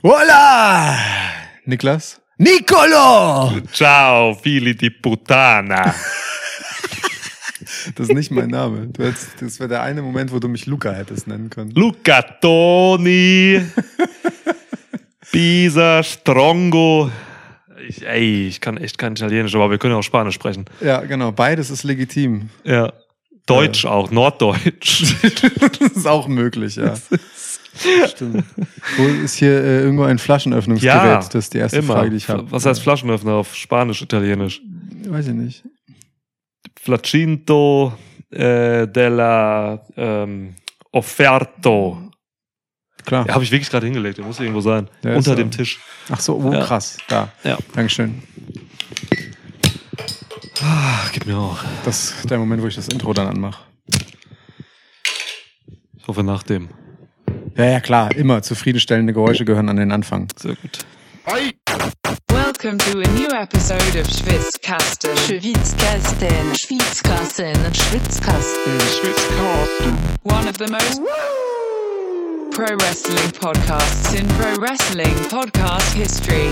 Hola! Niklas? Nicolo! Ciao, figli di puttana. Das ist nicht mein Name. Das wäre der eine Moment, wo du mich Luca hättest nennen können. Luca Toni. Pisa, Strongo. Ich kann echt kein Italienisch, aber wir können auch Spanisch sprechen. Ja, genau. Beides ist legitim. Ja. Deutsch auch, Norddeutsch. Das ist auch möglich, ja. Stimmt. Wo ist hier irgendwo ein Flaschenöffnungsgerät? Ja, das ist die erste immer. Frage, die ich habe. Was heißt Flaschenöffner auf Spanisch, Italienisch? Weiß ich nicht. Flacinto della Offerto. Klar. Ja, habe ich wirklich gerade hingelegt, der muss irgendwo sein. Der Unter ist dem Tisch. Ach so, Ja. Krass. Da. Ja. Dankeschön. Gib mir auch. Das ist der Moment, wo ich das Intro dann anmache. Ich hoffe nach dem. Ja, klar. Immer zufriedenstellende Geräusche gehören an den Anfang. Sehr gut. Welcome to a new episode of Schwitzkasten. Schwitzkasten. Schwitzkasten. Schwitzkasten. Schwitzkasten. One of the most pro wrestling podcasts in pro wrestling podcast history.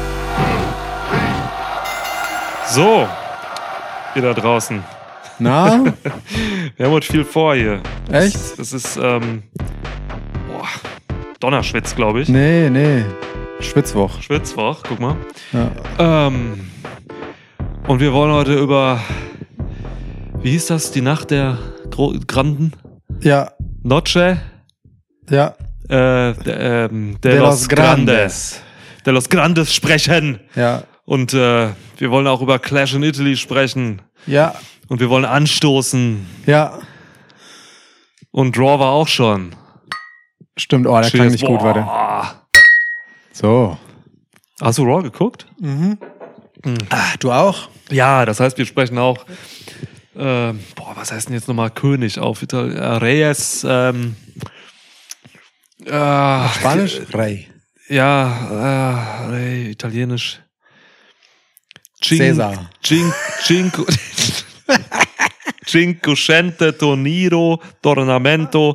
So, ihr da draußen. Na? Wir haben heute viel vor hier. Echt? Das ist, Donnerschwitz, glaube ich. Nee. Schwitzwoch. Schwitzwoch, guck mal. Ja. Und wir wollen heute über, wie hieß das, die Nacht der Granden? Ja. Noche Ja. de los Grandes. De los Grandes sprechen. Ja. Und wir wollen auch über Clash in Italy sprechen. Ja. Und wir wollen anstoßen. Ja. Und Raw war auch schon. Stimmt, der klang Cheers. nicht gut, warte. So. Hast du Raw geguckt? Du auch? Ja, das heißt, wir sprechen auch, was heißt denn jetzt nochmal König auf Reyes, Spanisch? Rey. ja, Rey, Italienisch. Cäsar. Cinquecento, Torniro, Tornamento.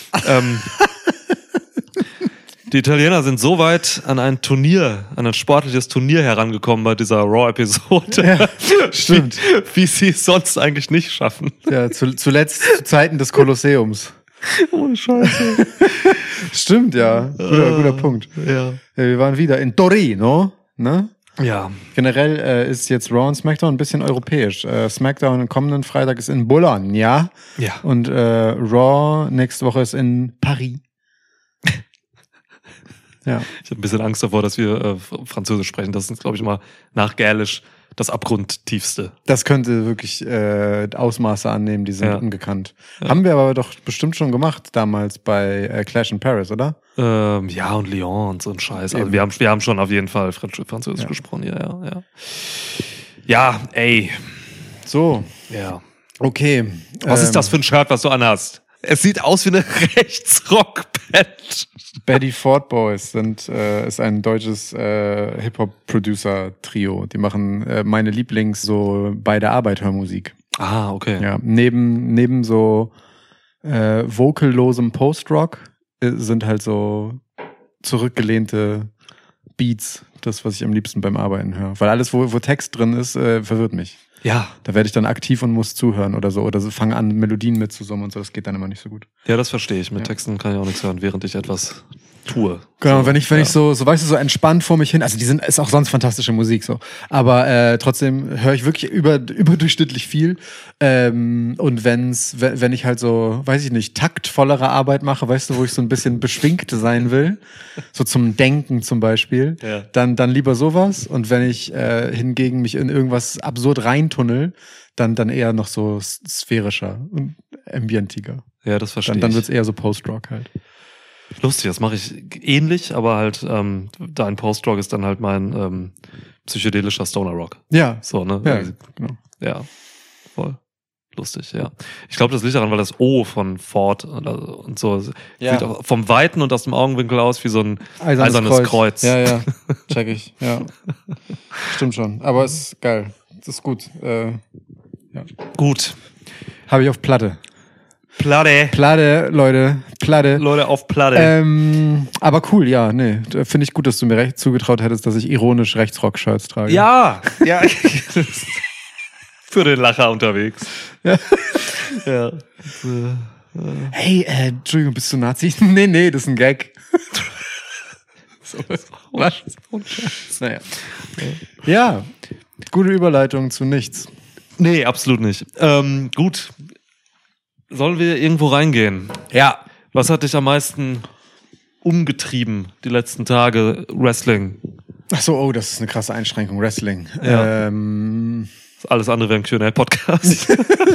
Die Italiener sind so weit an ein sportliches Turnier herangekommen bei dieser Raw-Episode. Ja, stimmt. Wie sie es sonst eigentlich nicht schaffen. Ja, zuletzt zu Zeiten des Kolosseums. Oh, Scheiße. Stimmt, ja. Guter Punkt. Ja. Wir waren wieder in Torino, ne? Ja. Generell ist jetzt Raw und SmackDown ein bisschen europäisch. SmackDown am kommenden Freitag ist in Bologna. Ja. Und Raw nächste Woche ist in Paris. Ja. Ich habe ein bisschen Angst davor, dass wir Französisch sprechen. Das ist, glaube ich, mal nach Gälisch das Abgrundtiefste. Das könnte wirklich Ausmaße annehmen, die sind Ja. ungekannt. Ja. Haben wir aber doch bestimmt schon gemacht damals bei Clash in Paris, oder? Ja, und Lyon und so ein Scheiß. Also Eben. wir haben schon auf jeden Fall Französisch Ja. gesprochen. Ja. Ja, ey. So, Ja. okay. Was ist das für ein Shirt, was du anhast? Es sieht aus wie eine Rechtsrockband. Betty Ford Boys ist ein deutsches Hip-Hop-Producer-Trio. Die machen meine Lieblings- bei der Arbeit Hörmusik. Ah, okay. Ja, neben so vocallosem Post-Rock sind halt so zurückgelehnte Beats das, was ich am liebsten beim Arbeiten höre. Weil alles, wo Text drin ist, verwirrt mich. Ja. Da werde ich dann aktiv und muss zuhören oder so. Oder so fange an, Melodien mitzusummen und so. Das geht dann immer nicht so gut. Ja, das verstehe ich. Mit Ja. Texten kann ich auch nichts hören, während ich etwas tue. Genau, So, wenn ich so, weißt du, so entspannt vor mich hin, also ist auch sonst fantastische Musik so, aber trotzdem höre ich wirklich überdurchschnittlich viel und wenn ich halt so, weiß ich nicht, taktvollere Arbeit mache, weißt du, wo ich so ein bisschen beschwingt sein will, so zum Denken zum Beispiel, Ja. dann lieber sowas und wenn ich hingegen mich in irgendwas absurd reintunnel, dann eher noch so sphärischer und ambientiger. Ja, das verstehe Dann ich. wird's eher so Post-Rock halt. Lustig, das mache ich ähnlich, aber halt dein Post-Rock ist dann halt mein psychedelischer Stoner-Rock. Ja, So, ne? ja, genau. Ja, voll. Lustig, ja. Ich glaube, das liegt daran, weil das O von Ford und so Ja. sieht vom Weiten und aus dem Augenwinkel aus wie so ein eisernes Kreuz. Ja, check ich. Ja. Stimmt schon. Aber es ist geil. Das ist gut. Gut. Habe ich auf Platte. Platte. Leute, Platte. Leute auf Platte. Aber cool, ja, nee. Finde ich gut, dass du mir zugetraut hättest, dass ich ironisch Rechtsrock-Shirts trage. Ja. Für den Lacher unterwegs. Ja. Ja. Hey, Entschuldigung, bist du Nazi? Nee, das ist ein Gag. So, was? Naja. Ja, gute Überleitung zu nichts. Nee, absolut nicht. Gut. Sollen wir irgendwo reingehen? Ja. Was hat dich am meisten umgetrieben die letzten Tage? Wrestling. Ach so, oh, das ist eine krasse Einschränkung. Wrestling. Ja. Alles andere wäre ein Q&A-Podcast.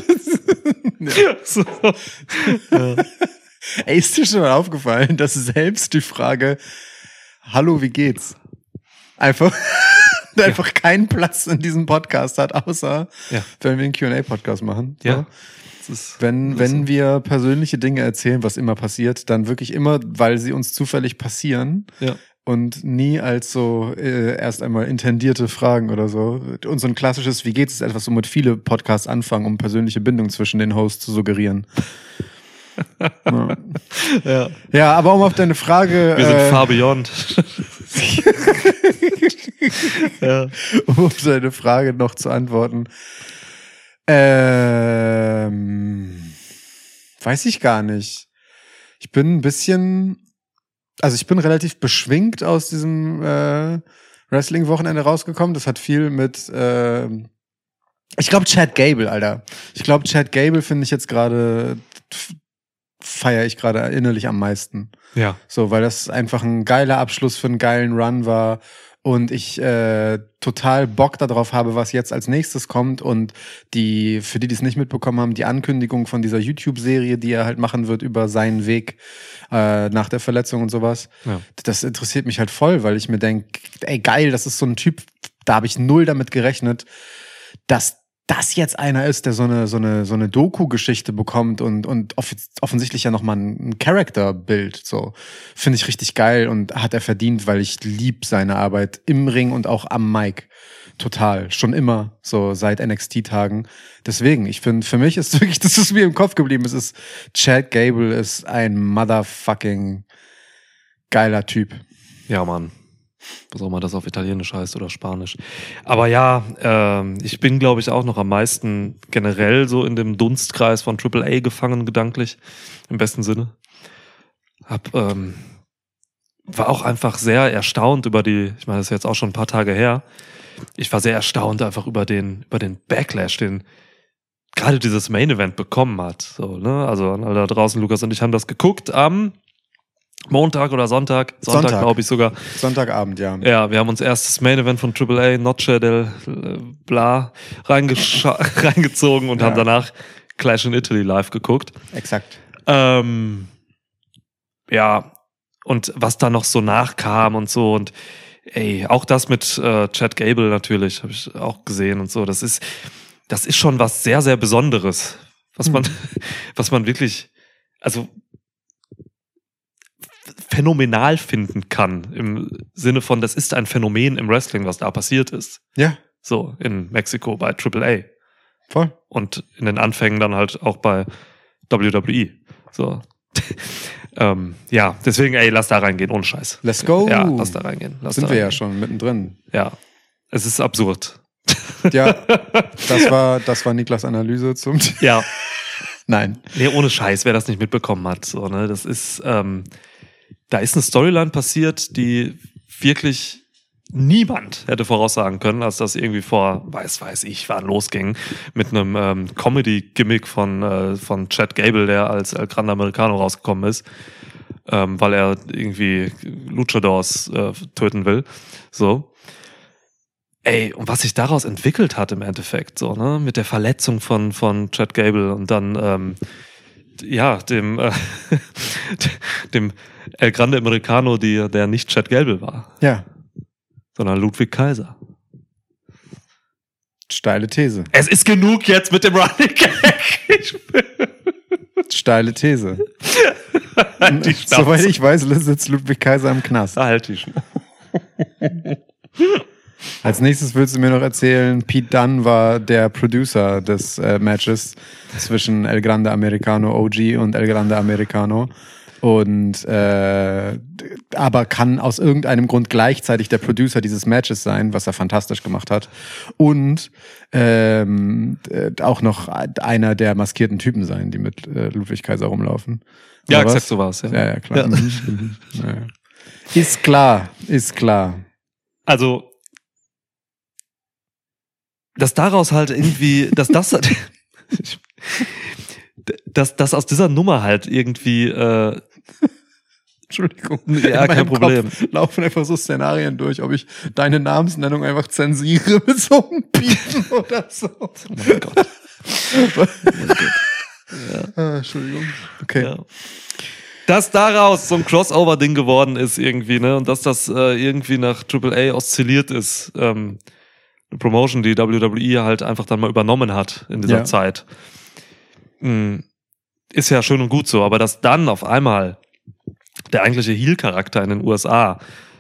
So. Ja. Ey, ist dir schon mal aufgefallen, dass selbst die Frage Hallo, wie geht's? Einfach keinen Platz in diesem Podcast hat, außer wenn wir einen Q&A-Podcast machen. So. Ja. Wenn wir persönliche Dinge erzählen, was immer passiert, dann wirklich immer, weil sie uns zufällig passieren und nie als so erst einmal intendierte Fragen oder so. Und so ein klassisches Wie geht's ist etwas, womit viele Podcasts anfangen, um persönliche Bindung zwischen den Hosts zu suggerieren. Ja, aber um auf deine Frage... Wir sind far beyond. Ja. Um auf deine Frage noch zu antworten. Weiß ich gar nicht. Ich bin ein bisschen... Also ich bin relativ beschwingt aus diesem Wrestling-Wochenende rausgekommen. Das hat viel mit... ich glaube Chad Gable, Alter. Ich glaube Chad Gable finde ich jetzt gerade... feiere ich gerade innerlich am meisten. Ja. So, weil das einfach ein geiler Abschluss für einen geilen Run war und ich total Bock darauf habe, was jetzt als nächstes kommt und für die es nicht mitbekommen haben, die Ankündigung von dieser YouTube-Serie, die er halt machen wird über seinen Weg nach der Verletzung und sowas. Ja. Das interessiert mich halt voll, weil ich mir denke, ey geil, das ist so ein Typ, da habe ich null damit gerechnet, dass das jetzt einer ist, der so eine Doku-Geschichte bekommt und offensichtlich ja nochmal ein Charakterbild. So. Finde ich richtig geil und hat er verdient, weil ich lieb seine Arbeit im Ring und auch am Mic. Total. Schon immer. So seit NXT-Tagen. Deswegen, ich finde, für mich ist wirklich, das ist mir im Kopf geblieben. Es ist, Chad Gable ist ein motherfucking geiler Typ. Ja, Mann. Was auch immer das auf Italienisch heißt oder Spanisch. Aber ja, ich bin, glaube ich, auch noch am meisten generell so in dem Dunstkreis von AAA gefangen, gedanklich. Im besten Sinne. War auch einfach sehr erstaunt über ich meine, das ist jetzt auch schon ein paar Tage her. Ich war sehr erstaunt einfach über den Backlash, den gerade dieses Main Event bekommen hat. So, ne? Also an alle da draußen, Lukas und ich haben das geguckt am Montag oder Sonntag, glaube ich sogar. Sonntagabend, ja. Ja, wir haben uns erst das Main Event von AAA, Noche del Bla, reingezogen und haben danach Clash in Italy live geguckt. Exakt. Ja, und was da noch so nachkam und so und ey, auch das mit Chad Gable natürlich, habe ich auch gesehen und so. Das ist schon was sehr, sehr Besonderes, was man wirklich, also phänomenal finden kann, im Sinne von, das ist ein Phänomen im Wrestling, was da passiert ist. Ja. So, in Mexiko bei AAA. Voll. Und in den Anfängen dann halt auch bei WWE. So. Ja, deswegen, ey, lass da reingehen, ohne Scheiß. Let's go. Ja, lass da reingehen. Sind wir ja schon mittendrin. Ja. Es ist absurd. Ja, das war Niklas Analyse zum... Ja. Nein. Nee, ohne Scheiß, wer das nicht mitbekommen hat. So, ne? Das ist, da ist eine Storyline passiert, die wirklich niemand hätte voraussagen können, als das irgendwie vor, weiß ich, wann losging, mit einem Comedy-Gimmick von Chad Gable, der als El Grande Americano rausgekommen ist, weil er irgendwie Luchadors töten will. So. Ey, und was sich daraus entwickelt hat im Endeffekt, so, ne, mit der Verletzung von Chad Gable und dann, dem El Grande Americano, der nicht Chad Gable war. Ja. Sondern Ludwig Kaiser. Steile These. Es ist genug jetzt mit dem Running Gag. Steile These. Halt die Schnauze. Soweit ich weiß, sitzt Ludwig Kaiser im Knast. Halt die Schnauze. Als nächstes willst du mir noch erzählen, Pete Dunne war der Producer des Matches. zwischen El Grande Americano OG und El Grande Americano. Und aber kann aus irgendeinem Grund gleichzeitig der Producer dieses Matches sein, was er fantastisch gemacht hat. Und auch noch einer der maskierten Typen sein, die mit Ludwig Kaiser rumlaufen. Ja, Oder was? exakt so war's. Ja, klar. Ja. Ja. Ist klar. Also, dass daraus halt irgendwie, dass aus dieser Nummer halt irgendwie Entschuldigung. Ja, In kein meinem Problem. Kopf laufen einfach so Szenarien durch, ob ich deine Namensnennung einfach zensiere mit so einem Piepen oder so. Oh mein Gott. Entschuldigung. Okay. Ja. Dass daraus so ein Crossover-Ding geworden ist irgendwie, ne? Und dass das irgendwie nach AAA oszilliert ist. Eine Promotion, die WWE halt einfach dann mal übernommen hat in dieser Zeit. Ist ja schön und gut so, aber dass dann auf einmal der eigentliche Heel-Charakter in den USA,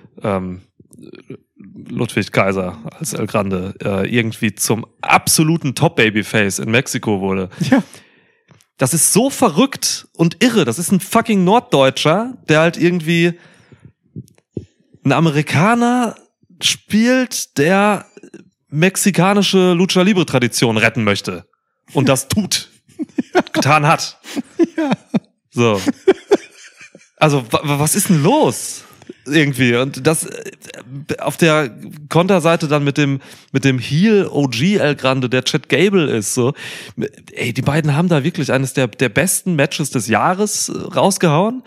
Ludwig Kaiser als El Grande, irgendwie zum absoluten Top-Babyface in Mexiko wurde. Ja. Das ist so verrückt und irre. Das ist ein fucking Norddeutscher, der halt irgendwie ein Amerikaner spielt, der mexikanische Lucha Libre Tradition retten möchte. Und das tut. Getan hat. Ja. So. Also, was ist denn los? Irgendwie. Und das auf der Konterseite dann mit dem Heel OG El Grande, der Chad Gable ist, so. Ey, die beiden haben da wirklich eines der besten Matches des Jahres rausgehauen.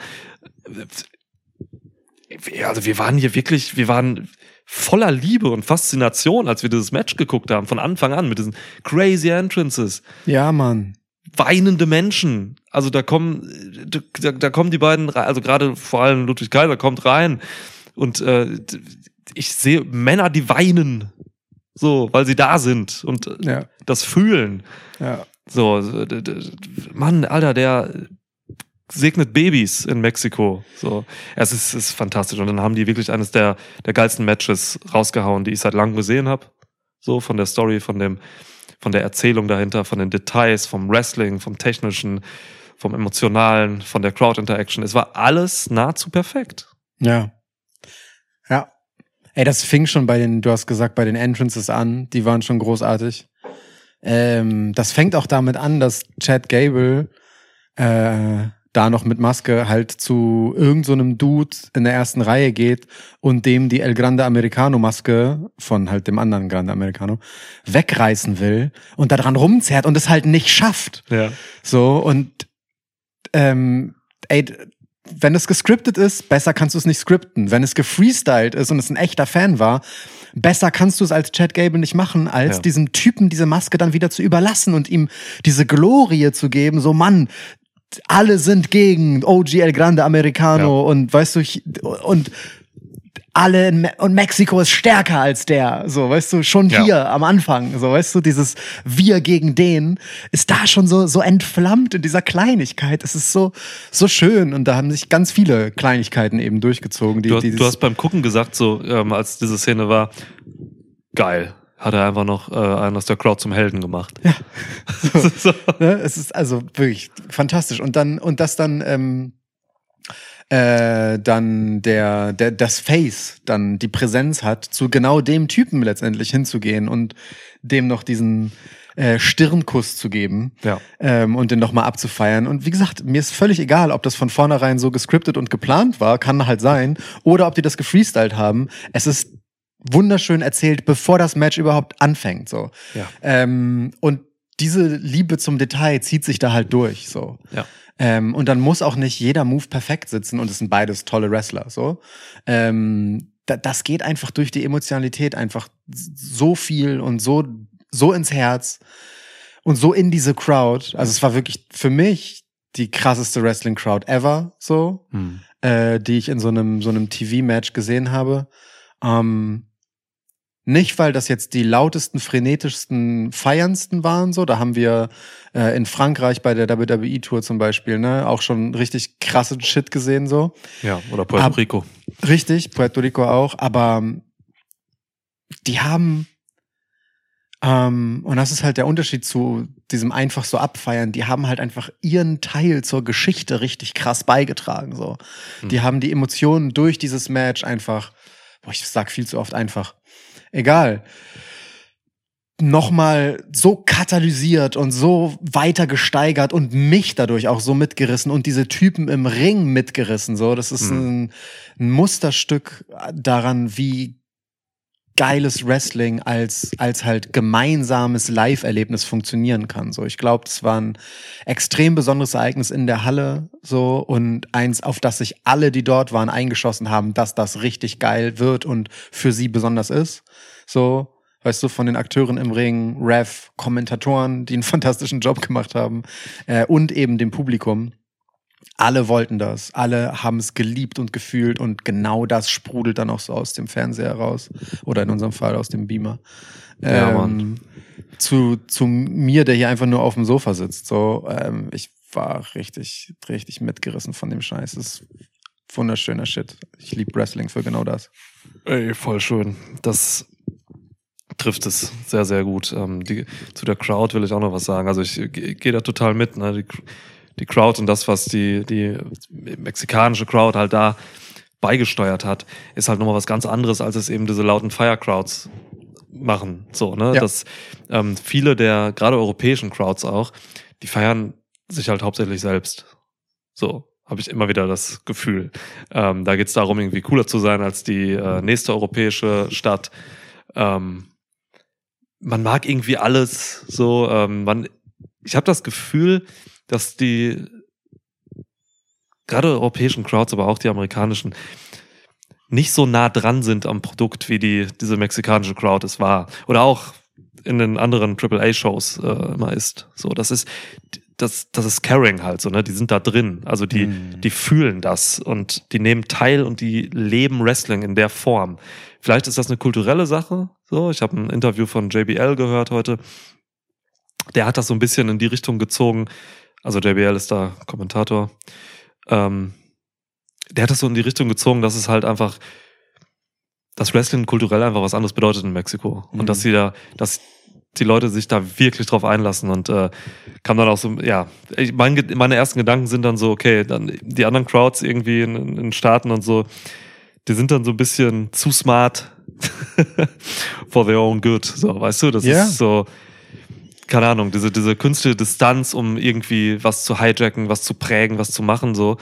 Also, wir waren voller Liebe und Faszination, als wir dieses Match geguckt haben, von Anfang an, mit diesen crazy Entrances. Ja, Mann. Weinende Menschen. Also da kommen die beiden rein, also gerade vor allem Ludwig Kaiser kommt rein und ich sehe Männer, die weinen, so, weil sie da sind und das fühlen. Ja. So, Mann, Alter, der segnet Babys in Mexiko. So, es ist fantastisch. Und dann haben die wirklich eines der geilsten Matches rausgehauen, die ich seit langem gesehen habe. So, von der Story, von der Erzählung dahinter, von den Details, vom Wrestling, vom Technischen, vom Emotionalen, von der Crowd-Interaction. Es war alles nahezu perfekt. Ja. Ja. Ey, das fing schon du hast gesagt, bei den Entrances an. Die waren schon großartig. Das fängt auch damit an, dass Chad Gable da noch mit Maske halt zu irgend so einem Dude in der ersten Reihe geht und dem die El Grande Americano Maske von halt dem anderen Grande Americano wegreißen will und da dran rumzerrt und es halt nicht schafft. Ja. So, und ey, wenn es gescriptet ist, besser kannst du es nicht scripten. Wenn es gefreestylt ist und es ein echter Fan war, besser kannst du es als Chad Gable nicht machen, als diesem Typen diese Maske dann wieder zu überlassen und ihm diese Glorie zu geben, so Mann, alle sind gegen OG El Grande Americano und weißt du, und und Mexiko ist stärker als der, so, weißt du, schon hier am Anfang, so, weißt du, dieses Wir gegen den ist da schon so entflammt in dieser Kleinigkeit. Es ist so schön und da haben sich ganz viele Kleinigkeiten eben durchgezogen. Du hast beim Gucken gesagt, so, als diese Szene war, geil. Hat er einfach noch einen aus der Crowd zum Helden gemacht. Ja. So. Ne? Es ist also wirklich fantastisch. Und das dann das Face dann die Präsenz hat, zu genau dem Typen letztendlich hinzugehen und dem noch diesen Stirnkuss zu geben und den nochmal abzufeiern. Und wie gesagt, mir ist völlig egal, ob das von vornherein so gescriptet und geplant war, kann halt sein, oder ob die das gefreestylt haben. Es ist wunderschön erzählt, bevor das Match überhaupt anfängt. So. Ja. Und diese Liebe zum Detail zieht sich da halt durch. So. Ja. Und dann muss auch nicht jeder Move perfekt sitzen und es sind beides tolle Wrestler. So. Das geht einfach durch die Emotionalität einfach so viel und so ins Herz und so in diese Crowd. Also es war wirklich für mich die krasseste Wrestling-Crowd ever, so, die ich in so einem TV-Match gesehen habe. Nicht, weil das jetzt die lautesten, frenetischsten, feierndsten waren, so. Da haben wir in Frankreich bei der WWE-Tour zum Beispiel, ne, auch schon richtig krasse Shit gesehen, so. Ja, oder Puerto Rico. Richtig, Puerto Rico auch, aber die haben Und das ist halt der Unterschied zu diesem einfach so abfeiern. Die haben halt einfach ihren Teil zur Geschichte richtig krass beigetragen. So. Die haben die Emotionen durch dieses Match einfach, ich sag viel zu oft einfach, egal, nochmal so katalysiert und so weiter gesteigert und mich dadurch auch so mitgerissen und diese Typen im Ring mitgerissen. So, das ist ein Musterstück daran, wie geiles Wrestling als halt gemeinsames Live-Erlebnis funktionieren kann. So, ich glaube, das war ein extrem besonderes Ereignis in der Halle, so, und eins, auf das sich alle, die dort waren, eingeschossen haben, dass das richtig geil wird und für sie besonders ist. So, weißt du, von den Akteuren im Ring, Ref, Kommentatoren, die einen fantastischen Job gemacht haben, und eben dem Publikum. Alle wollten das, alle haben es geliebt und gefühlt und genau das sprudelt dann auch so aus dem Fernseher raus oder in unserem Fall aus dem Beamer. Ja, Mann. Zu mir, der hier einfach nur auf dem Sofa sitzt. So, ich war richtig, richtig mitgerissen von dem Scheiß. Das ist wunderschöner Shit. Ich liebe Wrestling für genau das. Ey, voll schön. Das trifft es sehr, sehr gut. Zu der Crowd will ich auch noch was sagen. Also ich gehe da total mit, ne? Die Crowd und das, was die mexikanische Crowd halt da beigesteuert hat, ist halt nochmal was ganz anderes, als es eben diese lauten Fire-Crowds machen. So, ne? Ja. Das, viele der, gerade europäischen Crowds auch, die feiern sich halt hauptsächlich selbst. So, habe ich immer wieder das Gefühl. Da geht's darum, irgendwie cooler zu sein als die nächste europäische Stadt. Man mag irgendwie alles so. Ich habe das Gefühl, dass die gerade europäischen Crowds, aber auch die amerikanischen, nicht so nah dran sind am Produkt, wie diese mexikanische Crowd es war. Oder auch in den anderen AAA-Shows immer ist. So, das ist Caring halt so, ne? Die sind da drin. Also die fühlen das und die nehmen teil und die leben Wrestling in der Form. Vielleicht ist das eine kulturelle Sache. So, ich habe ein Interview von JBL gehört heute. Der hat das so ein bisschen in die Richtung gezogen. Also JBL ist da Kommentator. Der hat das so in die Richtung gezogen, dass es halt einfach, dass Wrestling kulturell einfach was anderes bedeutet in Mexiko. Und dass die Leute sich da wirklich drauf einlassen und kam dann auch so, ja, meine ersten Gedanken sind dann so, okay, dann die anderen Crowds irgendwie in den Staaten und so, die sind dann so ein bisschen zu smart for their own good, so, weißt du, das ist so, keine Ahnung, diese künstliche Distanz, um irgendwie was zu hijacken, was zu prägen, was zu machen, so,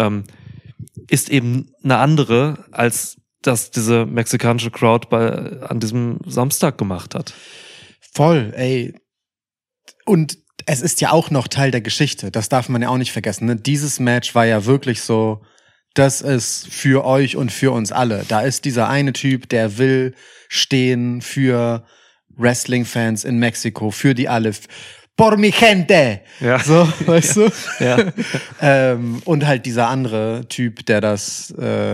ist eben eine andere, als das diese mexikanische Crowd an diesem Samstag gemacht hat. Voll, ey. Und es ist ja auch noch Teil der Geschichte, das darf man ja auch nicht vergessen, ne? Dieses Match war ja wirklich so, das ist für euch und für uns alle. Da ist dieser eine Typ, der will stehen für Wrestling-Fans in Mexiko, für die alle. Por mi gente! Ja. So, weißt du? Ja. Und halt dieser andere Typ, der das,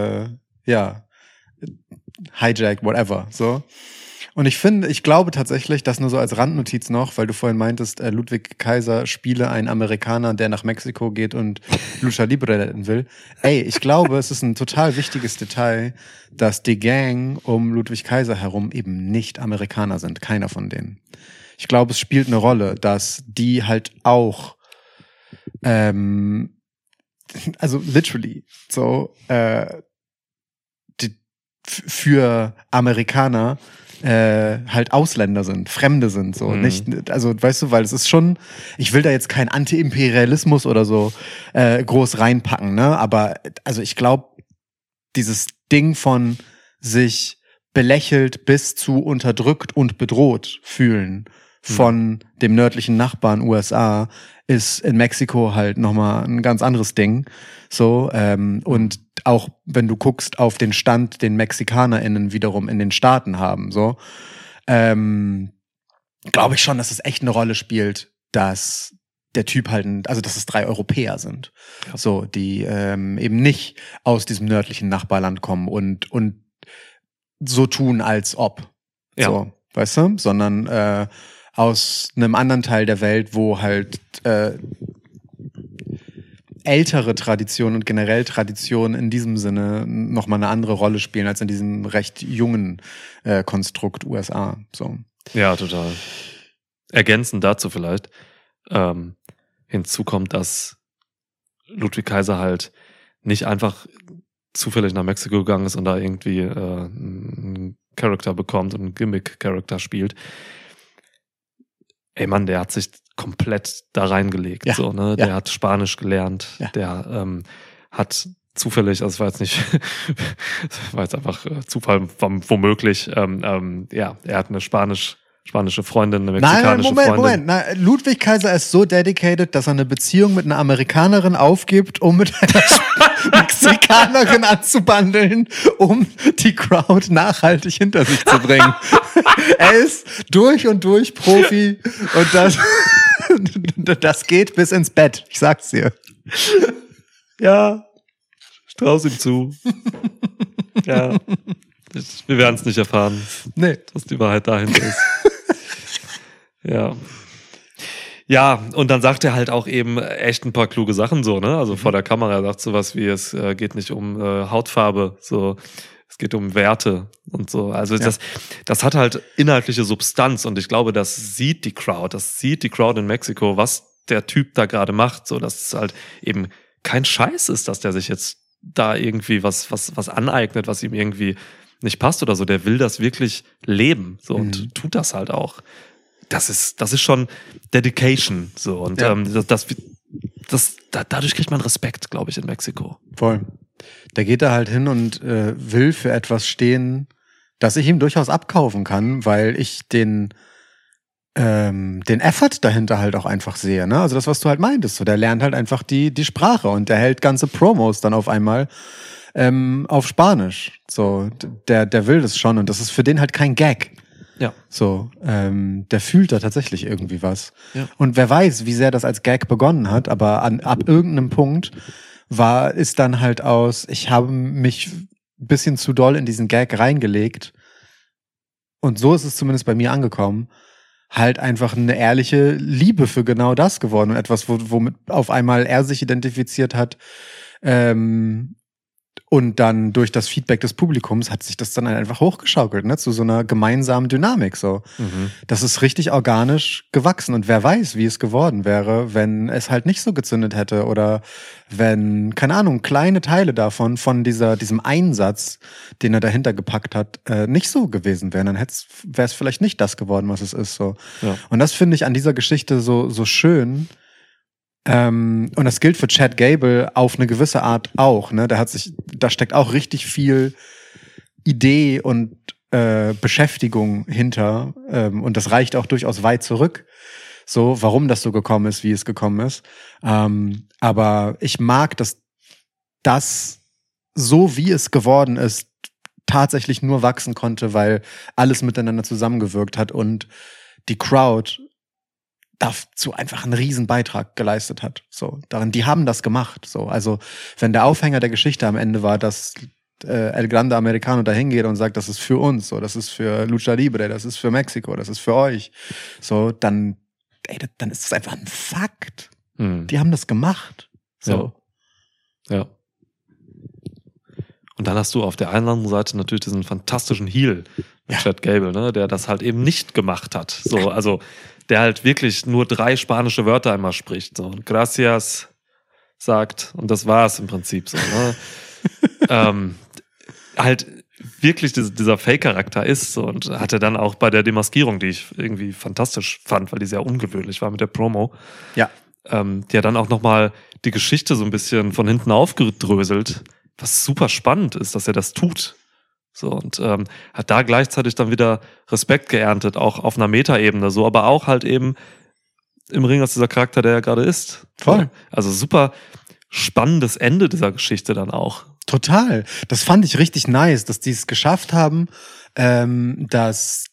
hijack, whatever, so. Und ich glaube tatsächlich, das nur so als Randnotiz noch, weil du vorhin meintest, Ludwig Kaiser spiele einen Amerikaner, der nach Mexiko geht und Lucha Libre retten will. Ey, ich glaube, es ist ein total wichtiges Detail, dass die Gang um Ludwig Kaiser herum eben nicht Amerikaner sind. Keiner von denen. Ich glaube, es spielt eine Rolle, dass die halt auch, also literally, so, für Amerikaner halt Ausländer sind, Fremde sind, so, nicht, also, weißt du, weil es ist schon, ich will da jetzt keinen Anti-Imperialismus oder so groß reinpacken, ne, aber, also ich glaube, dieses Ding von sich belächelt bis zu unterdrückt und bedroht fühlen von dem nördlichen Nachbarn USA ist in Mexiko halt nochmal ein ganz anderes Ding. So, und auch wenn du guckst auf den Stand, den MexikanerInnen wiederum in den Staaten haben, so, glaube ich schon, dass es echt eine Rolle spielt, dass der Typ halt, also dass es 3 Europäer sind. Ja. So, die eben nicht aus diesem nördlichen Nachbarland kommen und so tun, als ob. Ja. So, weißt du? Sondern aus einem anderen Teil der Welt, wo halt ältere Traditionen und generell Traditionen in diesem Sinne nochmal eine andere Rolle spielen als in diesem recht jungen Konstrukt USA. So. Ja, total. Ergänzend dazu vielleicht. Hinzu kommt, dass Ludwig Kaiser halt nicht einfach zufällig nach Mexiko gegangen ist und da irgendwie einen Charakter bekommt und einen Gimmick-Charakter spielt. Ey Mann, der hat sich komplett da reingelegt. Ja. So, ne? Ja. Der hat Spanisch gelernt. Ja. Der hat zufällig, also es war jetzt nicht, war jetzt einfach Zufall, womöglich, er hat eine spanische Freundin, eine mexikanische Freundin. Moment. Ludwig Kaiser ist so dedicated, dass er eine Beziehung mit einer Amerikanerin aufgibt, um mit einer Mexikanerin anzubandeln, um die Crowd nachhaltig hinter sich zu bringen. Er ist durch und durch Profi und das geht bis ins Bett. Ich sag's dir. Ja, ich trau's ihm zu. Ja, wir werden es nicht erfahren, was die Wahrheit dahinter ist. Ja. Ja, und dann sagt er halt auch eben echt ein paar kluge Sachen so, ne? Also vor der Kamera sagt sowas wie, es geht nicht um Hautfarbe, so, es geht um Werte und so. Also das hat halt inhaltliche Substanz und ich glaube, das sieht die Crowd in Mexiko, was der Typ da gerade macht, so, dass es halt eben kein Scheiß ist, dass der sich jetzt da irgendwie was aneignet, was ihm irgendwie nicht passt oder so. Der will das wirklich leben, so, und tut das halt auch. Das ist schon Dedication, so, und dadurch kriegt man Respekt, glaube ich, in Mexiko. Voll. Der geht da halt hin und will für etwas stehen, das ich ihm durchaus abkaufen kann, weil ich den Effort dahinter halt auch einfach sehe, ne? Also das, was du halt meintest, so, der lernt halt einfach die Sprache und der hält ganze Promos dann auf einmal auf Spanisch. So, der will das schon und das ist für den halt kein Gag. Ja. So, der fühlt da tatsächlich irgendwie was. Ja. Und wer weiß, wie sehr das als Gag begonnen hat, aber ab irgendeinem Punkt ist dann halt ich habe mich ein bisschen zu doll in diesen Gag reingelegt. Und so ist es zumindest bei mir angekommen. Halt einfach eine ehrliche Liebe für genau das geworden. Und etwas, womit auf einmal er sich identifiziert hat. Und dann durch das Feedback des Publikums hat sich das dann einfach hochgeschaukelt, ne, zu so einer gemeinsamen Dynamik, so. Das ist richtig organisch gewachsen und wer weiß, wie es geworden wäre, wenn es halt nicht so gezündet hätte oder wenn, keine Ahnung, kleine Teile davon, von diesem Einsatz, den er dahinter gepackt hat, nicht so gewesen wären, dann wäre es vielleicht nicht das geworden, was es ist, so. Ja. Und das finde ich an dieser Geschichte so schön. Und das gilt für Chad Gable auf eine gewisse Art auch, ne? Da steckt auch richtig viel Idee und Beschäftigung hinter. Und das reicht auch durchaus weit zurück. So, warum das so gekommen ist, wie es gekommen ist. Aber ich mag, dass das so wie es geworden ist, tatsächlich nur wachsen konnte, weil alles miteinander zusammengewirkt hat und die Crowd dazu einfach einen riesen Beitrag geleistet hat. So, die haben das gemacht. So, also wenn der Aufhänger der Geschichte am Ende war, dass El Grande Americano da hingeht und sagt, das ist für uns, so, das ist für Lucha Libre, das ist für Mexiko, das ist für euch, so, dann ist das einfach ein Fakt. Die haben das gemacht. So. Ja. Und dann hast du auf der einen anderen Seite natürlich diesen fantastischen Heel mit Chad Gable, ne, der das halt eben nicht gemacht hat. So, also der halt wirklich nur 3 spanische Wörter einmal spricht. So, und Gracias sagt, und das war's im Prinzip so, ne? Halt wirklich dieser Fake-Charakter ist, so, und hatte dann auch bei der Demaskierung, die ich irgendwie fantastisch fand, weil die sehr ungewöhnlich war mit der Promo. Ja. Der dann auch nochmal die Geschichte so ein bisschen von hinten aufgedröselt, was super spannend ist, dass er das tut. So, und hat da gleichzeitig dann wieder Respekt geerntet, auch auf einer Metaebene, so, aber auch halt eben im Ring als dieser Charakter, der er gerade ist. Voll. Also super spannendes Ende dieser Geschichte dann auch. Total. Das fand ich richtig nice, dass die es geschafft haben, dass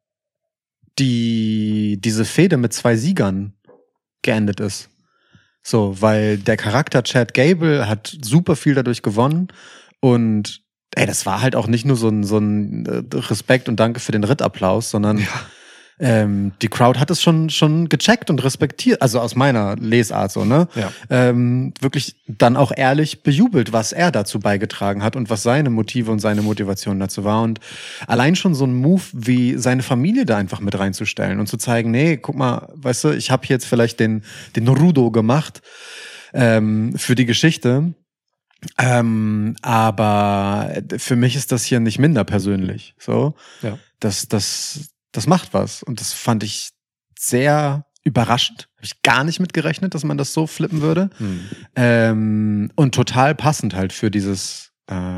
diese Fehde mit 2 Siegern geendet ist. So, weil der Charakter Chad Gable hat super viel dadurch gewonnen und das war halt auch nicht nur so ein Respekt und Danke für den Rittapplaus, sondern die Crowd hat es schon gecheckt und respektiert, also aus meiner Lesart so, ne? Ja. Wirklich dann auch ehrlich bejubelt, was er dazu beigetragen hat und was seine Motive und seine Motivation dazu war. Und allein schon so ein Move wie seine Familie da einfach mit reinzustellen und zu zeigen, nee, guck mal, weißt du, ich habe jetzt vielleicht den Rudo gemacht für die Geschichte. Aber für mich ist das hier nicht minder persönlich. So, Ja. Das macht was. Und das fand ich sehr überraschend. Habe ich gar nicht mitgerechnet, dass man das so flippen würde. Und total passend halt für dieses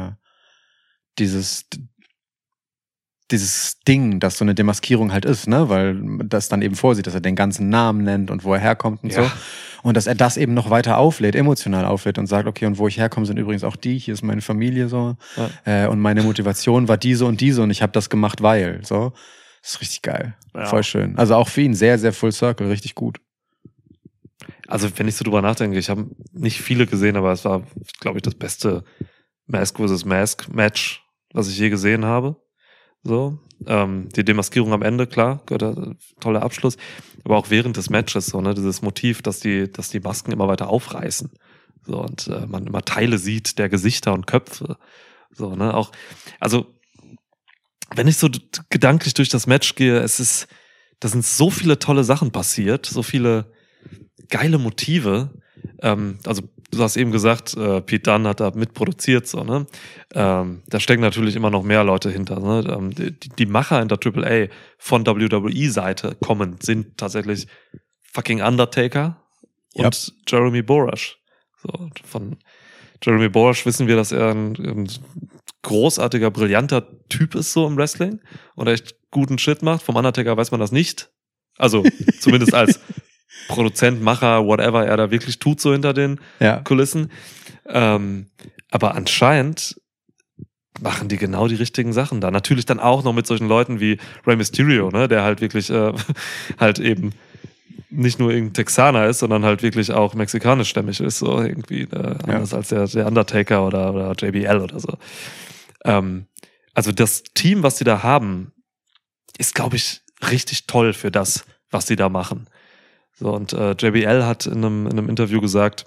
Ding, das so eine Demaskierung halt ist, ne, weil das dann eben vorsieht, dass er den ganzen Namen nennt und wo er herkommt und so. Und dass er das eben noch weiter auflädt, emotional auflädt und sagt, okay, und wo ich herkomme, sind übrigens auch die, hier ist meine Familie so. Ja. Und meine Motivation war diese und ich habe das gemacht, weil, so. Das ist richtig geil. Ja. Voll schön. Also auch für ihn sehr, sehr Full Circle, richtig gut. Also wenn ich so drüber nachdenke, ich habe nicht viele gesehen, aber es war, glaube ich, das beste Mask vs. Mask Match, was ich je gesehen habe. So, die Demaskierung am Ende, klar, toller Abschluss, aber auch während des Matches, so, ne, dieses Motiv, dass die Masken immer weiter aufreißen, so, und man immer Teile sieht der Gesichter und Köpfe, so, ne, auch, also, wenn ich so gedanklich durch das Match gehe, da sind so viele tolle Sachen passiert, so viele geile Motive, also, du hast eben gesagt, Pete Dunne hat da mitproduziert, so, ne? Da stecken natürlich immer noch mehr Leute hinter, ne? Die Macher in der AAA von WWE-Seite kommend sind tatsächlich fucking Undertaker und Jeremy Borash. So, von Jeremy Borash wissen wir, dass er ein großartiger, brillanter Typ ist, so im Wrestling und echt guten Shit macht. Vom Undertaker weiß man das nicht. Also, zumindest als Produzent, Macher, whatever er da wirklich tut, so hinter den Kulissen. Aber anscheinend machen die genau die richtigen Sachen da. Natürlich dann auch noch mit solchen Leuten wie Rey Mysterio, ne, der halt wirklich halt eben nicht nur irgendein Texaner ist, sondern halt wirklich auch mexikanischstämmig ist, so irgendwie anders als der Undertaker oder JBL oder so. Also das Team, was die da haben, ist, glaube ich, richtig toll für das, was die da machen. So, und JBL hat in einem Interview gesagt,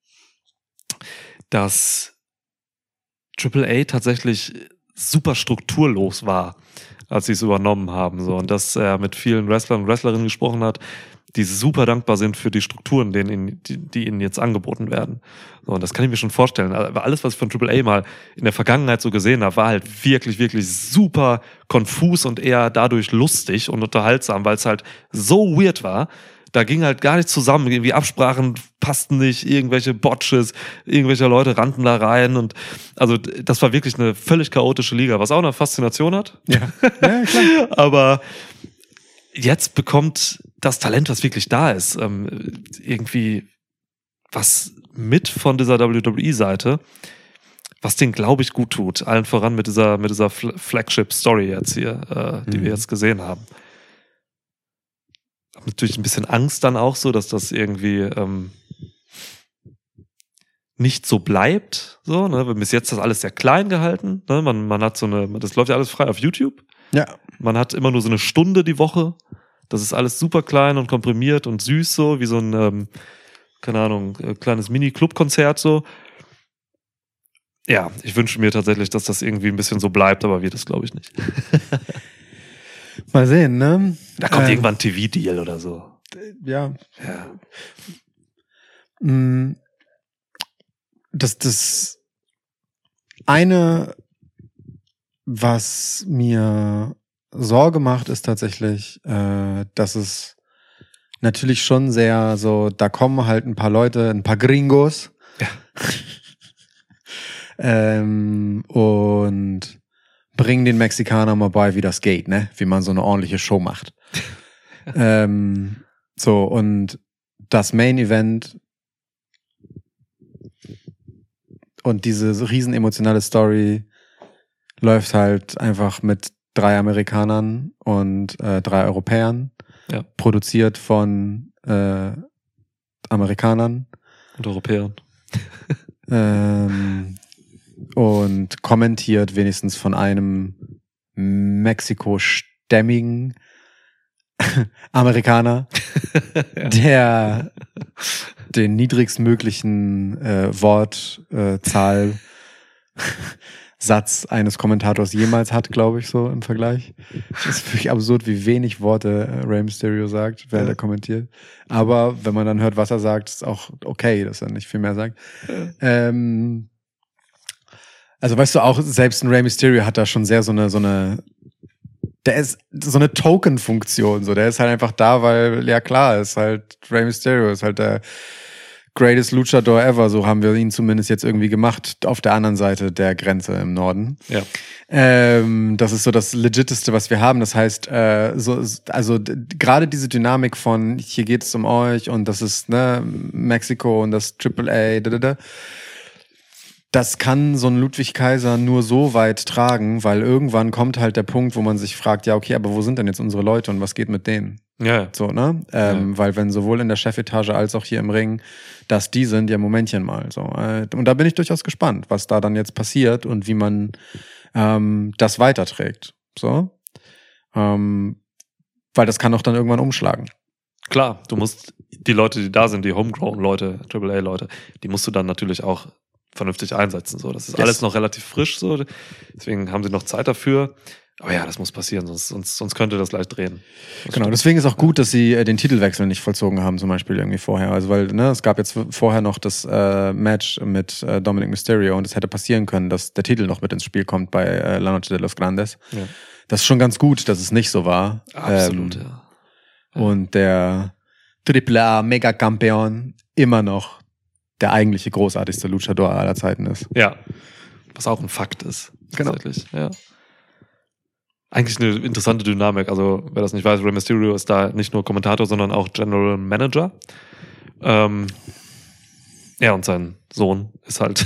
dass AAA tatsächlich super strukturlos war, als sie es übernommen haben. So, und dass er mit vielen Wrestlern und Wrestlerinnen gesprochen hat, die super dankbar sind für die Strukturen, die ihnen jetzt angeboten werden. So, und das kann ich mir schon vorstellen. Aber alles, was ich von AAA mal in der Vergangenheit so gesehen habe, war halt wirklich, wirklich super konfus und eher dadurch lustig und unterhaltsam, weil es halt so weird war. Da ging halt gar nichts zusammen, irgendwie Absprachen passten nicht, irgendwelche Botches, irgendwelche Leute rannten da rein und also das war wirklich eine völlig chaotische Liga, was auch eine Faszination hat. Ja, klar. Aber jetzt bekommt das Talent, was wirklich da ist, irgendwie was mit von dieser WWE-Seite, was denen, glaube ich, gut tut. Allen voran mit dieser Flagship-Story jetzt hier, die wir jetzt gesehen haben. Hab natürlich ein bisschen Angst dann auch so, dass das irgendwie nicht so bleibt. So, ne? Bis jetzt ist das alles sehr klein gehalten. Ne? Man hat das läuft ja alles frei auf YouTube. Ja. Man hat immer nur so eine Stunde die Woche. Das ist alles super klein und komprimiert und süß, so wie so ein, keine Ahnung, kleines Mini-Club-Konzert so. Ja, ich wünsche mir tatsächlich, dass das irgendwie ein bisschen so bleibt, aber wird das, glaube ich, nicht. Mal sehen, ne? Da kommt irgendwann ein TV-Deal oder so. Ja. Das eine, was mir Sorge macht, ist tatsächlich, dass es natürlich schon sehr so, da kommen halt ein paar Leute, ein paar Gringos. Ja. Und bringen den Mexikanern mal bei, wie das geht, ne? Wie man so eine ordentliche Show macht. So, und das Main Event und diese riesen emotionale Story läuft halt einfach mit 3 Amerikanern und 3 Europäern. Ja. Produziert von Amerikanern. Und Europäern. Und kommentiert wenigstens von einem Mexiko-stämmigen Amerikaner, der den niedrigstmöglichen Wortzahl Satz eines Kommentators jemals hat, glaube ich, so im Vergleich. Das ist wirklich absurd, wie wenig Worte Rey Mysterio sagt, während er kommentiert. Aber wenn man dann hört, was er sagt, ist auch okay, dass er nicht viel mehr sagt. Also weißt du auch, selbst ein Rey Mysterio hat da schon sehr so eine der ist so eine Token-Funktion, so der ist halt einfach da, weil, ja klar, ist halt Rey Mysterio, ist halt der greatest Luchador ever, so haben wir ihn zumindest jetzt irgendwie gemacht, auf der anderen Seite der Grenze im Norden. Ja. Das ist so das Legiteste, was wir haben. Das heißt, gerade diese Dynamik von hier geht es um euch und das ist Mexiko und das AAA, das kann so ein Ludwig Kaiser nur so weit tragen, weil irgendwann kommt halt der Punkt, wo man sich fragt, ja okay, aber wo sind denn jetzt unsere Leute und was geht mit denen? Ja. So, ne? Weil wenn sowohl in der Chefetage als auch hier im Ring, dass die sind, ja Momentchen mal. So. Und da bin ich durchaus gespannt, was da dann jetzt passiert und wie man das weiterträgt. So. Weil das kann doch dann irgendwann umschlagen. Klar, du musst die Leute, die da sind, die Homegrown-Leute, AAA-Leute, die musst du dann natürlich auch vernünftig einsetzen. So, das ist alles noch relativ frisch, so. Deswegen haben sie noch Zeit dafür. Aber ja, das muss passieren, sonst könnte das gleich drehen. Das genau, stimmt. deswegen ist auch gut, dass sie den Titelwechsel nicht vollzogen haben, zum Beispiel irgendwie vorher. Also weil, es gab jetzt vorher noch das Match mit Dominic Mysterio und es hätte passieren können, dass der Titel noch mit ins Spiel kommt bei La Noche de los Grandes. Ja. Das ist schon ganz gut, dass es nicht so war. Absolut, ja. Und der AAA Mega-Campeon immer noch der eigentliche großartigste Luchador aller Zeiten ist. Ja, was auch ein Fakt ist. Genau. Tatsächlich, ja. Eigentlich eine interessante Dynamik. Also, wer das nicht weiß, Rey Mysterio ist da nicht nur Kommentator, sondern auch General Manager. Ja, und sein Sohn ist halt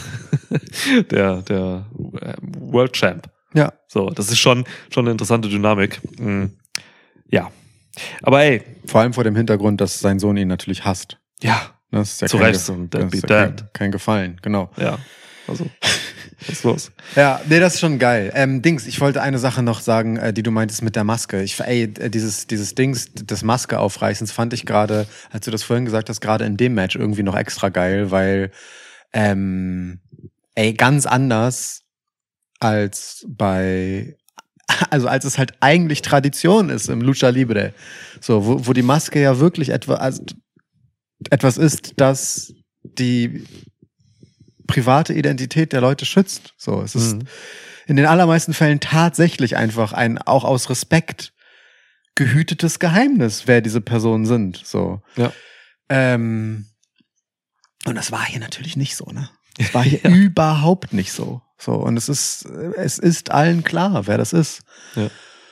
der World Champ. Ja. So, das ist schon eine interessante Dynamik. Ja. Aber ey. Vor allem vor dem Hintergrund, dass sein Sohn ihn natürlich hasst. Ja. Das ist ja Zu Recht. Und das ist ja kein Gefallen, genau. Ja. Also, was ist los? Ja, nee, das ist schon geil. Ich wollte eine Sache noch sagen, die du meintest mit der Maske. Dieses Dings des Maske-Aufreißens fand ich gerade, als du das vorhin gesagt hast, gerade in dem Match irgendwie noch extra geil, weil ganz anders als als es halt eigentlich Tradition ist im Lucha Libre. So, wo die Maske ja wirklich etwas ist, das die private Identität der Leute schützt. So, es ist in den allermeisten Fällen tatsächlich einfach ein auch aus Respekt gehütetes Geheimnis, wer diese Personen sind. So. Ja. Und das war hier natürlich nicht so, ne? Es war hier überhaupt nicht so. So, und es ist allen klar, wer das ist. Ja.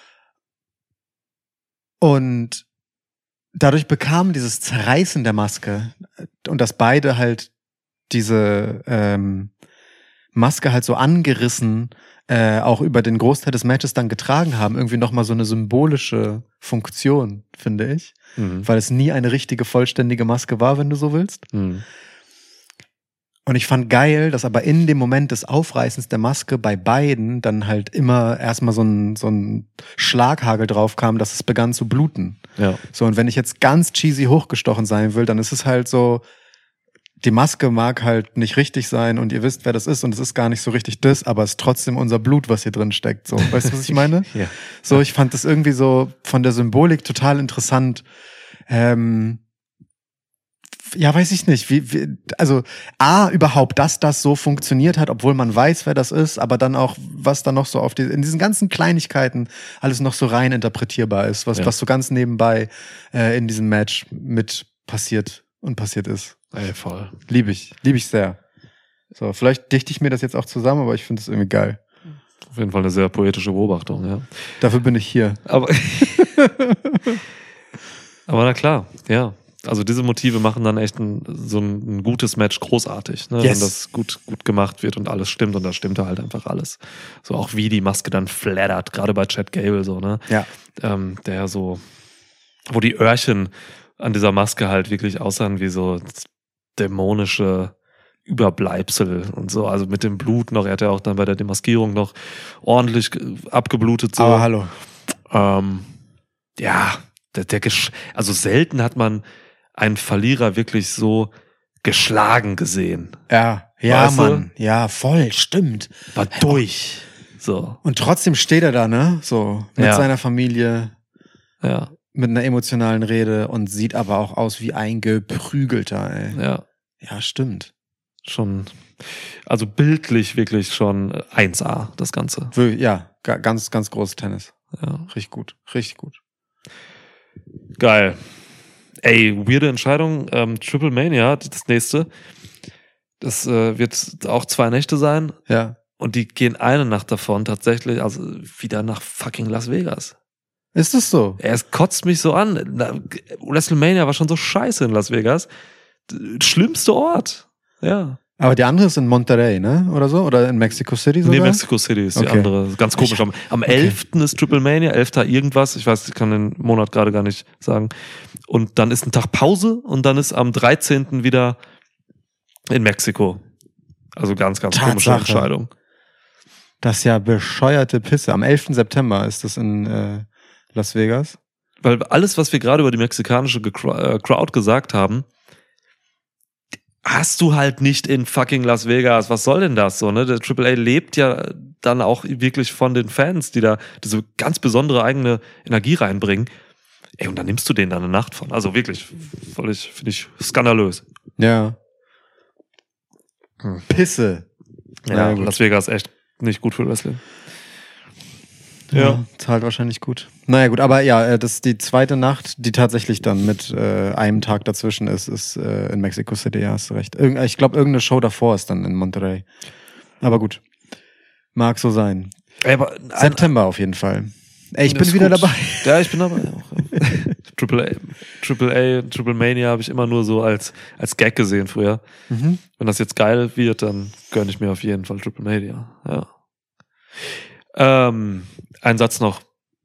Und dadurch bekam dieses Zerreißen der Maske und dass beide halt diese Maske halt so angerissen auch über den Großteil des Matches dann getragen haben, irgendwie nochmal so eine symbolische Funktion, finde ich. Weil es nie eine richtige, vollständige Maske war, wenn du so willst. Und ich fand geil, dass aber in dem Moment des Aufreißens der Maske bei beiden dann halt immer erstmal so ein Schlaghagel drauf kam, dass es begann zu bluten. Ja. So, und wenn ich jetzt ganz cheesy hochgestochen sein will, dann ist es halt so, die Maske mag halt nicht richtig sein und ihr wisst, wer das ist und es ist gar nicht so richtig das, aber es ist trotzdem unser Blut, was hier drin steckt. So, weißt du, was ich meine? Ja. So, ich fand das irgendwie so von der Symbolik total interessant. Ja, weiß ich nicht, also überhaupt, dass das so funktioniert hat, obwohl man weiß, wer das ist, aber dann auch, was da noch so in diesen ganzen Kleinigkeiten alles noch so rein interpretierbar ist, was so ganz nebenbei in diesem Match mit passiert ist. Ey, voll. Liebe ich sehr. So, vielleicht dichte ich mir das jetzt auch zusammen, aber ich finde es irgendwie geil. Auf jeden Fall eine sehr poetische Beobachtung, ja. Dafür bin ich hier. Aber na klar, ja. Also diese Motive machen dann echt so ein gutes Match großartig, ne? Yes. Wenn das gut gemacht wird und alles stimmt und da stimmte halt einfach alles. So auch wie die Maske dann flattert, gerade bei Chad Gable so, ne? Ja. Der so, wo die Öhrchen an dieser Maske halt wirklich aussahen wie so dämonische Überbleibsel und so, also mit dem Blut noch, er hat ja auch dann bei der Demaskierung noch ordentlich abgeblutet so. Aber hallo. Ja, Also selten hat man einen Verlierer wirklich so geschlagen gesehen. Ja, Weißt du? Mann. Ja, voll, stimmt. War durch. So. Und trotzdem steht er da, ne? So, mit Ja. seiner Familie, Ja, mit einer emotionalen Rede und sieht aber auch aus wie ein Geprügelter, ey. ja. Ja, stimmt. Schon. Also bildlich wirklich schon 1A, das Ganze. Ja, ganz, ganz großes Tennis. Ja. Richtig gut, richtig gut. Geil. Ey, weirde Entscheidung. Triple Mania, das nächste. Das wird auch 2 Nächte sein. Ja. Und die gehen eine Nacht davon tatsächlich, also wieder nach fucking Las Vegas. Ist es so? Es kotzt mich so an. WrestleMania war schon so scheiße in Las Vegas. Schlimmste Ort. Ja. Aber die andere ist in Monterrey, ne? Oder so? Oder in Mexico City sogar? Nee, Mexico City ist die Okay. andere. Ganz komisch. Am 11. ist Triple Mania, 11. irgendwas. Ich weiß, ich kann den Monat gerade gar nicht sagen. Und dann ist ein Tag Pause und dann ist am 13. wieder in Mexiko. Also ganz, ganz komische Tatsache. Entscheidung. Das ist ja bescheuerte Pisse. Am 11. September ist das in Las Vegas. Weil alles, was wir gerade über die mexikanische Crowd gesagt haben, hast du halt nicht in fucking Las Vegas. Was soll denn das so, ne? Der AAA lebt ja dann auch wirklich von den Fans, die da diese ganz besondere eigene Energie reinbringen. Ey, und dann nimmst du denen da eine Nacht von. Also wirklich, finde ich skandalös. Ja. Pisse. Ja, gut. Las Vegas echt nicht gut für Wrestling. Ja. Zahlt wahrscheinlich gut. Naja, gut, aber ja, das die zweite Nacht, die tatsächlich dann mit einem Tag dazwischen ist in Mexico City, ja, hast du recht. Ich glaube, irgendeine Show davor ist dann in Monterrey. Aber gut. Mag so sein. Ey, aber September auf jeden Fall. Ey, ich Das bin ist wieder gut. dabei. Ja, ich bin dabei auch. Triple Mania habe ich immer nur so als Gag gesehen früher. Mhm. Wenn das jetzt geil wird, dann gönne ich mir auf jeden Fall Triple Mania. Ja. Ein Satz noch.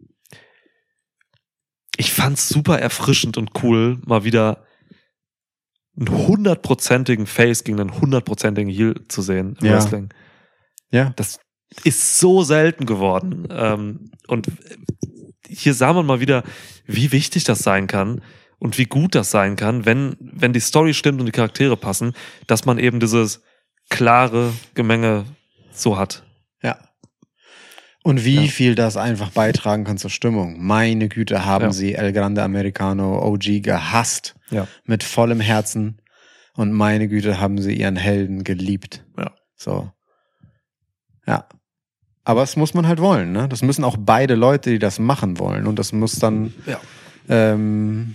Ich fand's super erfrischend und cool, mal wieder einen 100%igen Face gegen einen 100%igen Heel zu sehen im Ja. Wrestling. Ja. Das ist so selten geworden. Und hier sah man mal wieder, wie wichtig das sein kann und wie gut das sein kann, wenn die Story stimmt und die Charaktere passen, dass man eben dieses klare Gemenge so hat. Ja. Und wie Ja. viel das einfach beitragen kann zur Stimmung. Meine Güte, haben Ja. sie El Grande Americano OG gehasst. Ja. Mit vollem Herzen. Und meine Güte, haben sie ihren Helden geliebt. Ja. So. Ja. Aber es muss man halt wollen, ne? Das müssen auch beide Leute, die das machen wollen. Und das muss dann, Ja. und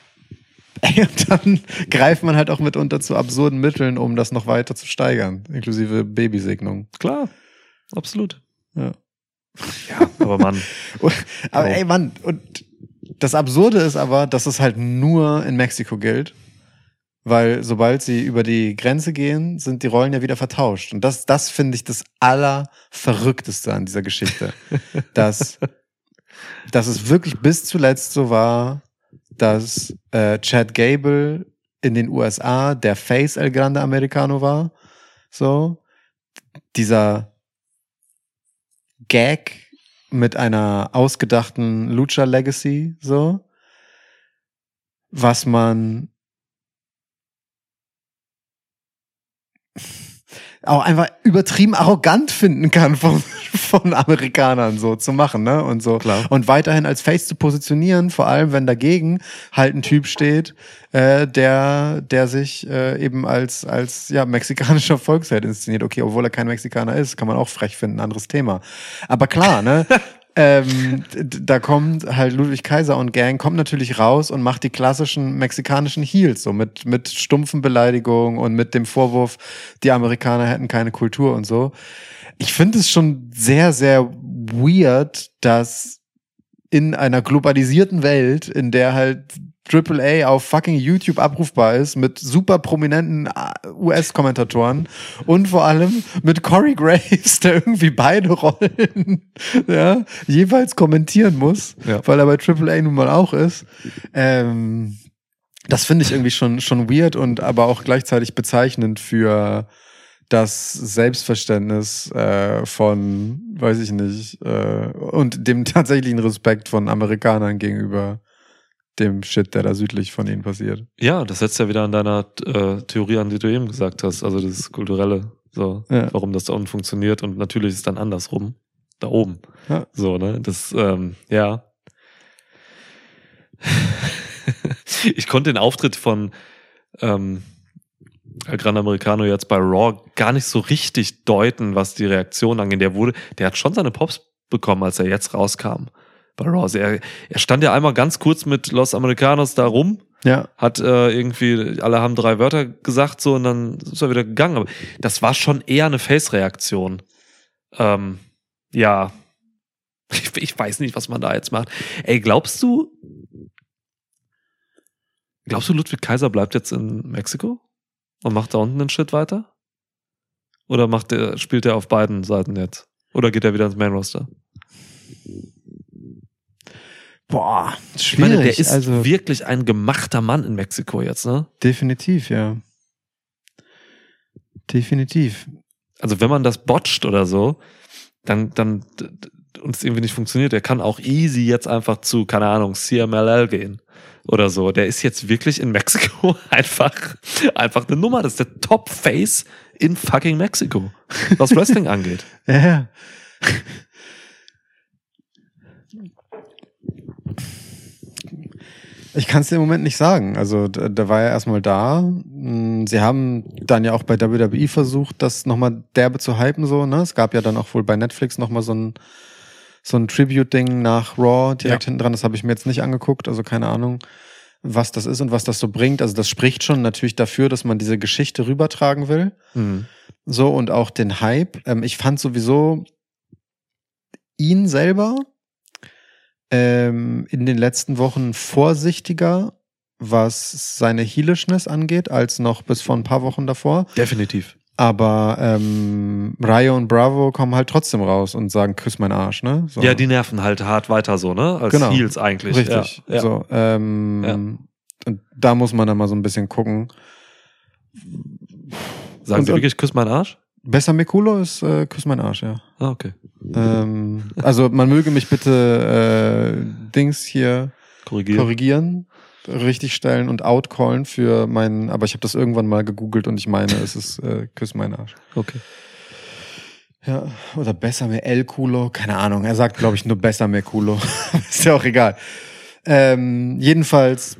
dann greift man halt auch mitunter zu absurden Mitteln, um das noch weiter zu steigern. Inklusive Babysegnung. Klar. Absolut. Ja. Ja, aber Mann. Aber Oh. ey, Mann, und das Absurde ist aber, dass es halt nur in Mexiko gilt, weil sobald sie über die Grenze gehen, sind die Rollen ja wieder vertauscht. Und das finde ich das Allerverrückteste an dieser Geschichte. dass es wirklich bis zuletzt so war, dass Chad Gable in den USA der Face El Grande Americano war. So. Dieser Gag mit einer ausgedachten Lucha Legacy, so, was man auch einfach übertrieben arrogant finden kann von Amerikanern so zu machen, ne? Und so. Klar. Und weiterhin als Face zu positionieren, vor allem wenn dagegen halt ein Typ steht, der sich eben als ja mexikanischer Volksheld inszeniert. Okay, obwohl er kein Mexikaner ist, kann man auch frech finden, anderes Thema. Aber klar, ne? Da kommt halt Ludwig Kaiser und Gang, kommt natürlich raus und macht die klassischen mexikanischen Heels, so mit stumpfen Beleidigungen und mit dem Vorwurf, die Amerikaner hätten keine Kultur und so. Ich finde es schon sehr, sehr weird, dass in einer globalisierten Welt, in der halt AAA auf fucking YouTube abrufbar ist, mit super prominenten US-Kommentatoren und vor allem mit Corey Graves, der irgendwie beide Rollen ja, jeweils kommentieren muss, Ja. weil er bei AAA nun mal auch ist. Das finde ich irgendwie schon weird und aber auch gleichzeitig bezeichnend für das Selbstverständnis von, weiß ich nicht, und dem tatsächlichen Respekt von Amerikanern gegenüber dem Shit, der da südlich von ihnen passiert. Ja, das setzt ja wieder an deiner Theorie an, die du eben gesagt hast. Also das Kulturelle, so, Ja. warum das da unten funktioniert. Und natürlich ist es dann andersrum. Da oben. Ja. So, ne? Das, ja. Ich konnte den Auftritt von El Gran Americano jetzt bei Raw gar nicht so richtig deuten, was die Reaktion angeht. Der hat schon seine Pops bekommen, als er jetzt rauskam bei Raw. Also er stand ja einmal ganz kurz mit Los Americanos da rum, Ja. hat irgendwie, alle haben 3 Wörter gesagt so und dann ist er wieder gegangen. Aber das war schon eher eine Face-Reaktion. Ja. Ich weiß nicht, was man da jetzt macht. Ey, glaubst du, Ludwig Kaiser bleibt jetzt in Mexiko und macht da unten den Shit weiter? Oder spielt er auf beiden Seiten jetzt? Oder geht er wieder ins Main Roster? Boah, Ich meine, schwierig. der ist wirklich ein gemachter Mann in Mexiko jetzt, ne? Definitiv, ja. Definitiv. Also wenn man das botcht oder so, dann und es irgendwie nicht funktioniert, der kann auch easy jetzt einfach zu, keine Ahnung, CMLL gehen oder so. Der ist jetzt wirklich in Mexiko einfach eine Nummer. Das ist der Top-Face in fucking Mexiko, was Wrestling angeht. Ja. Ich kann es dir im Moment nicht sagen. Also da war er erstmal da. Sie haben dann ja auch bei WWE versucht, das nochmal derbe zu hypen, so, ne? Es gab ja dann auch wohl bei Netflix nochmal so ein Tribute-Ding nach Raw direkt hinten dran. Das habe ich mir jetzt nicht angeguckt, also keine Ahnung, was das ist und was das so bringt. Also das spricht schon natürlich dafür, dass man diese Geschichte rübertragen will. Mhm. So, und auch den Hype. Ich fand sowieso ihn selber in den letzten Wochen vorsichtiger, was seine Heelishness angeht, als noch bis vor ein paar Wochen davor. Definitiv. Aber Rayo und Bravo kommen halt trotzdem raus und sagen, küss mein Arsch, ne? So. Ja, die nerven halt hart weiter so, ne? Als Genau. Heels eigentlich. Richtig. Ja. So, und da muss man dann mal so ein bisschen gucken. Sagen Sie und- wirklich, küss meinen Arsch? Besser Mekulo ist küss mein Arsch, ja. Ah, okay. Also man möge mich bitte Dings hier korrigieren, richtig stellen und outcallen für meinen, aber ich habe das irgendwann mal gegoogelt und ich meine, es ist küss mein Arsch. Okay. Ja, oder besser mir El Culo, keine Ahnung. Er sagt, glaube ich, nur besser mir Culo. Ist ja auch egal. Jedenfalls,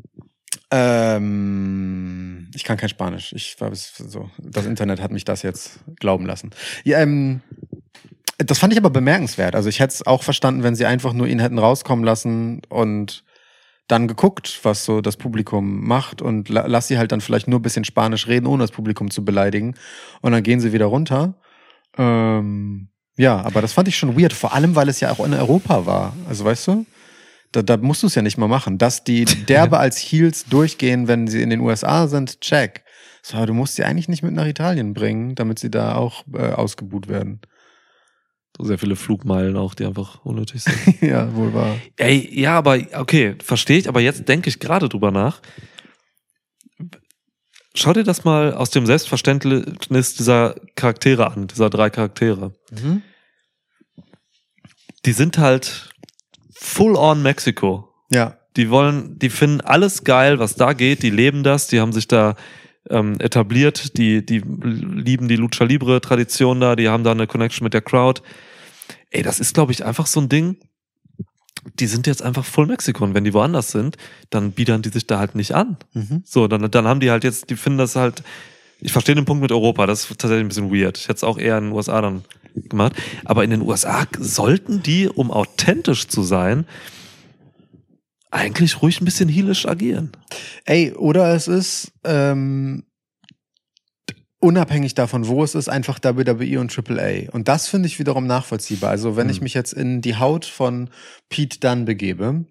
ich kann kein Spanisch. Ich war so, das Internet hat mich das jetzt glauben lassen. Ja, das fand ich aber bemerkenswert. Also ich hätte es auch verstanden, wenn sie einfach nur ihn hätten rauskommen lassen und dann geguckt, was so das Publikum macht und lass sie halt dann vielleicht nur ein bisschen Spanisch reden, ohne das Publikum zu beleidigen. Und dann gehen sie wieder runter. Ja, aber das fand ich schon weird, vor allem, weil es ja auch in Europa war. Also weißt du, da musst du es ja nicht mal machen. Dass die derbe als Heels durchgehen, wenn sie in den USA sind, check. So, aber du musst sie eigentlich nicht mit nach Italien bringen, damit sie da auch ausgebuht werden. So sehr viele Flugmeilen auch, die einfach unnötig sind. Ja, wohl wahr. Ey, ja, aber okay, verstehe ich, aber jetzt denke ich gerade drüber nach. Schau dir das mal aus dem Selbstverständnis dieser Charaktere an, dieser 3 Charaktere. Mhm. Die sind halt full on Mexiko. Ja. Die finden alles geil, was da geht, die leben das, die haben sich da etabliert, die lieben die Lucha Libre Tradition da, die haben da eine Connection mit der Crowd. Ey, das ist, glaube ich, einfach so ein Ding, die sind jetzt einfach full Mexiko und wenn die woanders sind, dann biedern die sich da halt nicht an. Mhm. So, dann haben die halt jetzt, die finden das halt, ich verstehe den Punkt mit Europa, das ist tatsächlich ein bisschen weird. Ich hätte es auch eher in den USA dann gemacht. Aber in den USA sollten die, um authentisch zu sein, eigentlich ruhig ein bisschen heelisch agieren. Ey, oder es ist unabhängig davon, wo es ist, einfach WWE und AAA. Und das finde ich wiederum nachvollziehbar. Also wenn ich mich jetzt in die Haut von Pete Dunne begebe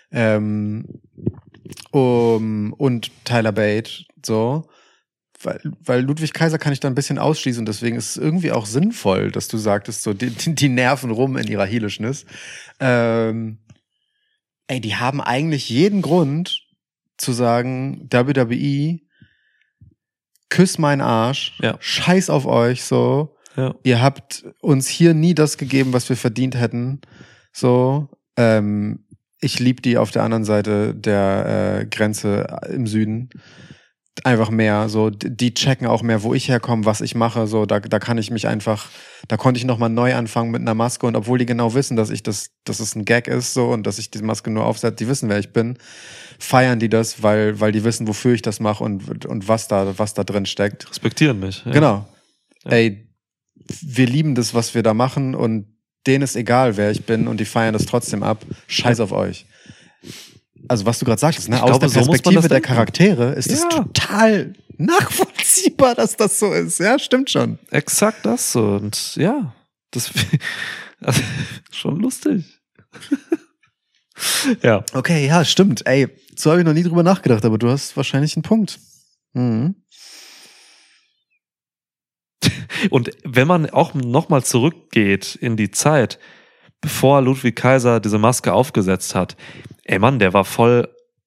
und Tyler Bate, so, weil Ludwig Kaiser kann ich da ein bisschen ausschließen und deswegen ist es irgendwie auch sinnvoll, dass du sagtest, so die nerven rum in ihrer Heelishness. Ey, die haben eigentlich jeden Grund zu sagen, WWE, küss meinen Arsch, Ja. scheiß auf euch, so. Ja. Ihr habt uns hier nie das gegeben, was wir verdient hätten, so. ich liebe die auf der anderen Seite der Grenze im Süden einfach mehr. So, die checken auch mehr, wo ich herkomme, was ich mache. So, da kann ich mich einfach, da konnte ich nochmal neu anfangen mit einer Maske. Und obwohl die genau wissen, dass es ein Gag ist, so, und dass ich die Maske nur aufsetze, die wissen, wer ich bin, feiern die das, weil die wissen, wofür ich das mache und was da drin steckt. Respektieren mich. Ja. Genau. Ja. Ey, wir lieben das, was wir da machen, und denen ist egal, wer ich bin, und die feiern das trotzdem ab. Scheiß auf euch. Also was du gerade sagtest, ne? Ich Aus glaube, der so muss man Perspektive das der denken. Charaktere ist es Ja. total nachvollziehbar, dass das so ist. Ja, stimmt schon. Exakt das so. Und ja, das also, schon lustig. Ja. Okay, ja, stimmt. Ey, so habe ich noch nie drüber nachgedacht, aber du hast wahrscheinlich einen Punkt. Mhm. Und wenn man auch nochmal zurückgeht in die Zeit, bevor Ludwig Kaiser diese Maske aufgesetzt hat, ey Mann, der war voll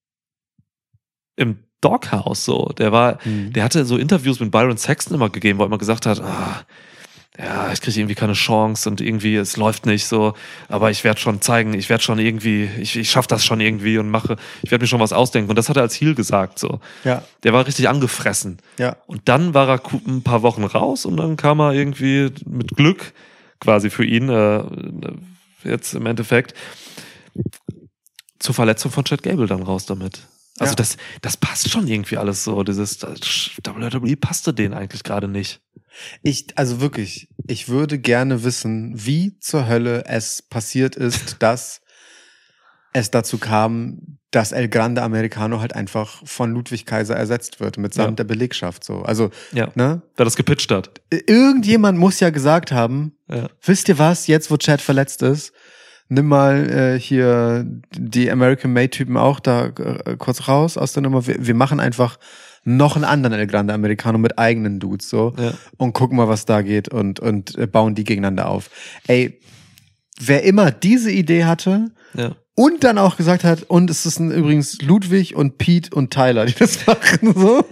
im Doghouse so. Der hatte so Interviews mit Byron Saxton immer gegeben, wo er immer gesagt hat, ja, ich kriege irgendwie keine Chance und irgendwie, es läuft nicht so, aber ich werde schon zeigen, ich werde schon irgendwie, ich schaffe das schon irgendwie und ich werde mir schon was ausdenken. Und das hat er als Heel gesagt so. Ja. Der war richtig angefressen. Ja. Und dann war er ein paar Wochen raus und dann kam er irgendwie mit Glück quasi für ihn jetzt im Endeffekt zur Verletzung von Chad Gable dann raus damit. Also Ja. das passt schon irgendwie alles so. Dieses WWE passte denen eigentlich gerade nicht. Also wirklich, ich würde gerne wissen, wie zur Hölle es passiert ist, dass es dazu kam, dass El Grande Americano halt einfach von Ludwig Kaiser ersetzt wird, mitsamt der Belegschaft so. Also, Ja. ne? Wer das gepitcht hat. Irgendjemand muss ja gesagt haben, Ja. wisst ihr was, jetzt wo Chad verletzt ist, nimm mal hier die American-Made-Typen auch da kurz raus aus der Nummer. Wir machen einfach noch einen anderen El Grande Americano mit eigenen Dudes so und gucken mal, was da geht und bauen die gegeneinander auf. Ey, wer immer diese Idee hatte und dann auch gesagt hat, und es ist übrigens Ludwig und Pete und Tyler, die das machen, so.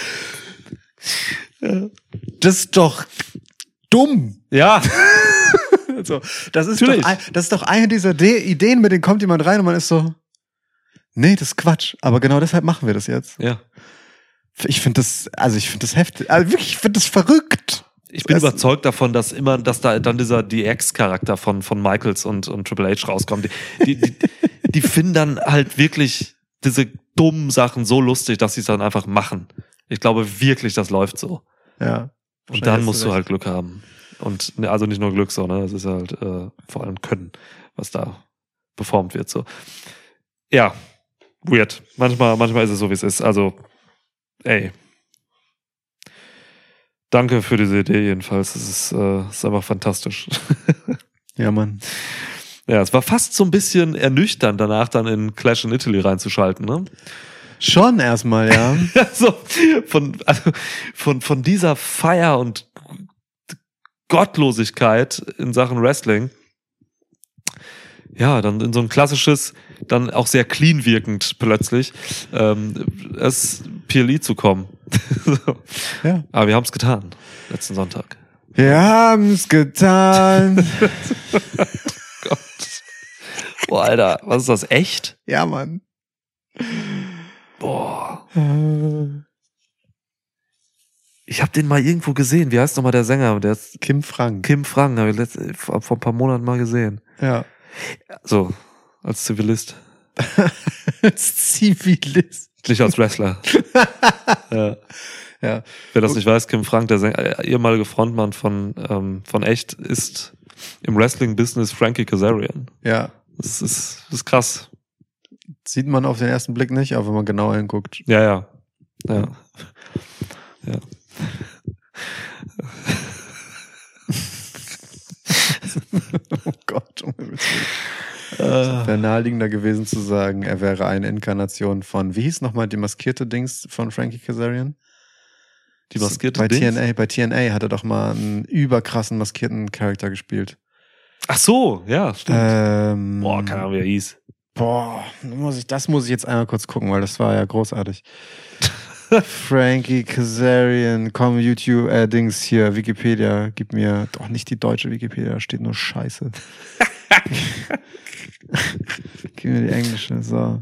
Das ist doch dumm. Ja. So, das ist Natürlich. doch eine dieser Ideen, mit denen kommt jemand rein und man ist so, nee, das ist Quatsch. Aber genau deshalb machen wir das jetzt. Ja. Ich finde das heftig. Also wirklich, ich finde das verrückt. Ich bin überzeugt davon, dass da dann dieser DX-Charakter von Michaels und Triple H rauskommt. Die finden dann halt wirklich diese dummen Sachen so lustig, dass sie es dann einfach machen. Ich glaube wirklich, das läuft so. Ja. Und dann musst du halt Glück haben. Und also nicht nur Glück, sondern es ist halt vor allem Können, was da performt wird. So. Ja, weird. Manchmal ist es so, wie es ist. Also, ey. Danke für diese Idee jedenfalls. Es ist einfach fantastisch. Ja, Mann. Ja, es war fast so ein bisschen ernüchternd, danach dann in Clash in Italy reinzuschalten, ne? Schon erstmal, ja. So, von dieser Feier und Gottlosigkeit in Sachen Wrestling, ja, dann in so ein klassisches, dann auch sehr clean wirkend plötzlich, es PLE zu kommen. So. Ja. Aber wir haben es getan, letzten Sonntag. Wir haben's getan. Gott. Boah, Alter, was ist das, echt? Ja, Mann. Boah. Ich habe den mal irgendwo gesehen. Wie heißt nochmal der Sänger? Der ist Kim Frank. Kim Frank, habe ich vor ein paar Monaten mal gesehen. Ja. So, als Zivilist. Als Zivilist. Nicht als Wrestler. Ja. Ja. Wer das nicht weiß, Kim Frank, der Sänger, ehemalige Frontmann von Echt, ist im Wrestling-Business Frankie Kazarian. Ja. Das ist krass. Sieht man auf den ersten Blick nicht, aber wenn man genauer hinguckt. Ja. Oh Gott, um Himmels Willen. Es wäre naheliegender gewesen zu sagen, er wäre eine Inkarnation von, wie hieß nochmal die maskierte Dings von Frankie Kazarian? Die maskierte bei Dings? Bei TNA hat er doch mal einen überkrassen maskierten Charakter gespielt. Ach so, ja, stimmt. Boah, Keine Ahnung, wie er hieß. Boah, das muss ich jetzt einmal kurz gucken, weil das war ja großartig. Frankie Kazarian, komm, YouTube, Dings hier, Wikipedia, gib mir, doch nicht die deutsche Wikipedia, da steht nur Scheiße. Gib mir die englische. So.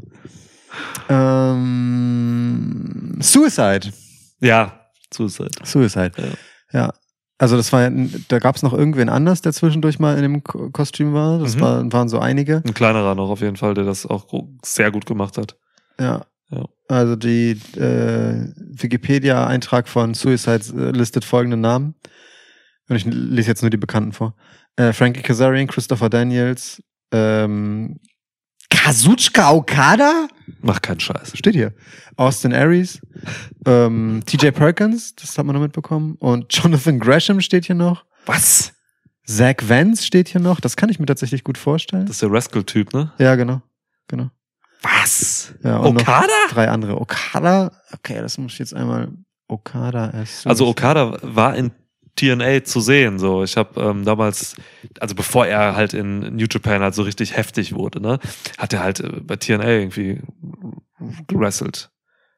Suicide. Ja, Suicide. Suicide. Ja. Also das war, da gab es noch irgendwen anders, der zwischendurch mal in dem Kostüm war. Das waren so einige. Ein kleinerer noch auf jeden Fall, der das auch sehr gut gemacht hat. Ja. Ja. Also die Wikipedia-Eintrag von Suicide listet folgende Namen. Und ich lese jetzt nur die Bekannten vor. Frankie Kazarian, Christopher Daniels, Kazuchika Okada? Mach keinen Scheiß. Steht hier. Austin Aries, TJ Perkins, das hat man noch mitbekommen. Und Jonathan Gresham steht hier noch. Was? Zach Vance steht hier noch. Das kann ich mir tatsächlich gut vorstellen. Das ist der Rascal-Typ, ne? Ja, genau. Was? Ja, und Okada? noch 3 andere. Okada? Okay, das muss ich jetzt einmal. Okada as Also Okada war in TNA zu sehen, so. Ich habe damals, also bevor er halt in New Japan halt so richtig heftig wurde, ne, hat er halt bei TNA irgendwie gewrestelt.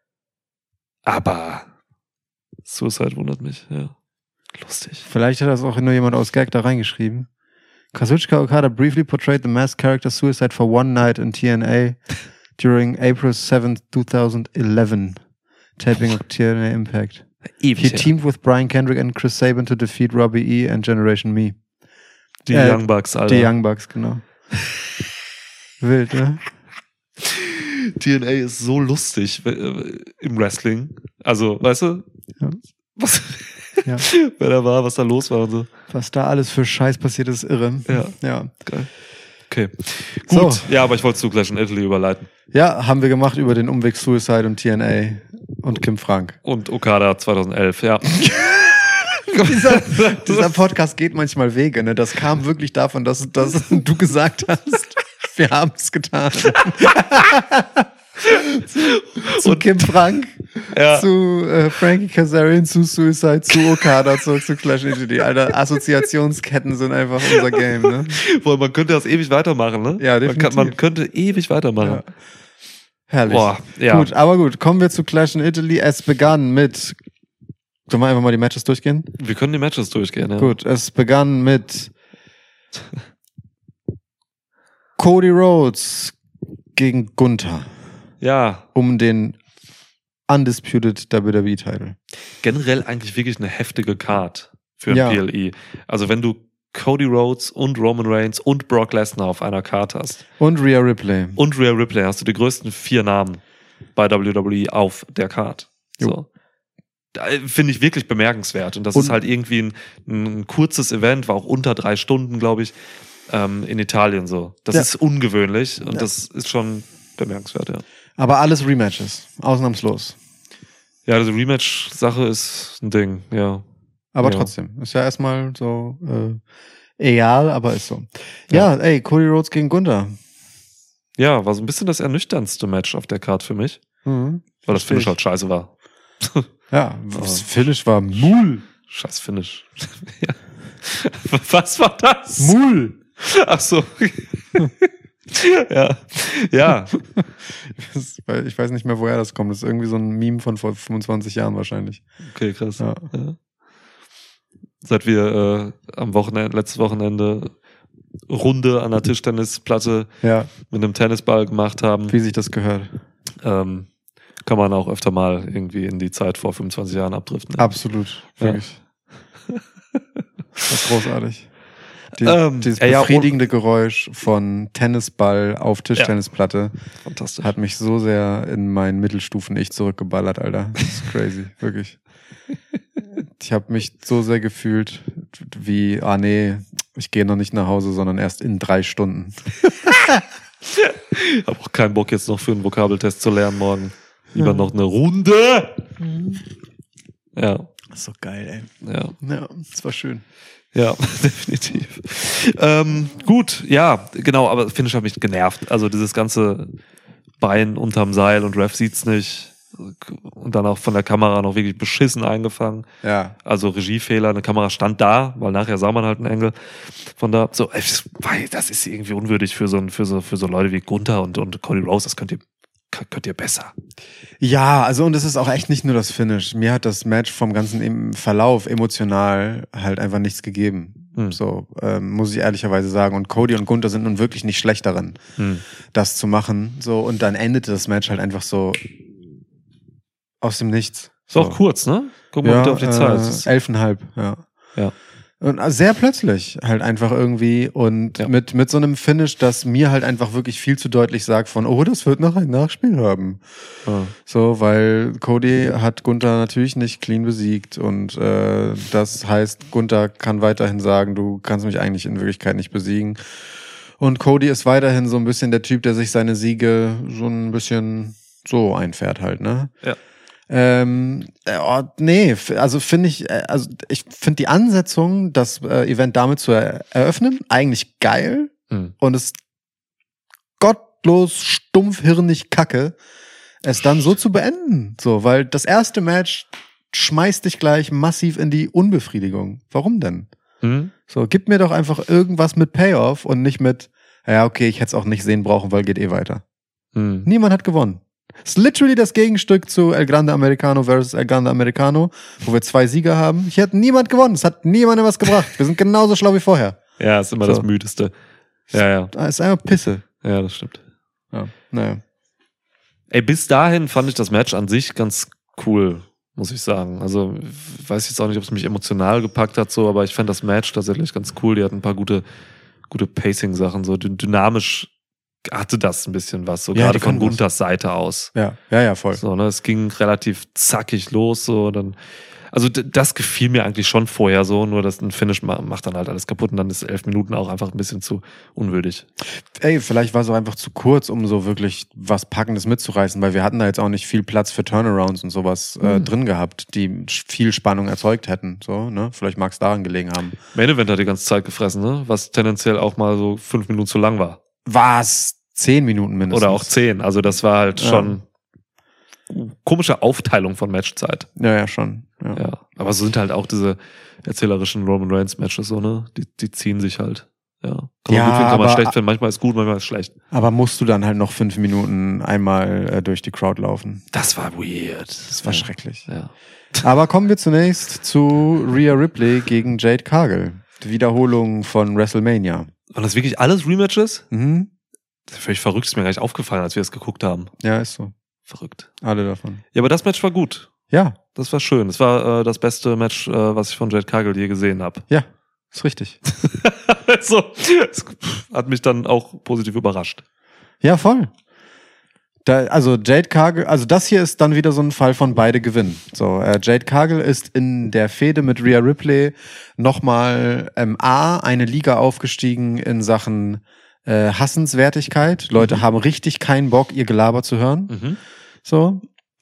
Aber Suicide wundert mich, ja. Lustig. Vielleicht hat das auch nur jemand aus Gag da reingeschrieben. Kazuchika Okada briefly portrayed the masked character Suicide for one night in TNA during April 7th, 2011. Taping of TNA Impact. Ewig He her. teamed with Brian Kendrick and Chris Sabin to defeat Robbie E. and Generation Me. Die Young Bucks, Alter. Die Young Bucks, genau. Wild, ne? TNA ist so lustig im Wrestling. Also, weißt du? Ja. Was, Ja. wer da war, was da los war und so. Was da alles für Scheiß passiert ist, irre. Ja. Geil. Okay. So. Gut. Ja, aber ich wollte zu Clash in Italy überleiten. Ja, haben wir gemacht über den Umweg Suicide und TNA und Kim Frank. Und Okada 2011, ja. Dieser Podcast geht manchmal Wege, ne? Das kam wirklich davon, dass du gesagt hast, wir haben es getan. zu Kim Frank, Ja. zu Frankie Kazarian, zu Suicide, zu Okada, zurück zu Clash in Italy. Alter, Assoziationsketten sind einfach unser Game, ne? Boah, man könnte das ewig weitermachen, ne? Ja, definitiv. Man könnte ewig weitermachen. Ja. Herrlich. Boah, ja. Gut, aber gut, kommen wir zu Clash in Italy. Es begann mit... Sollen wir einfach mal die Matches durchgehen? Wir können die Matches durchgehen, ja. Gut, es begann mit Cody Rhodes gegen Gunther Ja, um den Undisputed WWE-Title. generell eigentlich wirklich eine heftige Card für ein Ja. PLE. Also wenn du Cody Rhodes und Roman Reigns und Brock Lesnar auf einer Card hast Und Rhea Ripley. und Rhea Ripley, hast du die größten 4 Namen bei WWE auf der Card. Jo. So. Finde ich wirklich bemerkenswert. Und das Und- ist halt irgendwie ein kurzes Event, war auch unter 3 Stunden, glaube ich, in Italien so. Das Ja. ist ungewöhnlich und Ja. das ist schon bemerkenswert, ja. Aber alles Rematches. Ausnahmslos. Ja, also Rematch-Sache ist ein Ding, ja. Aber Ja. trotzdem. Ist ja erstmal so egal, aber ist so. Ja, ey, Cody Rhodes gegen Gunther. Ja, war so ein bisschen das ernüchterndste Match auf der Card für mich, Mhm. weil das Versteh Finish halt scheiße war. Ja, das Finish war Mull. Scheiß Finish. Ja. Was war das? Mull. Ach so. Ja. Ja. Ich weiß nicht mehr, woher das kommt. Das ist irgendwie so ein Meme von vor 25 Jahren wahrscheinlich. Okay, krass. Ja. Ja. Seit wir letztes Wochenende Runde an der Tischtennisplatte Ja, mit einem Tennisball gemacht haben, wie sich das gehört. kann man auch öfter mal irgendwie in die Zeit vor 25 Jahren abdriften. Absolut. Wirklich. Das ist großartig. Dieses ja, befriedigende Geräusch von Tennisball auf Tischtennisplatte Fantastisch. hat mich so sehr in mein Mittelstufen-Ich zurückgeballert, Alter. Das ist crazy, wirklich. Ich habe mich so sehr gefühlt wie, ich gehe noch nicht nach Hause, sondern erst in 3 Stunden. Ich habe auch keinen Bock jetzt noch für einen Vokabeltest zu lernen morgen. Lieber noch eine Runde. Ja, Das ist so geil, ey. ja. Ja, das war schön. Ja, definitiv. Gut, ja, genau, aber Finish hat mich genervt. Also dieses ganze Bein unterm Seil und Ref sieht's nicht. Und dann auch von der Kamera noch wirklich beschissen eingefangen. Ja. Also Regiefehler, eine Kamera stand da, weil nachher sah man halt einen Engel von da. So, das ist irgendwie unwürdig für so Leute wie Gunther und Cody Rhodes. Das könnt ihr besser. Ja, also und es ist auch echt nicht nur das Finish. Mir hat das Match vom ganzen Verlauf emotional halt einfach nichts gegeben. So, muss ich ehrlicherweise sagen. Und Cody und Gunther sind nun wirklich nicht schlecht darin, das zu machen. So, und dann endete das Match halt einfach so aus dem Nichts. Ist auch kurz, ne? Guck mal bitte auf die Zeit. 11,5, Ja. Und sehr plötzlich halt einfach irgendwie und mit so einem Finish, das mir halt einfach wirklich viel zu deutlich sagt von, oh, das wird noch ein Nachspiel haben. Ja. So, weil Cody hat Gunther natürlich nicht clean besiegt und das heißt, Gunther kann weiterhin sagen, du kannst mich eigentlich in Wirklichkeit nicht besiegen. Und Cody ist weiterhin so ein bisschen der Typ, der sich seine Siege so ein bisschen so einfährt halt, ne? Ja. Nee, also finde ich, ich finde die Ansetzung, das Event damit zu eröffnen, eigentlich geil und es gottlos stumpfhirnig kacke, es dann so zu beenden, so, weil das erste Match schmeißt dich gleich massiv in die Unbefriedigung. Warum denn? So, gib mir doch einfach irgendwas mit Payoff und nicht mit, ja, okay, ich hätte es auch nicht sehen brauchen, weil geht weiter. Niemand hat gewonnen. Das ist literally das Gegenstück zu El Grande Americano versus El Grande Americano, wo wir 2 Sieger haben. Hier hat niemand gewonnen. Es hat niemandem was gebracht. Wir sind genauso schlau wie vorher. Ja, ist immer das Müdeste. Ja. Das ist einfach Pisse. Ja, das stimmt. Ja, naja. Ey, bis dahin fand ich das Match an sich ganz cool, muss ich sagen. Also, weiß jetzt auch nicht, ob es mich emotional gepackt hat, so, aber ich fand das Match tatsächlich ganz cool. Die hatten ein paar gute Pacing-Sachen, so dynamisch hatte das ein bisschen was, so gerade von Gunthers Seite aus. Ja, voll. So, ne, es ging relativ zackig los, so, dann, also das gefiel mir eigentlich schon vorher so, nur dass ein Finish macht dann halt alles kaputt und dann ist 11 Minuten auch einfach ein bisschen zu unwürdig. Ey, vielleicht war es auch einfach zu kurz, um so wirklich was Packendes mitzureißen, weil wir hatten da jetzt auch nicht viel Platz für Turnarounds und sowas drin gehabt, die viel Spannung erzeugt hätten, so, ne? Vielleicht mag es daran gelegen haben. Main Event hat die ganze Zeit gefressen, ne? Was tendenziell auch mal so 5 Minuten zu lang war. Was? 10 Minuten mindestens. Oder auch 10. Also das war halt schon komische Aufteilung von Matchzeit. Ja, schon. Ja. Aber so sind halt auch diese erzählerischen Roman Reigns Matches so, ne? Die ziehen sich halt. Ja. Kann man gut finden, kann man schlecht finden. Manchmal ist gut, manchmal ist schlecht. Aber musst du dann halt noch 5 Minuten einmal durch die Crowd laufen? Das war weird. Das war schrecklich. Ja. Aber kommen wir zunächst zu Rhea Ripley gegen Jade Cargill. Die Wiederholung von WrestleMania. Waren das wirklich alles Rematches? Mhm. Das ist völlig verrückt, ist mir gar nicht aufgefallen, als wir es geguckt haben. Ja, ist so. Verrückt. Alle davon. Ja, aber das Match war gut. Ja. Das war schön. Das war das beste Match, was ich von Jade Cargill je gesehen habe. Ja, ist richtig. So, das hat mich dann auch positiv überrascht. Ja, voll. Also Jade Cargill, also das hier ist dann wieder so ein Fall von beide gewinnen. So, Jade Cargill ist in der Fehde mit Rhea Ripley nochmal eine Liga aufgestiegen in Sachen Hassenswertigkeit. Leute haben richtig keinen Bock, ihr Gelaber zu hören. So.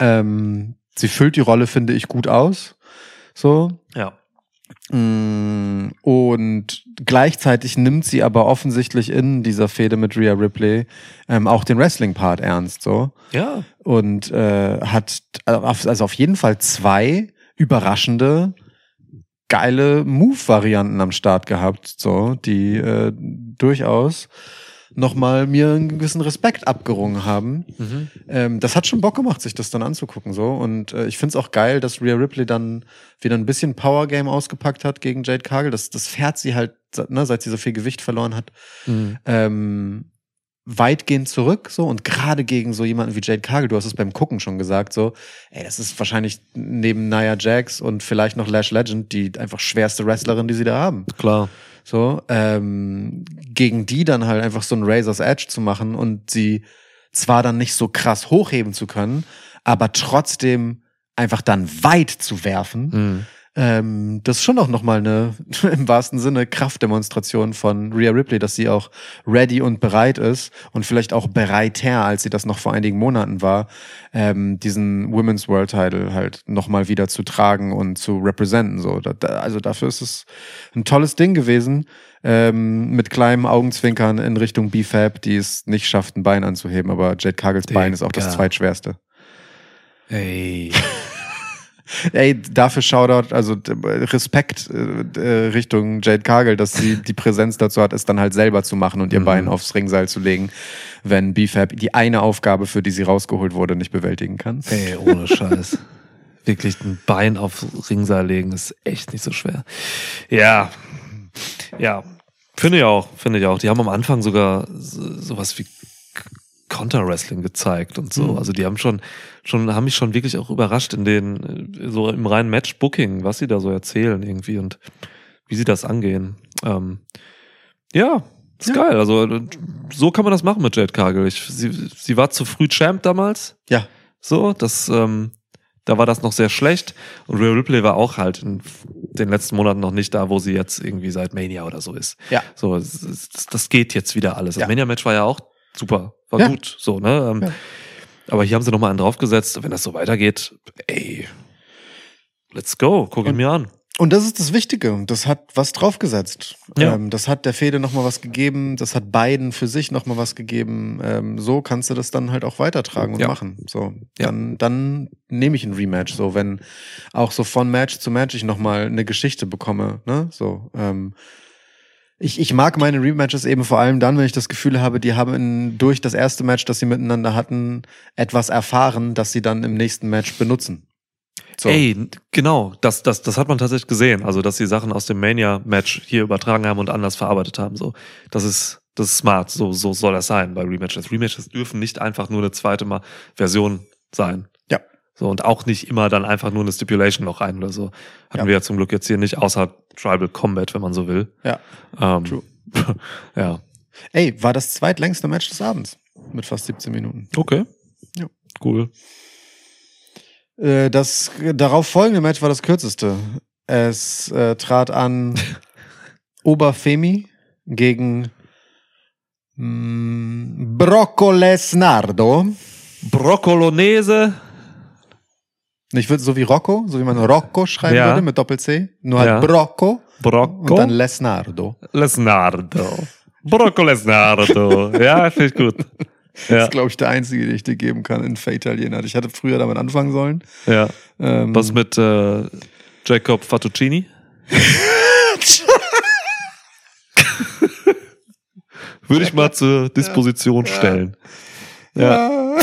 Sie füllt die Rolle, finde ich, gut aus. So. Ja. Und gleichzeitig nimmt sie aber offensichtlich in dieser Fehde mit Rhea Ripley auch den Wrestling-Part ernst. So. Ja. Und hat also auf jeden Fall 2 überraschende geile Move-Varianten am Start gehabt, so, die durchaus nochmal mir einen gewissen Respekt abgerungen haben. Das hat schon Bock gemacht, sich das dann anzugucken, so. Und ich find's auch geil, dass Rhea Ripley dann wieder ein bisschen Power-Game ausgepackt hat gegen Jade Cargill. Das fährt sie halt, ne, seit sie so viel Gewicht verloren hat, weitgehend zurück, so, und gerade gegen so jemanden wie Jade Cargill, du hast es beim Gucken schon gesagt, so, ey, das ist wahrscheinlich neben Nia Jax und vielleicht noch Lash Legend die einfach schwerste Wrestlerin, die sie da haben. Klar. So, gegen die dann halt einfach so ein Razor's Edge zu machen und sie zwar dann nicht so krass hochheben zu können, aber trotzdem einfach dann weit zu werfen, das ist schon auch nochmal eine, im wahrsten Sinne, Kraftdemonstration von Rhea Ripley, dass sie auch ready und bereit ist und vielleicht auch bereiter, als sie das noch vor einigen Monaten war, diesen Women's World Title halt nochmal wieder zu tragen und zu representen. So, also dafür ist es ein tolles Ding gewesen, mit kleinem Augenzwinkern in Richtung B-Fab, die es nicht schafft, ein Bein anzuheben, aber Jade Cargills Bein ist auch das zweitschwerste. Ey. Ey, dafür Shoutout, also Respekt Richtung Jade Cargill, dass sie die Präsenz dazu hat, es dann halt selber zu machen und ihr Bein aufs Ringseil zu legen, wenn B-Fab die eine Aufgabe, für die sie rausgeholt wurde, nicht bewältigen kann. Ey, ohne Scheiß. Wirklich ein Bein aufs Ringseil legen ist echt nicht so schwer. Ja. Ja, finde ich auch. Die haben am Anfang sogar sowas wie Counter-Wrestling gezeigt und so. Also die haben haben mich schon wirklich auch überrascht so im reinen Match-Booking, was sie da so erzählen irgendwie und wie sie das angehen. Ist geil. Also so kann man das machen mit Jade Cargill. Sie war zu früh Champ damals. Ja. So, da war das noch sehr schlecht. Und Rhea Ripley war auch halt in den letzten Monaten noch nicht da, wo sie jetzt irgendwie seit Mania oder so ist. Ja. So, das geht jetzt wieder alles. Ja. Das Mania-Match war ja auch super, war gut. So, ne? Ja. Aber hier haben sie nochmal einen draufgesetzt. Wenn das so weitergeht, let's go, guck ihn mir an. Und das ist das Wichtige. Das hat was draufgesetzt. Ja. Das hat der Fehde nochmal was gegeben. Das hat beiden für sich nochmal was gegeben. So kannst du das dann halt auch weitertragen und machen. So, dann nehme ich ein Rematch. So, wenn auch so von Match zu Match ich nochmal eine Geschichte bekomme. Ne? So, ich mag meine Rematches eben vor allem dann, wenn ich das Gefühl habe, die haben durch das erste Match, das sie miteinander hatten, etwas erfahren, das sie dann im nächsten Match benutzen. So. Genau, das hat man tatsächlich gesehen. Also, dass sie Sachen aus dem Mania-Match hier übertragen haben und anders verarbeitet haben. So, das ist smart. So soll das sein bei Rematches. Rematches dürfen nicht einfach nur eine zweite Version sein. Ja. So, und auch nicht immer dann einfach nur eine Stipulation noch rein oder so. Hatten wir ja zum Glück jetzt hier nicht, außer Tribal Combat, wenn man so will. Ja. True. Ja. War das zweitlängste Match des Abends. Mit fast 17 Minuten. Okay. Ja. Cool. Das darauf folgende Match war das kürzeste. Es trat an Oberfemi gegen Brocco Lesnardo. Broccolonese. Ich würde so wie Rocco, so wie man Rocco schreiben würde mit Doppel-C. Nur halt Brocco. Und dann Lesnardo. Brocco Lesnardo. Ja, finde ich gut. Das ist, glaube ich, der einzige, den ich dir geben kann in Italiener. Ich hatte früher damit anfangen sollen. Ja. Was mit Jacob Fattuccini? Würde ich mal zur Disposition stellen. Ja.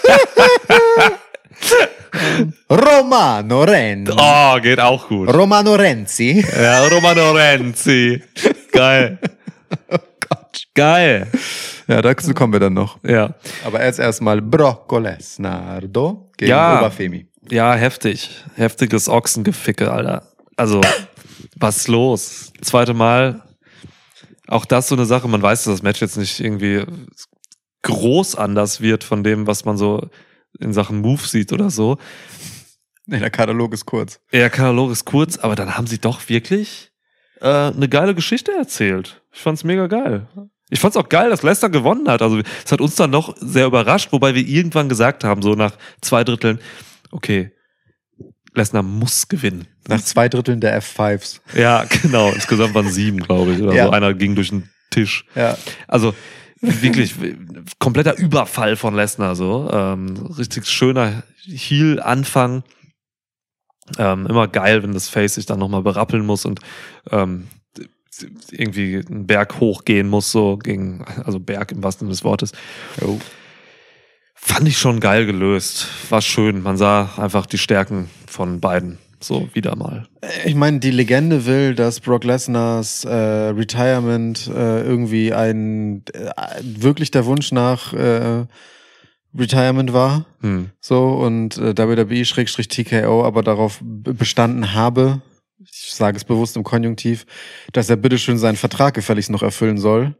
Romano Renzi. Oh, geht auch gut. Romano Renzi. Ja, Romano Renzi. Geil. Oh Gott. Geil. Ja, dazu kommen wir dann noch. Ja. Aber jetzt erstmal Brocco Lesnardo gegen Oberfemi. Ja, heftig. Heftiges Ochsengeficke, Alter. Also, was ist los? Zweite Mal. Auch das so eine Sache, man weiß, dass das Match jetzt nicht irgendwie groß anders wird von dem, was man so in Sachen Move sieht oder so. Nee, der Katalog ist kurz. Ja, der Katalog ist kurz, aber dann haben sie doch wirklich eine geile Geschichte erzählt. Ich fand's mega geil. Ich fand's auch geil, dass Lesnar gewonnen hat. Also es hat uns dann noch sehr überrascht, wobei wir irgendwann gesagt haben, so nach 2 Dritteln, okay, Lesnar muss gewinnen. Nach 2 Dritteln der F5s. Ja, genau. Insgesamt waren 7, glaube ich. Oder so. Einer ging durch den Tisch. Ja. Also wirklich kompletter Überfall von Lesnar. So. Richtig schöner Heel-Anfang. Immer geil, wenn das Face sich dann nochmal berappeln muss und irgendwie einen Berg hochgehen muss, so also Berg im wahrsten Sinne des Wortes. Oh. Fand ich schon geil gelöst. War schön. Man sah einfach die Stärken von beiden. So, wieder mal. Ich meine, die Legende will, dass Brock Lesnars Retirement irgendwie wirklich der Wunsch nach Retirement war. So, und WWE/TKO aber darauf bestanden habe, ich sage es bewusst im Konjunktiv, dass er bitteschön seinen Vertrag gefälligst noch erfüllen soll.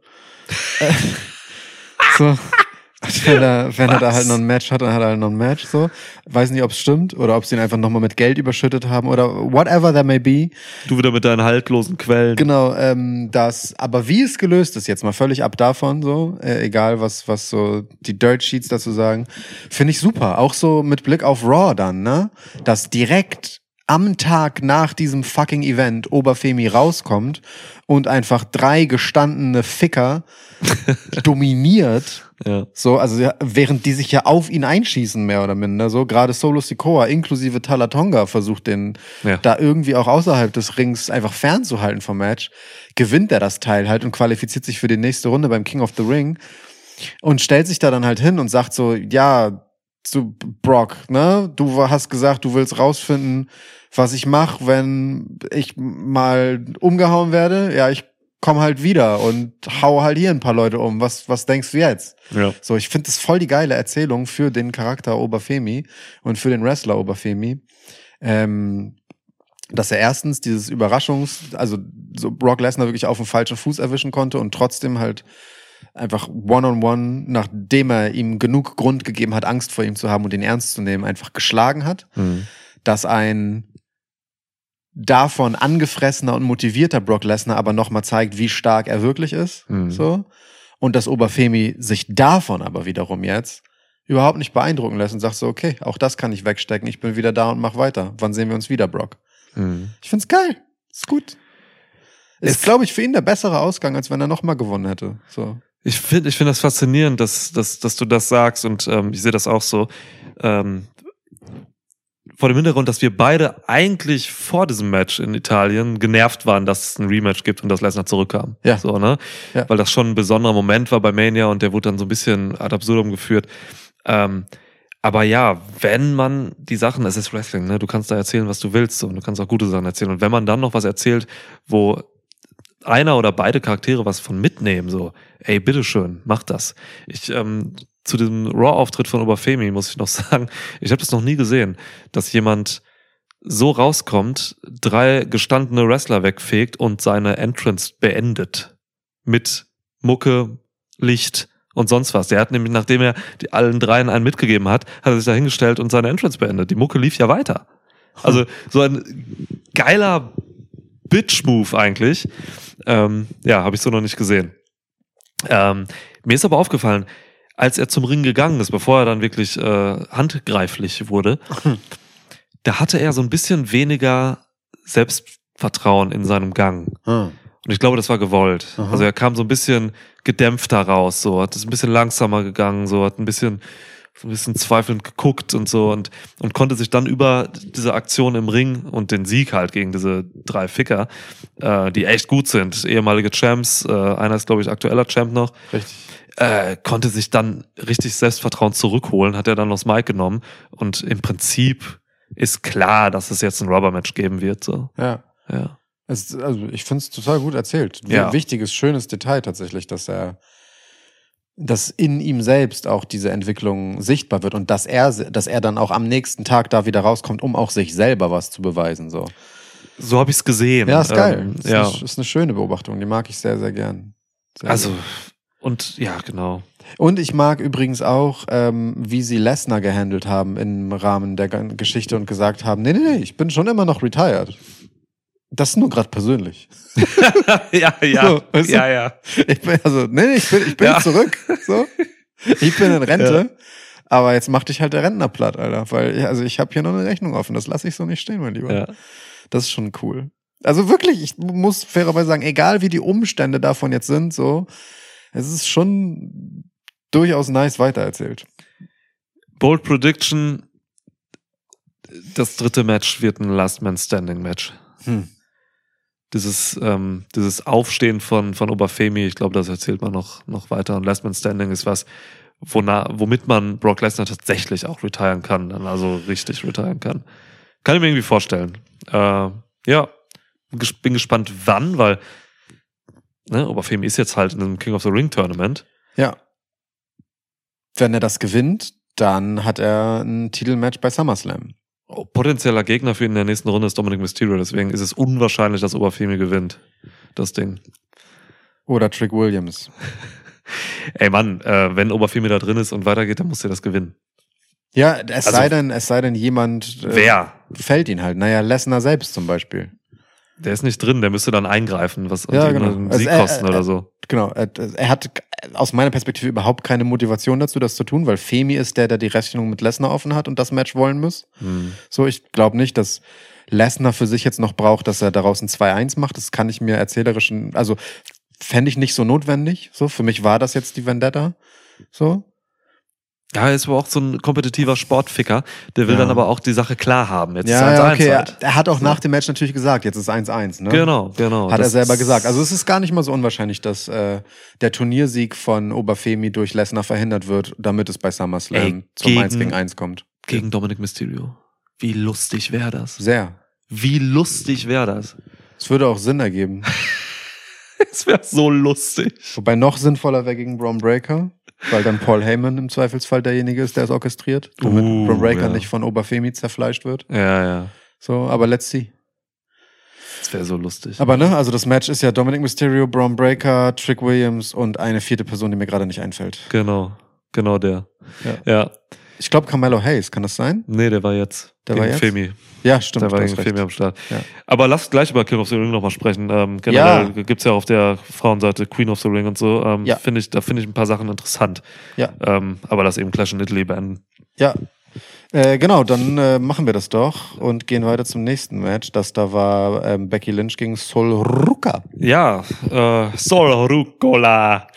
So. Wenn er da halt noch ein Match hat, dann hat er halt noch ein Match, so. Weiß nicht, ob es stimmt oder ob sie ihn einfach nochmal mit Geld überschüttet haben oder whatever that may be. Du wieder mit deinen haltlosen Quellen. Genau, aber wie es gelöst ist, jetzt mal völlig ab davon, so, egal was so die Dirt Sheets dazu sagen, finde ich super. Auch so mit Blick auf Raw dann, ne? Dass direkt am Tag nach diesem fucking Event Oberfemi rauskommt und einfach 3 gestandene Ficker dominiert. Ja. So, also während die sich ja auf ihn einschießen, mehr oder minder, so, gerade Solo Sikoa inklusive Talatonga versucht den da irgendwie auch außerhalb des Rings einfach fernzuhalten vom Match, gewinnt er das Teil halt und qualifiziert sich für die nächste Runde beim King of the Ring und stellt sich da dann halt hin und sagt so, ja, zu Brock, ne? Du hast gesagt, du willst rausfinden, was ich mache, wenn ich mal umgehauen werde. Ja, ich komm halt wieder und hau halt hier ein paar Leute um. Was denkst du jetzt? Ja. So, ich finde das voll die geile Erzählung für den Charakter Obafemi und für den Wrestler Obafemi. Dass er erstens dieses also so Brock Lesnar wirklich auf dem falschen Fuß erwischen konnte und trotzdem halt einfach one-on-one, nachdem er ihm genug Grund gegeben hat, Angst vor ihm zu haben und ihn ernst zu nehmen, einfach geschlagen hat. Dass ein davon angefressener und motivierter Brock Lesnar aber nochmal zeigt, wie stark er wirklich ist. So. Und dass Obafemi sich davon aber wiederum jetzt überhaupt nicht beeindrucken lässt und sagt so, okay, auch das kann ich wegstecken, ich bin wieder da und mach weiter. Wann sehen wir uns wieder, Brock? Ich find's geil. Ist gut. Ist, glaube ich, für ihn der bessere Ausgang, als wenn er nochmal gewonnen hätte. So. Ich finde das faszinierend, dass du das sagst und ich sehe das auch so. Vor dem Hintergrund, dass wir beide eigentlich vor diesem Match in Italien genervt waren, dass es ein Rematch gibt und dass Lesnar zurückkam. Ja. So, ne? Ja. Weil das schon ein besonderer Moment war bei Mania und der wurde dann so ein bisschen ad absurdum geführt. Aber ja, wenn man die Sachen, es ist Wrestling, ne? Du kannst da erzählen, was du willst und du kannst auch gute Sachen erzählen. Und wenn man dann noch was erzählt, wo einer oder beide Charaktere was von mitnehmen, so, ey, bitteschön, mach das. Zu diesem Raw-Auftritt von Obafemi muss ich noch sagen, ich habe das noch nie gesehen, dass jemand so rauskommt, 3 gestandene Wrestler wegfegt und seine Entrance beendet. Mit Mucke, Licht und sonst was. Der hat nämlich, nachdem er allen 3 einen mitgegeben hat, hat er sich da hingestellt und seine Entrance beendet. Die Mucke lief ja weiter. Also so ein geiler Bitch-Move eigentlich. Ja, habe ich so noch nicht gesehen. Mir ist aber aufgefallen, als er zum Ring gegangen ist, bevor er dann wirklich handgreiflich wurde, da hatte er so ein bisschen weniger Selbstvertrauen in seinem Gang. Und ich glaube, das war gewollt. Also er kam so ein bisschen gedämpfter raus, so, hat es ein bisschen langsamer gegangen, so, hat ein bisschen zweifelnd geguckt und so und konnte sich dann über diese Aktion im Ring und den Sieg halt gegen diese 3 Ficker, die echt gut sind, ehemalige Champs, einer ist, glaube ich, aktueller Champ noch. Richtig. Konnte sich dann richtig Selbstvertrauen zurückholen, hat er dann aufs Mic genommen und im Prinzip ist klar, dass es jetzt ein Rubber-Match geben wird. So. Ja. Also ich finde es total gut erzählt. Ja. Wichtiges, schönes Detail tatsächlich, dass in ihm selbst auch diese Entwicklung sichtbar wird und dass er dann auch am nächsten Tag da wieder rauskommt, um auch sich selber was zu beweisen. So habe ich es gesehen. Ja, ist geil. Ja. Ist eine schöne Beobachtung, die mag ich sehr, sehr gern. Sehr also, gern. und ja, genau. Und ich mag übrigens auch, wie sie Lesnar gehandelt haben im Rahmen der Geschichte und gesagt haben, nee, ich bin schon immer noch retired. Das ist nur gerade persönlich. ja. So, weißt du? Ja. Ich bin Ja. zurück. So. Ich bin in Rente. Aber jetzt mach dich halt der Rentner platt, Alter. Weil, ich habe hier noch eine Rechnung offen. Das lasse ich so nicht stehen, mein Lieber. Ja. Das ist schon cool. Also wirklich, ich muss fairerweise sagen, egal wie die Umstände davon jetzt sind, so, es ist schon durchaus nice weitererzählt. Bold Prediction, das 3. Match wird ein Last Man Standing Match. Dieses Aufstehen von Obafemi, ich glaube, das erzählt man noch weiter. Und Last Man Standing ist was, womit man Brock Lesnar tatsächlich auch retiren kann, dann also richtig retiren kann. Kann ich mir irgendwie vorstellen. Ja, bin gespannt, wann, weil Obafemi ist jetzt halt in einem King of the Ring Tournament. Ja. Wenn er das gewinnt, dann hat er ein Titelmatch bei SummerSlam. Potenzieller Gegner für ihn in der nächsten Runde ist Dominic Mysterio, deswegen ist es unwahrscheinlich, dass Obafemi gewinnt. Das Ding. Oder Trick Williams. Ey Mann, wenn Obafemi da drin ist und weitergeht, dann muss er das gewinnen. Ja, es sei denn, jemand Wer? fällt ihn halt. Naja, Lesnar selbst zum Beispiel. Der ist nicht drin, der müsste dann eingreifen, was Ja, ihm genau. einen Sieg kosten oder so. Genau, er hat aus meiner Perspektive überhaupt keine Motivation dazu, das zu tun, weil Femi ist der die Rechnung mit Lesnar offen hat und das Match wollen muss. So, ich glaube nicht, dass Lesnar für sich jetzt noch braucht, dass er daraus ein 2-1 macht. Das kann ich mir fände ich nicht so notwendig. So, für mich war das jetzt die Vendetta. So. Ja, er ist aber auch so ein kompetitiver Sportficker. Der will Ja. dann aber auch die Sache klar haben. Jetzt Ja, ist 1-1 okay. halt. Er hat auch nach dem Match natürlich gesagt, jetzt ist 1-1. Ne? Genau. Hat er Das selber ist- gesagt. Also es ist gar nicht mal so unwahrscheinlich, dass der Turniersieg von Oberfemi durch Lesnar verhindert wird, damit es bei SummerSlam zum 1-gegen-1 kommt. Gegen Dominic Mysterio. Wie lustig wäre das? Sehr. Wie lustig wäre das? Es würde auch Sinn ergeben. Es wäre so lustig. Wobei noch sinnvoller wäre gegen Braun Breaker, weil dann Paul Heyman im Zweifelsfall derjenige ist, der es orchestriert, damit Braun Breaker ja. nicht von Oberfemi zerfleischt wird. Ja. So, aber let's see. Das wäre so lustig. Aber ne, also das Match ist ja Dominic Mysterio, Braun Breaker, Trick Williams und eine vierte Person, die mir gerade nicht einfällt. Genau der. Ja. Ja. Ich glaube Carmelo Hayes, kann das sein? Nee, der war jetzt. Der gegen war jetzt? Femi. Ja, stimmt. Der war du hast gegen recht. Femi am Start. Ja. Aber lasst gleich über King of the Ring nochmal sprechen. Generell Ja. gibt's ja auf der Frauenseite Queen of the Ring und so. Ja. Da finde ich ein paar Sachen interessant. Ja. Aber lass eben Clash in Italy beenden. Ja. Genau, dann machen wir das doch und gehen weiter zum nächsten Match. Das da war Becky Lynch gegen Sol Ruka. Ja, Sol Rucola.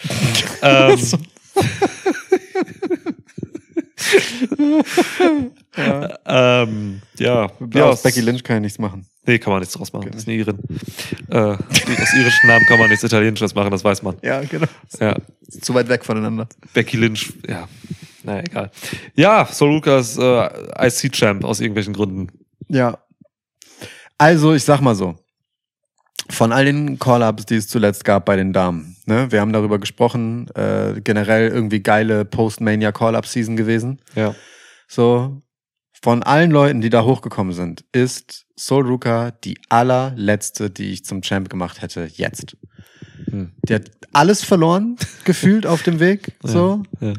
Ja. Aus Becky Lynch kann ja nichts machen. Nee, kann man nichts draus machen. Das ist eine Irin. Aus irischen Namen kann man nichts Italienisches machen, das weiß man. Ja, genau. Ja. Zu weit weg voneinander. Becky Lynch, ja. Naja, egal. Ja, Sol Ruca ist IC-Champ aus irgendwelchen Gründen. Ja. Also, ich sag mal so. Von all den Call-Ups, die es zuletzt gab bei den Damen, ne, wir haben darüber gesprochen, generell irgendwie geile Post-Mania-Call-Up-Season gewesen. Ja. So, von allen Leuten, die da hochgekommen sind, ist Sol Ruca die allerletzte, die ich zum Champ gemacht hätte, jetzt. Die hat alles verloren, gefühlt auf dem Weg, so. Ja.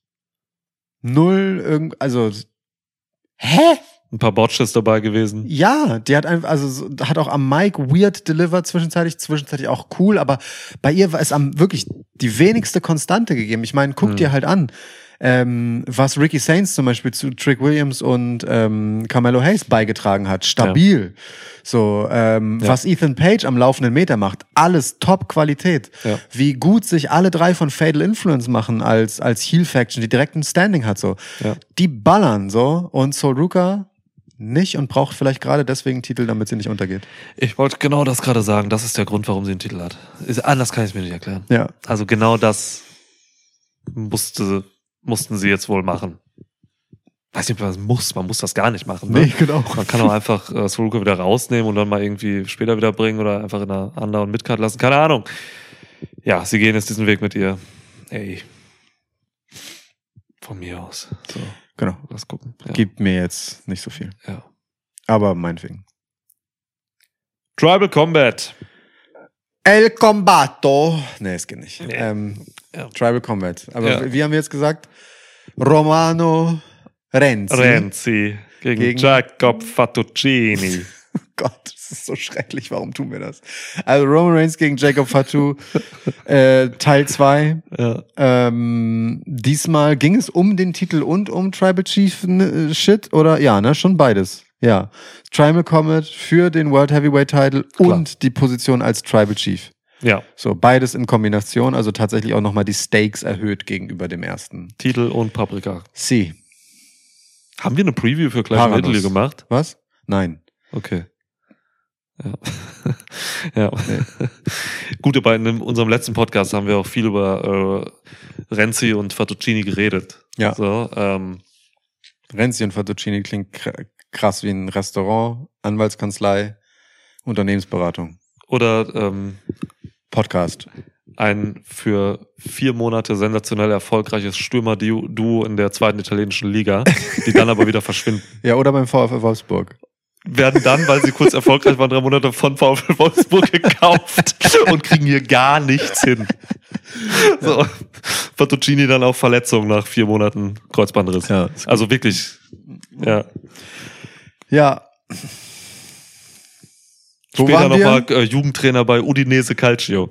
Null, also, hä? Ein paar Botches dabei gewesen. Ja, die hat einfach, also hat auch am Mic weird delivered zwischenzeitlich auch cool, aber bei ihr war es wirklich die wenigste Konstante gegeben. Ich meine, guck dir halt an, was Ricky Sainz zum Beispiel zu Trick Williams und Carmelo Hayes beigetragen hat. Stabil. Ja. So, was Ethan Page am laufenden Meter macht, alles Top-Qualität. Ja. Wie gut sich alle drei von Fatal Influence machen als Heel-Faction, die direkt ein Standing hat. So. Ja. Die ballern so und Sol Ruca nicht und braucht vielleicht gerade deswegen einen Titel, damit sie nicht untergeht. Ich wollte genau das gerade sagen. Das ist der Grund, warum sie einen Titel hat. Anders kann ich es mir nicht erklären. Ja. Also genau das mussten sie jetzt wohl machen. Weiß nicht, was muss. Man muss das gar nicht machen. Ne? Nee, genau. Man kann auch einfach Sol Ruca wieder rausnehmen und dann mal irgendwie später wieder bringen oder einfach in einer Under- und Midcard lassen. Keine Ahnung. Ja, sie gehen jetzt diesen Weg mit ihr. Ey. Von mir aus. So. Genau. Lass gucken. Ja. Gibt mir jetzt nicht so viel. Ja. Aber meinetwegen. Tribal Combat. El Combato. Nee, es geht nicht. Nee. Tribal Combat. Aber wie haben wir jetzt gesagt? Romano Renzi. Gegen Jacob Fattuccini. Oh Gott, das ist so schrecklich. Warum tun wir das? Also Roman Reigns gegen Jacob Fatu, Teil 2. Ja. Diesmal ging es um den Titel und um Tribal Chief Shit, oder? Ja, ne, schon beides. Ja. Tribal Combat für den World Heavyweight Title und die Position als Tribal Chief. Ja. So, beides in Kombination, also tatsächlich auch nochmal die Stakes erhöht gegenüber dem ersten. Titel und Paprika. Sie. Haben wir eine Preview für Clash in Italy gemacht? Was? Nein. Okay. Ja. Ja. Nee. Gut, aber in unserem letzten Podcast haben wir auch viel über Renzi und Fattuccini geredet. Ja. So, Renzi und Fattuccini klingt krass wie ein Restaurant, Anwaltskanzlei, Unternehmensberatung. Oder Podcast. Ein für 4 Monate sensationell erfolgreiches Stürmer-Duo in der 2. italienischen Liga, die dann aber wieder verschwinden. Ja, oder beim VfL Wolfsburg. Werden dann, weil sie kurz erfolgreich waren, 3 Monate von VfL Wolfsburg gekauft und kriegen hier gar nichts hin. So. Fattuccini dann auf Verletzung nach 4 Monaten Kreuzbandriss. Ja, also wirklich, ja. Ja. Wo Später waren wir? nochmal Jugendtrainer bei Udinese Calcio.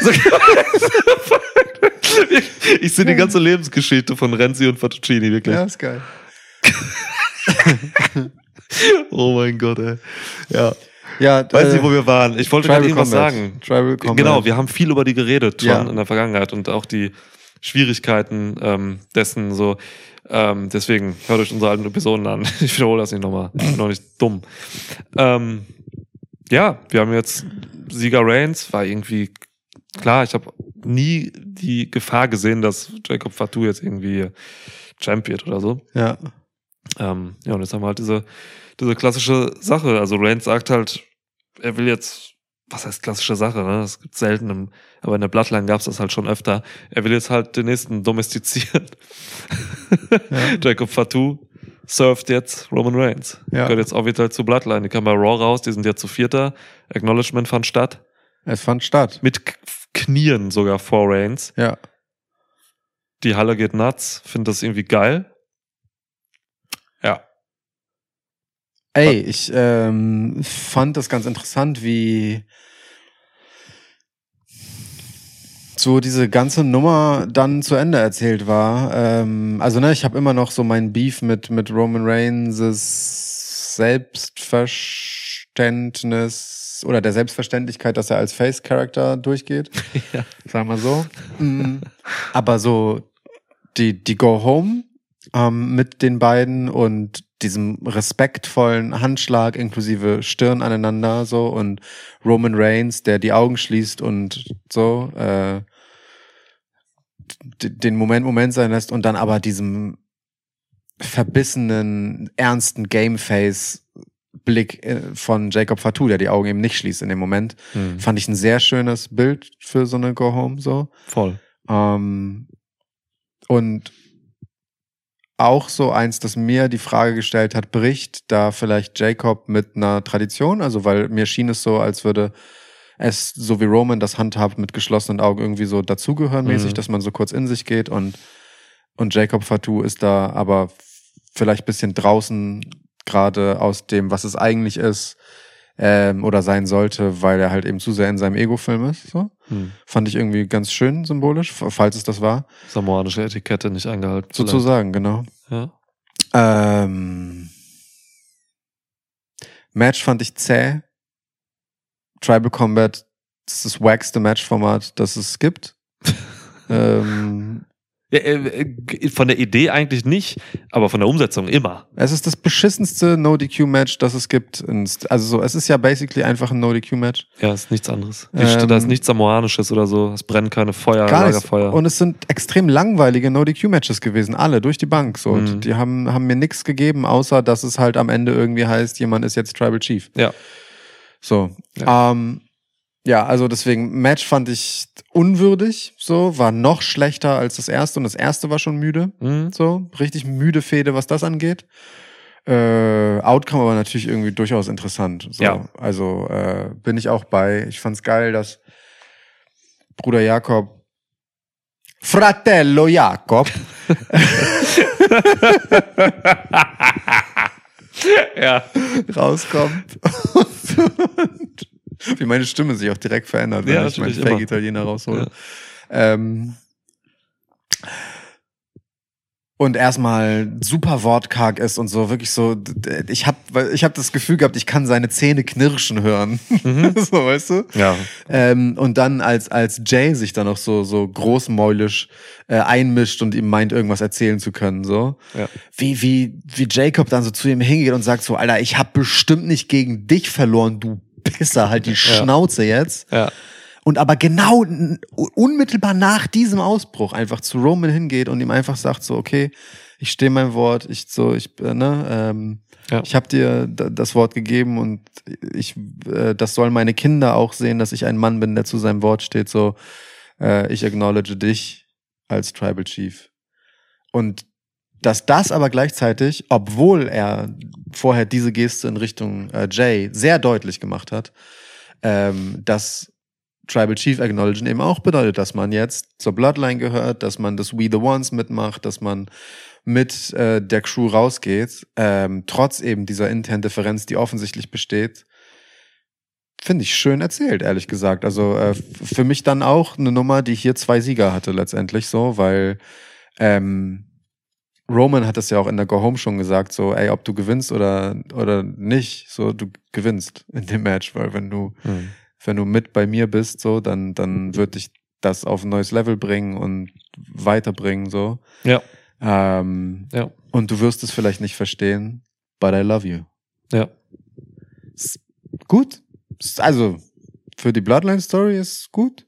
Ich sehe die ganze Lebensgeschichte von Renzi und Fattuccini, wirklich. Ja, ist geil. Oh mein Gott, ey. Ja. Ja, Weiß nicht, wo wir waren. Ich wollte gerade irgendwas sagen. Tribal Combat. Genau, wir haben viel über die geredet schon Ja. in der Vergangenheit und auch die Schwierigkeiten dessen so. Deswegen hört euch unsere alten Episoden an. Ich wiederhole das nicht nochmal. Ich bin noch nicht dumm. Ja, wir haben jetzt Sieger Reigns, war irgendwie klar, ich habe nie die Gefahr gesehen, dass Jacob Fatu jetzt irgendwie championt oder so. Ja. Ja, und jetzt haben wir halt diese klassische Sache. Also Reigns sagt halt, er will jetzt, was heißt klassische Sache, ne? Das gibt selten, aber in der Bloodline gab's das halt schon öfter. Er will jetzt halt den nächsten domestizieren. Ja. Jacob Fatu surft jetzt Roman Reigns. Ja. Gehört jetzt auch wieder zu Bloodline. Die kam bei Raw raus, die sind jetzt zu 4. Acknowledgement fand statt. Es fand statt. Mit Knien sogar vor Reigns. Ja. Die Halle geht nuts. Finde das irgendwie geil. Ja. Ey, ich fand das ganz interessant, wie so diese ganze Nummer dann zu Ende erzählt war. Also ich habe immer noch so meinen Beef mit Roman Reigns' Selbstverständnis oder der Selbstverständlichkeit, dass er als Face-Character durchgeht. Ja. Sagen wir so. Aber so die Go-Home mit den beiden und diesem respektvollen Handschlag inklusive Stirn aneinander so und Roman Reigns, der die Augen schließt und so den Moment sein lässt und dann aber diesem verbissenen, ernsten Gameface-Blick von Jacob Fatu, der die Augen eben nicht schließt in dem Moment, fand ich ein sehr schönes Bild für so eine Go-Home so. Voll. Und auch so eins, das mir die Frage gestellt hat, bricht da vielleicht Jacob mit einer Tradition? Also, weil mir schien es so, als würde es, so wie Roman das handhabt, mit geschlossenen Augen irgendwie so dazugehören mäßig, dass man so kurz in sich geht und Jacob Fatu ist da aber vielleicht ein bisschen draußen gerade aus dem, was es eigentlich ist, oder sein sollte, weil er halt eben zu sehr in seinem Ego-Film ist. So. Fand ich irgendwie ganz schön symbolisch, falls es das war. Samoanische Etikette nicht eingehalten. Sozusagen, genau. Ja. Match fand ich zäh. Tribal Combat ist das wackste Matchformat, das es gibt. Ja, von der Idee eigentlich nicht, aber von der Umsetzung immer. Es ist das beschissenste No-DQ-Match, das es gibt. Also so, es ist ja basically einfach ein No-DQ-Match. Ja, ist nichts anderes. Da ist nichts Samoanisches oder so. Es brennen keine Feuer, gar nichts. Lagerfeuer. Und es sind extrem langweilige No-DQ-Matches gewesen, alle, durch die Bank. So. Die haben mir nichts gegeben, außer dass es halt am Ende irgendwie heißt, jemand ist jetzt Tribal Chief. Ja. So. Ja. Ja, also deswegen, Match fand ich unwürdig, so, war noch schlechter als das erste und das erste war schon müde, so, richtig müde Fehde, was das angeht. Outcome aber natürlich irgendwie durchaus interessant, so. Ja. Also, bin ich auch bei. Ich fand's geil, dass Bruder Jakob, Fratello Jakob, Ja. rauskommt und wie meine Stimme sich auch direkt verändert, wenn Ja, ich meinen natürlich, immer. Fake-Italiener raushole. Ja. Und erstmal super wortkarg ist und so, wirklich so, ich hab das Gefühl gehabt, ich kann seine Zähne knirschen hören. So, weißt du? Ja. Und dann als Jay sich dann noch so großmäulisch einmischt und ihm meint, irgendwas erzählen zu können, so. Ja. Wie Jacob dann so zu ihm hingeht und sagt so, Alter, ich hab bestimmt nicht gegen dich verloren, du Pisser, halt die Schnauze jetzt. Ja. Und aber genau unmittelbar nach diesem Ausbruch einfach zu Roman hingeht und ihm einfach sagt so, okay, ich stehe mein Wort, ich habe dir das Wort gegeben und das sollen meine Kinder auch sehen, dass ich ein Mann bin, der zu seinem Wort steht, so, ich acknowledge dich als Tribal Chief. Und dass das aber gleichzeitig, obwohl er vorher diese Geste in Richtung Jay sehr deutlich gemacht hat, dass Tribal Chief Acknowledgen eben auch bedeutet, dass man jetzt zur Bloodline gehört, dass man das We the Ones mitmacht, dass man mit der Crew rausgeht, trotz eben dieser internen Differenz, die offensichtlich besteht, finde ich schön erzählt, ehrlich gesagt. Also für mich dann auch eine Nummer, die hier 2 Sieger hatte letztendlich so, weil Roman hat das ja auch in der Go Home schon gesagt, so, ey, ob du gewinnst oder nicht, so, du gewinnst in dem Match, weil wenn du mit bei mir bist, so, dann wird dich das auf ein neues Level bringen und weiterbringen, so. Ja. Ja. Und du wirst es vielleicht nicht verstehen, but I love you. Ja. Ist gut. Also, für die Bloodline-Story ist gut.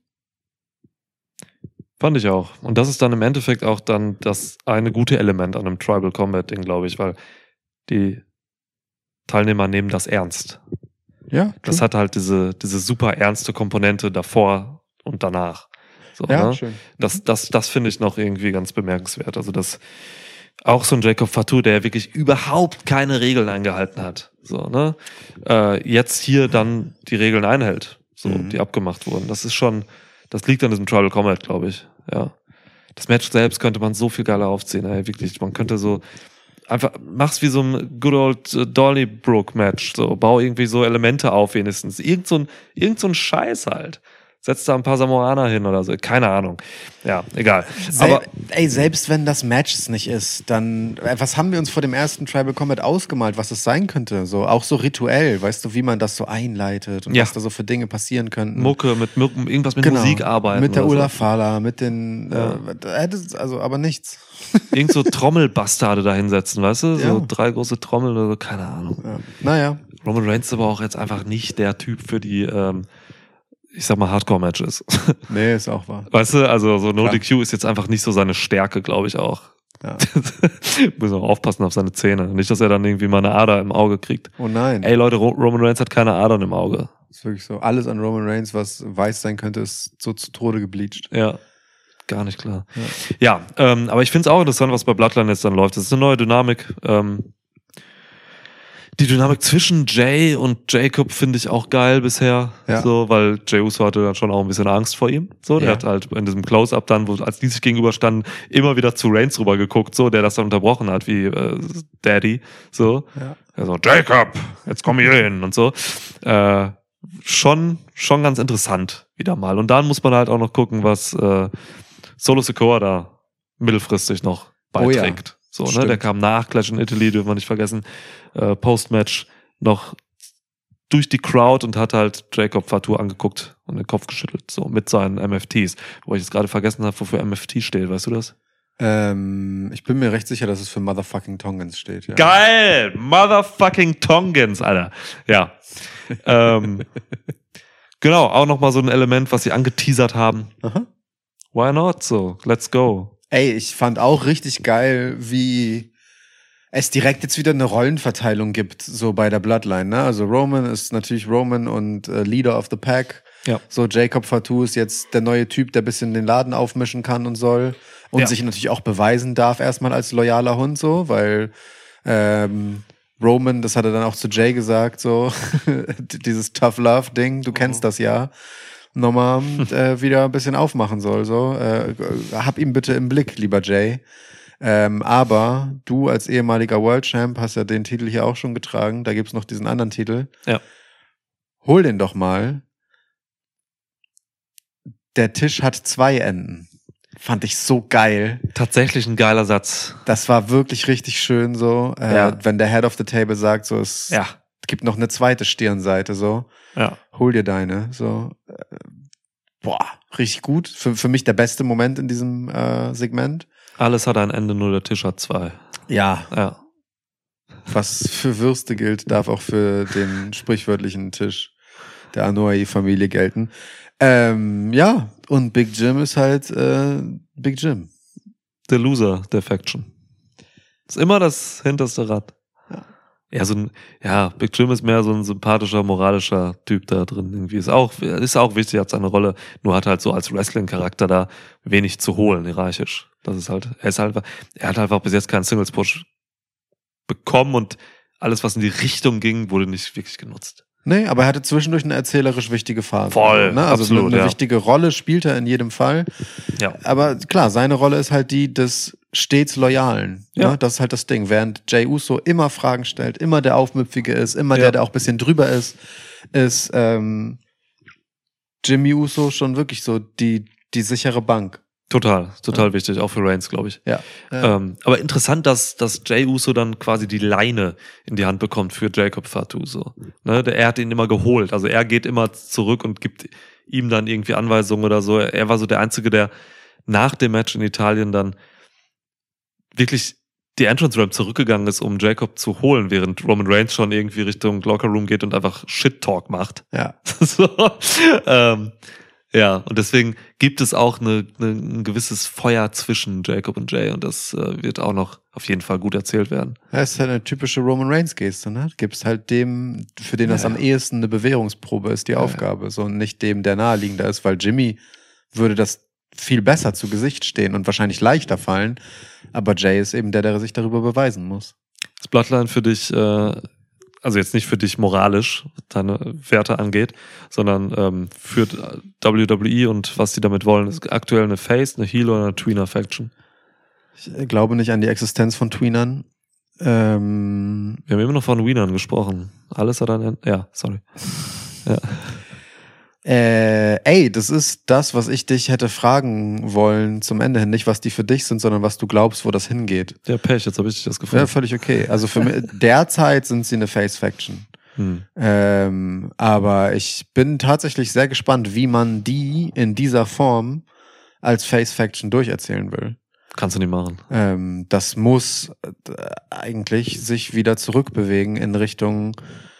Fand ich auch. Und das ist dann im Endeffekt auch dann das eine gute Element an einem Tribal Combat-Ding, glaube ich, weil die Teilnehmer nehmen das ernst. Ja, Das hat halt diese super ernste Komponente davor und danach. So, ja, ne? schön. Das finde ich noch irgendwie ganz bemerkenswert. Also das auch so ein Jacob Fatu, der wirklich überhaupt keine Regeln eingehalten hat. So, ne? Jetzt hier dann die Regeln einhält, so, die abgemacht wurden. Das ist schon, das liegt an diesem Tribal Combat, glaube ich. Ja. Das Match selbst könnte man so viel geiler aufziehen, ey, wirklich. Man könnte so einfach, mach's wie so ein good old Donnybrook-Match. So, bau irgendwie so Elemente auf, wenigstens. Irgend so ein Scheiß halt. Setzt da ein paar Samoaner hin oder so. Keine Ahnung. Ja, egal. Aber selbst wenn das Match es nicht ist, dann, was haben wir uns vor dem ersten Tribal Combat ausgemalt, was es sein könnte? So, auch so rituell, weißt du, wie man das so einleitet und was da so für Dinge passieren könnten. Mucke, mit irgendwas mit Musik arbeiten. Mit der oder Ulla so. Fala, mit den, also, aber nichts. Irgend so Trommelbastarde da hinsetzen, weißt du? So Ja. 3 große Trommeln oder so, keine Ahnung. Ja. Naja. Roman Reigns ist aber auch jetzt einfach nicht der Typ für die, ich sag mal, Hardcore-Matches. Nee, ist auch wahr. Weißt du, also so No Klar. DQ ist jetzt einfach nicht so seine Stärke, glaube ich auch. Ja. Muss auch aufpassen auf seine Zähne. Nicht, dass er dann irgendwie mal eine Ader im Auge kriegt. Oh nein. Ey Leute, Roman Reigns hat keine Adern im Auge. Ist wirklich so. Alles an Roman Reigns, was weiß sein könnte, ist so zu Tode gebleached. Ja, gar nicht klar. Ja, aber ich finde es auch interessant, was bei Bloodline jetzt dann läuft. Das ist eine neue Dynamik. Die Dynamik zwischen Jay und Jacob finde ich auch geil bisher. Ja. So, weil Jey Uso hatte dann schon auch ein bisschen Angst vor ihm. So, der Ja. hat halt in diesem Close-Up dann, wo als die sich gegenüberstanden, immer wieder zu Reigns rüber geguckt, so, der das dann unterbrochen hat, wie Daddy. So. Ja. Also, Jacob, jetzt komm hier hin und so. Schon ganz interessant wieder mal. Und dann muss man halt auch noch gucken, was Solo Sikoa da mittelfristig noch beiträgt. So, ne? Stimmt. Der kam nach Clash in Italy, dürfen wir nicht vergessen. Post-Match noch durch die Crowd und hat halt Jacob Fatu angeguckt und den Kopf geschüttelt, so mit seinen MFTs. Wo ich jetzt gerade vergessen habe, wofür MFT steht, weißt du das? Ich bin mir recht sicher, dass es für Motherfucking Tongans steht. Ja. Geil! Motherfucking Tongans, Alter. Ja. Genau, auch nochmal so ein Element, was sie angeteasert haben. Aha. Why not? So, let's go. Ey, ich fand auch richtig geil, wie es direkt jetzt wieder eine Rollenverteilung gibt, so bei der Bloodline, ne? Also Roman ist natürlich Roman und Leader of the Pack. Ja. So Jacob Fatu ist jetzt der neue Typ, der ein bisschen den Laden aufmischen kann und soll. Und Ja. sich natürlich auch beweisen darf erstmal als loyaler Hund, so, weil Roman, das hat er dann auch zu Jay gesagt, so, dieses Tough Love Ding, du kennst das ja. Nochmal wieder ein bisschen aufmachen soll, so. Hab ihn bitte im Blick, lieber Jay. Aber du als ehemaliger World Champ hast ja den Titel hier auch schon getragen. Da gibt's noch diesen anderen Titel. Ja. Hol den doch mal. Der Tisch hat 2 Enden. Fand ich so geil. Tatsächlich ein geiler Satz. Das war wirklich richtig schön so. Ja. Wenn der Head of the Table sagt, so, es Ja. gibt noch eine zweite Stirnseite, so. Ja. Hol dir deine, so. Boah, richtig gut. Für mich der beste Moment in diesem Segment. Alles hat ein Ende, nur der Tisch hat 2. Ja. Ja. Was für Würste gilt, darf auch für den sprichwörtlichen Tisch der Anoa'i-Familie gelten. Ja, und Big Jim ist halt Big Jim. Der Loser der Faction. Ist immer das hinterste Rad. Ja, Big Jim ist mehr so ein sympathischer, moralischer Typ da drin. Irgendwie ist auch wichtig, hat seine Rolle, nur hat halt so als Wrestling-Charakter da wenig zu holen, hierarchisch. Das ist halt, er hat einfach bis jetzt keinen Singles-Push bekommen und alles, was in die Richtung ging, wurde nicht wirklich genutzt. Nee, aber er hatte zwischendurch eine erzählerisch wichtige Phase. Voll, ne? Also absolut, eine ja. wichtige Rolle spielt er in jedem Fall. Ja. Aber klar, seine Rolle ist halt die des stets Loyalen. Ja. Ne? Das ist halt das Ding. Während Jey Uso immer Fragen stellt, immer der Aufmüpfige ist, immer Ja. der auch ein bisschen drüber ist Jimmy Uso schon wirklich so die sichere Bank. Total wichtig, auch für Reigns, glaube ich. Ja. Aber interessant, dass Jey Uso dann quasi die Leine in die Hand bekommt für Jacob Fatu. So. Ne? Er hat ihn immer geholt. Also er geht immer zurück und gibt ihm dann irgendwie Anweisungen oder so. Er war so der Einzige, der nach dem Match in Italien dann wirklich die Entrance Ramp zurückgegangen ist, um Jacob zu holen, während Roman Reigns schon irgendwie Richtung Locker Room geht und einfach Shit-Talk macht. Ja. So, ja, und deswegen gibt es auch ein gewisses Feuer zwischen Jacob und Jay und das wird auch noch auf jeden Fall gut erzählt werden. Ja, ist halt eine typische Roman Reigns-Geste, ne? Gibst halt dem, für den das am ehesten eine Bewährungsprobe ist, die Aufgabe. So, und nicht dem, der naheliegender ist, weil Jimmy würde das viel besser zu Gesicht stehen und wahrscheinlich leichter fallen. Aber Jay ist eben der sich darüber beweisen muss. Das Bloodline für dich, also jetzt nicht für dich moralisch, was deine Werte angeht, sondern für WWE und was die damit wollen, ist aktuell eine Face, eine Heel oder eine Tweener-Faction. Ich glaube nicht an die Existenz von Tweenern. Wir haben immer noch von Wienern gesprochen. Alles hat ein Ende. Ja, sorry. Ja. Das ist das, was ich dich hätte fragen wollen zum Ende hin. Nicht, was die für dich sind, sondern was du glaubst, wo das hingeht. Ja, Pech, jetzt habe ich dich das gefunden. Ja, völlig okay. Also für mich, derzeit sind sie eine Face-Faction. Aber ich bin tatsächlich sehr gespannt, wie man die in dieser Form als Face-Faction durcherzählen will. Kannst du nicht machen. Das muss eigentlich sich wieder zurückbewegen in Richtung,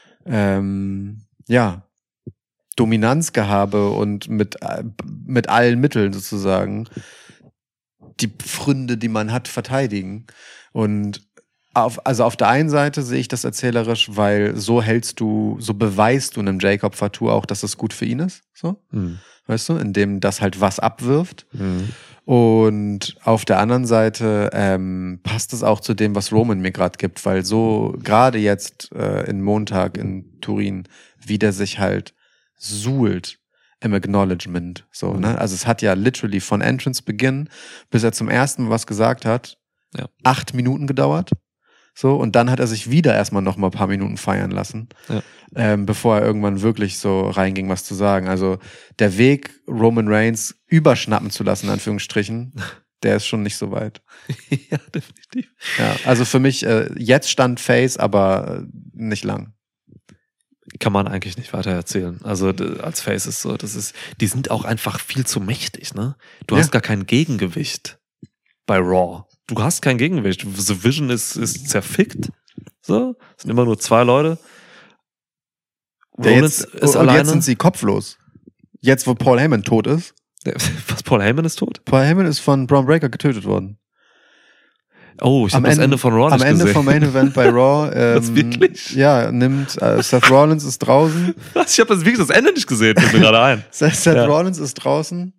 Dominanzgehabe und mit allen Mitteln sozusagen die Pfründe, die man hat, verteidigen. Und auf der einen Seite sehe ich das erzählerisch, weil so beweist du einem Jacob Fatu auch, dass es gut für ihn ist. So, weißt du, indem das halt was abwirft. Und auf der anderen Seite passt es auch zu dem, was Roman mir gerade gibt, weil so gerade jetzt in Montag in Turin, wie der sich halt suhlt im Acknowledgement. So, ne? Also es hat ja literally von Entrance Beginn, bis er zum ersten Mal was gesagt hat, 8 Minuten gedauert. So, und dann hat er sich wieder erstmal noch mal ein paar Minuten feiern lassen, bevor er irgendwann wirklich so reinging, was zu sagen. Also der Weg, Roman Reigns überschnappen zu lassen, in Anführungsstrichen, der ist schon nicht so weit. Ja, definitiv. Ja, also für mich jetzt stand Face, aber nicht lang. Kann man eigentlich nicht weiter erzählen. Also als Face ist so, die sind auch einfach viel zu mächtig, ne? Du hast gar kein Gegengewicht bei Raw. Du hast kein Gegengewicht. The Vision ist zerfickt. So, es sind immer nur 2 Leute. Rollins ist alleine. Jetzt sind sie kopflos. Jetzt, wo Paul Heyman tot ist. Was, Paul Heyman ist tot? Paul Heyman ist von Braun Breaker getötet worden. Oh, ich habe das Ende von Raw nicht gesehen. Am Ende vom Main Event bei Raw. Das wirklich? Ja, nimmt Seth Rollins ist draußen. Was? Ich habe wirklich das Ende nicht gesehen. Fällt mir gerade ein. Seth Rollins ist draußen.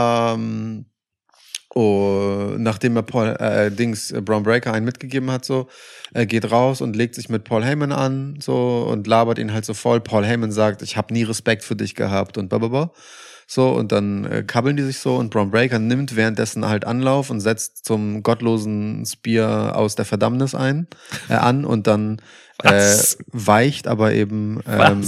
Nachdem er Braun Breaker einen mitgegeben hat, so, er geht raus und legt sich mit Paul Heyman an, so, und labert ihn halt so voll. Paul Heyman sagt, ich habe nie Respekt für dich gehabt und blablabla. So, und dann kabbeln die sich so und Braun Breaker nimmt währenddessen halt Anlauf und setzt zum gottlosen Spear aus der Verdammnis an und dann weicht aber eben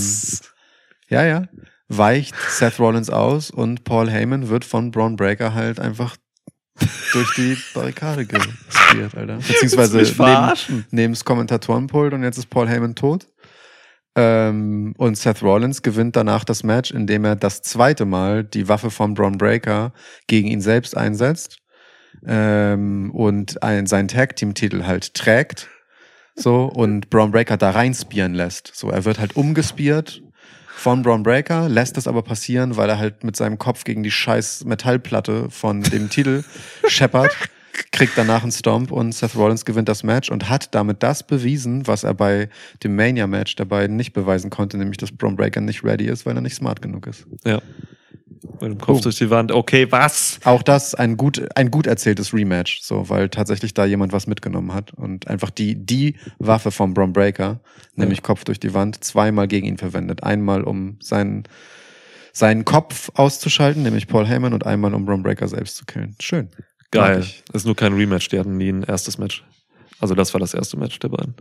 weicht Seth Rollins aus und Paul Heyman wird von Braun Breaker halt einfach durch die Barrikade gespielt, Alter. Beziehungsweise neben das Kommentatorenpult und jetzt ist Paul Heyman tot. Und Seth Rollins gewinnt danach das Match, indem er das 2. Mal die Waffe von Braun Breaker gegen ihn selbst einsetzt und seinen Tag-Team-Titel halt trägt, so, und Braun Breaker da reinspieren lässt. So, er wird halt umgespiert von Braun Breaker, lässt das aber passieren, weil er halt mit seinem Kopf gegen die scheiß Metallplatte von dem Titel scheppert, kriegt danach einen Stomp und Seth Rollins gewinnt das Match und hat damit das bewiesen, was er bei dem Mania-Match der beiden nicht beweisen konnte, nämlich dass Braun Breaker nicht ready ist, weil er nicht smart genug ist. Ja. Mit dem Kopf durch die Wand. Okay, was? Auch das ein gut erzähltes Rematch, so, weil tatsächlich da jemand was mitgenommen hat und einfach die Waffe von Braun Breaker, nämlich Kopf durch die Wand, 2-mal gegen ihn verwendet. Einmal, um seinen Kopf auszuschalten, nämlich Paul Heyman, und einmal, um Braun Breaker selbst zu killen. Schön. Geil. Das ist nur kein Rematch, die hatten nie ein erstes Match. Also das war das erste Match der beiden.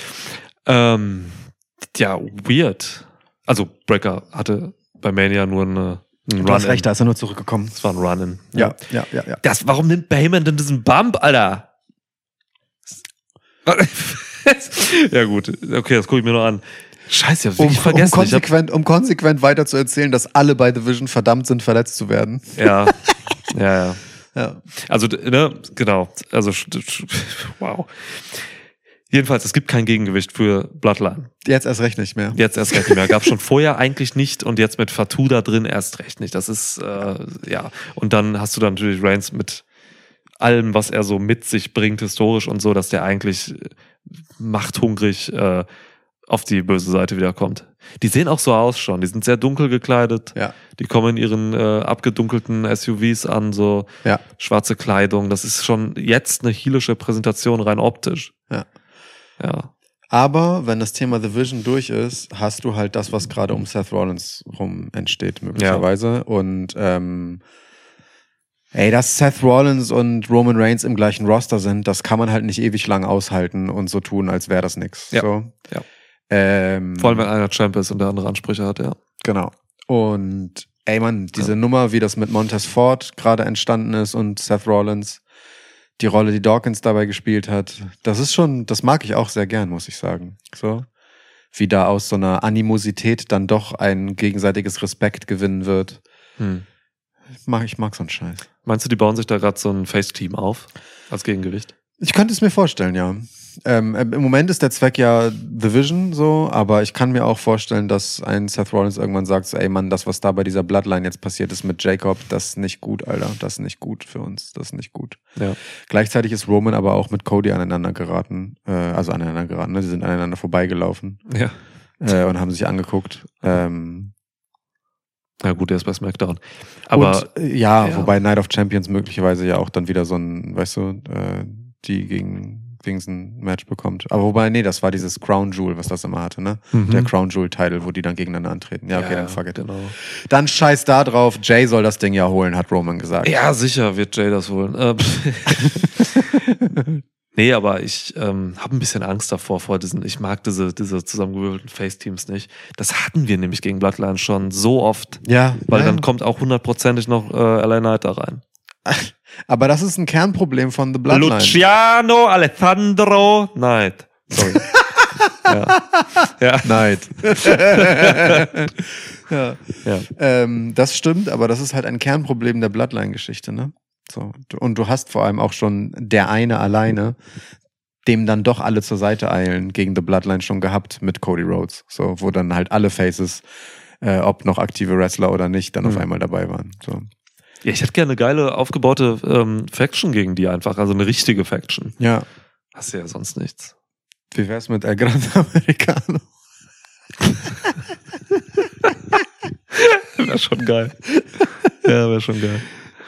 Weird. Also Breaker hatte bei Mania nur ein Du hast recht, da ist er nur zurückgekommen. Das war ein Run-In. Ja. Warum nimmt Heyman denn diesen Bump, Alter? Ja gut, okay, das gucke ich mir noch an. Scheiße, ich hab wirklich vergessen. Um konsequent weiter zu erzählen, dass alle bei Division verdammt sind, verletzt zu werden. Ja. Ja. Also, ne, genau. Also, wow. Jedenfalls, es gibt kein Gegengewicht für Bloodline. Jetzt erst recht nicht mehr. Jetzt erst recht nicht mehr. Gab es schon vorher eigentlich nicht und jetzt mit Fatu da drin erst recht nicht. Das ist, ja. Und dann hast du dann natürlich Reigns mit allem, was er so mit sich bringt, historisch und so, dass der eigentlich machthungrig auf die böse Seite wiederkommt. Die sehen auch so aus schon. Die sind sehr dunkel gekleidet. Ja. Die kommen in ihren abgedunkelten SUVs an, so Ja. schwarze Kleidung. Das ist schon jetzt eine heelische Präsentation, rein optisch. Ja. Ja. Aber wenn das Thema The Vision durch ist, hast du halt das, was gerade um Seth Rollins rum entsteht, möglicherweise. Und dass Seth Rollins und Roman Reigns im gleichen Roster sind, das kann man halt nicht ewig lang aushalten und so tun, als wäre das nix. Ja. So. Ja. Vor allem, wenn einer Champ ist und der andere Ansprüche hat, ja. Genau. Und diese Nummer, wie das mit Montez Ford gerade entstanden ist und Seth Rollins, die Rolle, die Dawkins dabei gespielt hat, das mag ich auch sehr gern, muss ich sagen. So. Wie da aus so einer Animosität dann doch ein gegenseitiges Respekt gewinnen wird. Ich mag so einen Scheiß. Meinst du, die bauen sich da gerade so ein Face-Team auf als Gegengewicht? Ich könnte es mir vorstellen, ja. Im Moment ist der Zweck ja The Vision so, aber ich kann mir auch vorstellen, dass ein Seth Rollins irgendwann sagt, so, ey Mann, das, was da bei dieser Bloodline jetzt passiert ist mit Jacob, das ist nicht gut, Alter. Das ist nicht gut für uns. Das ist nicht gut. Ja. Gleichzeitig ist Roman aber auch mit Cody aneinander geraten. Ne? Die sind aneinander vorbeigelaufen. Ja. Und haben sich angeguckt. Na gut, der ist bei SmackDown. Aber wobei Night of Champions möglicherweise ja auch dann wieder so ein, weißt du, die gegen ein Match bekommt. Aber wobei, das war dieses Crown Jewel, was das immer hatte, ne? Der Crown Jewel Title, wo die dann gegeneinander antreten. Ja, okay, dann fuck it. Genau. Dann scheiß da drauf, Jay soll das Ding ja holen, hat Roman gesagt. Ja, sicher wird Jay das holen. Nee, aber ich habe ein bisschen Angst davor, ich mag diese zusammengewürfelten Face-Teams nicht. Das hatten wir nämlich gegen Bloodline schon so oft. Ja. Weil dann kommt auch 100%ig noch LA Knight da rein. Aber das ist ein Kernproblem von The Bloodline. Luciano Alessandro Knight. Sorry. ja. Knight. Ja. Das stimmt, aber das ist halt ein Kernproblem der Bloodline-Geschichte, ne? So. Und du hast vor allem auch schon der eine alleine, dem dann doch alle zur Seite eilen, gegen The Bloodline schon gehabt mit Cody Rhodes. So, wo dann halt alle Faces, ob noch aktive Wrestler oder nicht, dann auf einmal dabei waren. So. Ja, ich hätte gerne eine geile, aufgebaute Faction gegen die einfach, also eine richtige Faction. Ja. Hast du ja sonst nichts. Wie wär's mit El Grande Americano? Wäre schon geil. Ja, wäre schon geil.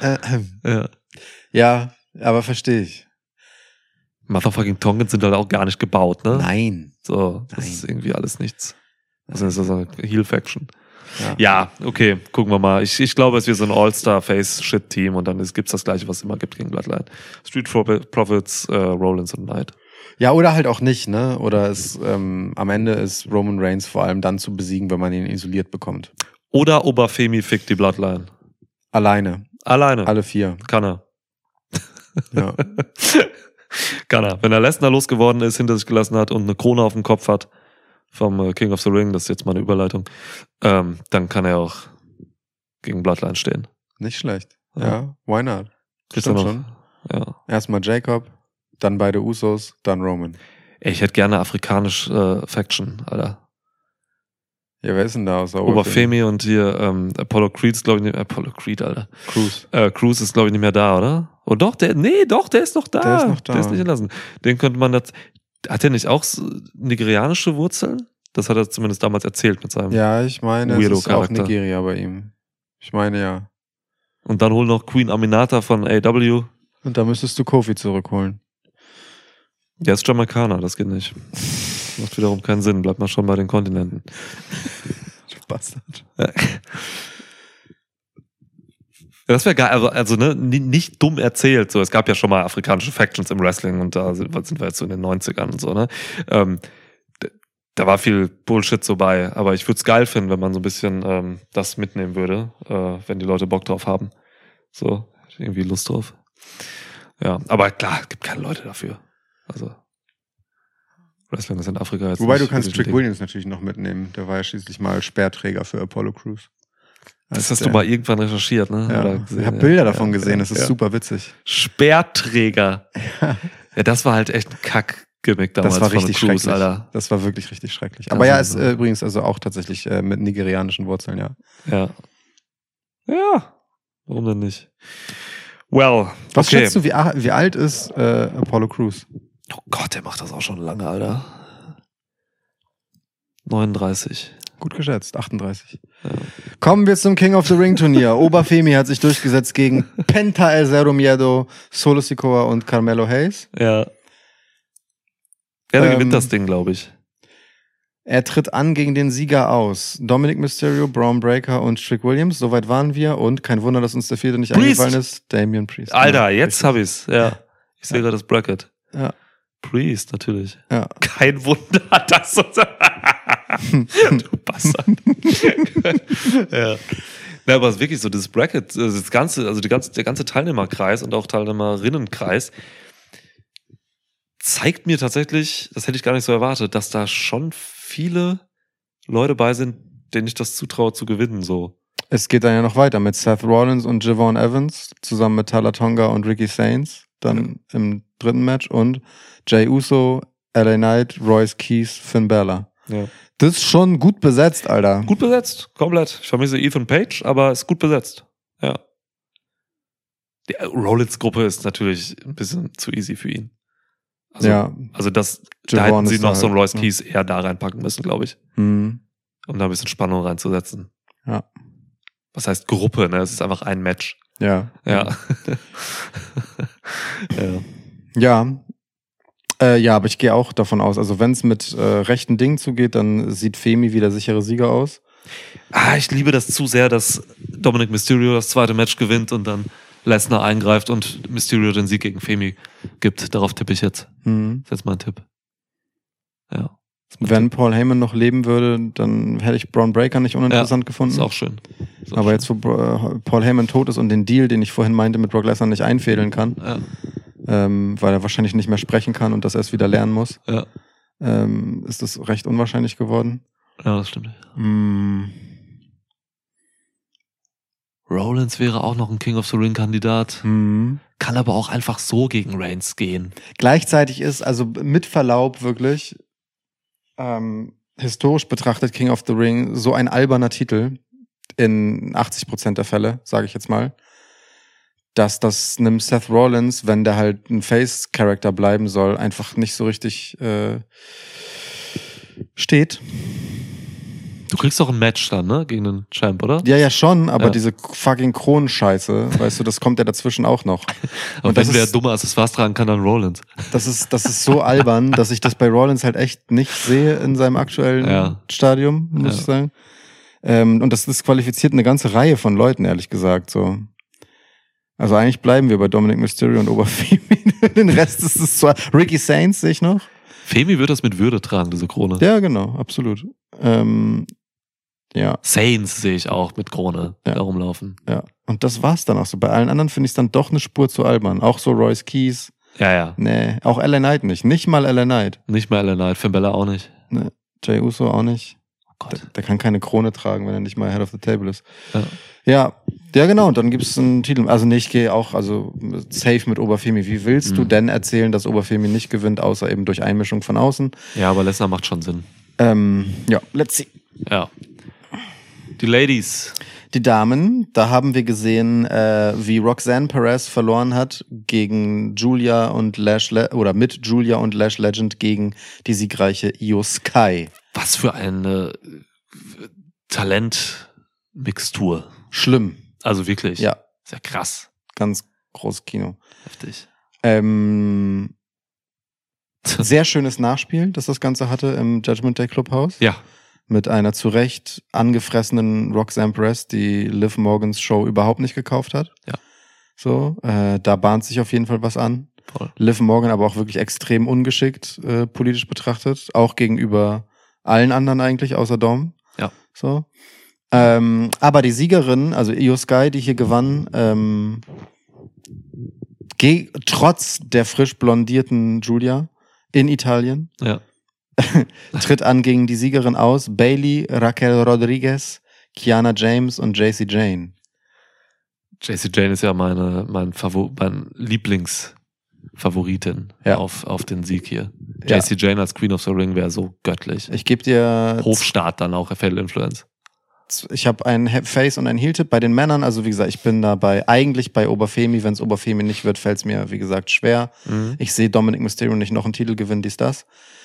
Ja, aber verstehe ich. Motherfucking Tongans sind halt auch gar nicht gebaut, ne? Nein. So, das ist irgendwie alles nichts. Das ist so eine Heel-Faction. Ja, okay, gucken wir mal. Ich glaube, es wird so ein All-Star-Face-Shit-Team und dann gibt's das Gleiche, was es immer gibt gegen Bloodline. Street Profits, Rollins und Knight. Ja, oder halt auch nicht, ne? Oder am Ende ist Roman Reigns vor allem dann zu besiegen, wenn man ihn isoliert bekommt. Oder Oberfemi fickt die Bloodline. Alleine. Alle 4. Kann er. Ja. Kann er. Wenn er Lesnar losgeworden ist, hinter sich gelassen hat und eine Krone auf dem Kopf hat vom King of the Ring, das ist jetzt mal eine Überleitung, dann kann er auch gegen Bloodline stehen. Nicht schlecht. Ja, why not? Ist er noch? Schon. Ja. Erstmal Jacob, dann beide Usos, dann Roman. Ey, ich hätte gerne afrikanische Faction, Alter. Ja, wer ist denn da außer Oberfemi und hier Apollo Creed ist, glaube ich, nicht Apollo Creed, Alter. Cruz ist, glaube ich, nicht mehr da, oder? Oh doch, der ist noch da. Der ist noch da. Der ist nicht entlassen. Den könnte man hat der nicht auch nigerianische Wurzeln? Das hat er zumindest damals erzählt mit seinem Ja, ich meine, es ist auch Weirdo-Charakter. Nigeria bei ihm. Ich meine, ja. Und dann hol noch Queen Aminata von AW. Und da müsstest du Kofi zurückholen. Der ist Jamaikaner, das geht nicht. Macht wiederum keinen Sinn, bleibt mal schon bei den Kontinenten. Du Bastard. Ja, das wäre geil, also ne, nicht dumm erzählt. So, es gab ja schon mal afrikanische Factions im Wrestling und da sind wir jetzt so in den 90ern und so, ne? Da war viel Bullshit so bei, aber ich würde es geil finden, wenn man so ein bisschen das mitnehmen würde, wenn die Leute Bock drauf haben. So, irgendwie Lust drauf. Ja, aber klar, es gibt keine Leute dafür. Also Wrestling ist in Afrika jetzt. Wobei nicht du kannst wirklich ein Trick Ding. Williams natürlich noch mitnehmen. Der war ja schließlich mal Speerträger für Apollo Crews. Das hast du mal irgendwann recherchiert, ne? Ja. Oder gesehen, Ich habe Bilder davon ja, gesehen, das ist ja. super witzig. Speerträger. Ja, das war halt echt ein Kack-Gimmick damals Das war von richtig Cruise, schrecklich. Alter. Das war wirklich richtig schrecklich. Das Aber ja, ist ist übrigens also auch tatsächlich mit nigerianischen Wurzeln, ja. Ja. Ja. Warum denn nicht? Well, Was okay. schätzt du, wie alt ist Apollo Crews? Oh Gott, der macht das auch schon lange, Alter. 39. Gut geschätzt, 38. Ja. Kommen wir zum King of the Ring Turnier. Oberfemi hat sich durchgesetzt gegen Penta El Zero Miedo, Solo Sikoa und Carmelo Hayes. Ja. Wer gewinnt das Ding, glaube ich. Er tritt an gegen den Sieger aus. Dominic Mysterio, Braun Breaker und Trick Williams. Soweit waren wir. Und kein Wunder, dass uns der vierte nicht eingefallen ist. Damian Priest. Alter, jetzt habe ich's. Ja. Ich sehe gerade das Bracket. Ja. Priest, natürlich. Ja. Kein Wunder, dass du du Bastard. Ja. Ja, aber es ist wirklich so, das Bracket, das ganze, also der ganze Teilnehmerkreis und auch Teilnehmerinnenkreis zeigt mir tatsächlich, das hätte ich gar nicht so erwartet, dass da schon viele Leute bei sind, denen ich das zutraue zu gewinnen, so. Es geht dann ja noch weiter mit Seth Rollins und Javon Evans zusammen mit Tala Tonga und Ricky Sainz dann im dritten Match und Jey Uso, LA Knight, Royce Keys, Finn Balor. Ja. Das ist schon gut besetzt, Alter. Gut besetzt, komplett. Ich vermisse Ethan Page, aber ist gut besetzt. Ja. Die Rollins-Gruppe ist natürlich ein bisschen zu easy für ihn. Also, ja. Also da Javon hätten sie ist noch da so einen halt, Royce Keys eher da reinpacken müssen, glaube ich. Mhm. Um da ein bisschen Spannung reinzusetzen. Ja. Was heißt Gruppe, ne? Es ist einfach ein Match. Ja. Ja. Ja. Ja. Ja, aber ich gehe auch davon aus, also wenn es mit rechten Dingen zugeht, dann sieht Femi wie der sichere Sieger aus. Ich liebe das zu sehr, dass Dominic Mysterio das zweite Match gewinnt und dann Lesnar eingreift und Mysterio den Sieg gegen Femi gibt. Darauf tippe ich jetzt. Mhm. Das ist jetzt mein Tipp. Ja. Wenn Paul Heyman noch leben würde, dann hätte ich Braun Breaker nicht uninteressant gefunden. Ist auch schön. Aber jetzt, wo Paul Heyman tot ist und den Deal, den ich vorhin meinte, mit Brock Lesnar nicht einfädeln kann, weil er wahrscheinlich nicht mehr sprechen kann und das erst wieder lernen muss, ist das recht unwahrscheinlich geworden. Ja, das stimmt. Rollins wäre auch noch ein King of the Ring-Kandidat. Kann aber auch einfach so gegen Reigns gehen. Gleichzeitig ist, also mit Verlaub wirklich, historisch betrachtet King of the Ring so ein alberner Titel in 80% der Fälle, sage ich jetzt mal, dass das einem Seth Rollins, wenn der halt ein Face-Character bleiben soll, einfach nicht so richtig steht. Du kriegst doch ein Match dann, ne? Gegen den Champ, oder? Ja, schon, aber diese fucking Kronenscheiße, weißt du, das kommt ja dazwischen auch noch. Und wenn der dumme Accessoires tragen kann, dann Rollins. Das ist so albern, dass ich das bei Rollins halt echt nicht sehe in seinem aktuellen Stadium, muss ich sagen. Und das disqualifiziert eine ganze Reihe von Leuten, ehrlich gesagt, so. Also eigentlich bleiben wir bei Dominic Mysterio und Oberfemi. Den Rest ist es zwar. Ricky Sainz sehe ich noch. Femi wird das mit Würde tragen, diese Krone. Ja, genau, absolut. Ja. Sainz sehe ich auch mit Krone da rumlaufen. Ja. Und das war's dann auch so. Bei allen anderen finde ich es dann doch eine Spur zu albern. Auch so Royce Keys. Ja. Nee, auch LA Knight nicht. Nicht mal LA Knight. Nicht mal LA Knight. Finn Balor auch nicht. Nee. Jey Uso auch nicht. Oh Gott. Der kann keine Krone tragen, wenn er nicht mal Head of the Table ist. Ja, genau. Und dann gibt es einen Titel. Also ich gehe auch safe mit Oberfemi. Wie willst du denn erzählen, dass Oberfemi nicht gewinnt, außer eben durch Einmischung von außen? Ja, aber Lesnar macht schon Sinn. Ja, let's see. Ja. Die Ladies. Die Damen, da haben wir gesehen, wie Roxanne Perez verloren hat gegen Julia und mit Julia und Lash Legend gegen die siegreiche Io Sky. Was für eine Talentmixtur. Schlimm. Also wirklich. Ja. Sehr krass. Ganz großes Kino. Heftig. Sehr schönes Nachspiel, das Ganze hatte im Judgment Day Clubhaus. Ja. Mit einer zu Recht angefressenen Roxanne Perez, die Liv Morgans Show überhaupt nicht gekauft hat. Ja. So, da bahnt sich auf jeden Fall was an. Voll. Liv Morgan aber auch wirklich extrem ungeschickt, politisch betrachtet. Auch gegenüber allen anderen eigentlich, außer Dom. Ja. So. Aber die Siegerin, also Io Sky, die hier gewann, trotz der frisch blondierten Julia in Italien, ja. tritt an gegen die Siegerin aus, Bayley Raquel Rodriguez Kiana James und JC Jane. JC Jane ist ja mein Lieblingsfavoritin auf den Sieg hier. Ja. JC Jane als Queen of the Ring wäre so göttlich. Ich gebe dir... Hofstaat dann auch, Fatal Influence. Ich habe einen Face- und einen Heel-Tipp bei den Männern. Also wie gesagt, ich bin dabei eigentlich bei Oberfemi. Wenn es Oberfemi nicht wird, fällt es mir, wie gesagt, schwer. Ich sehe Dominic Mysterio nicht noch einen Titel gewinnen, das.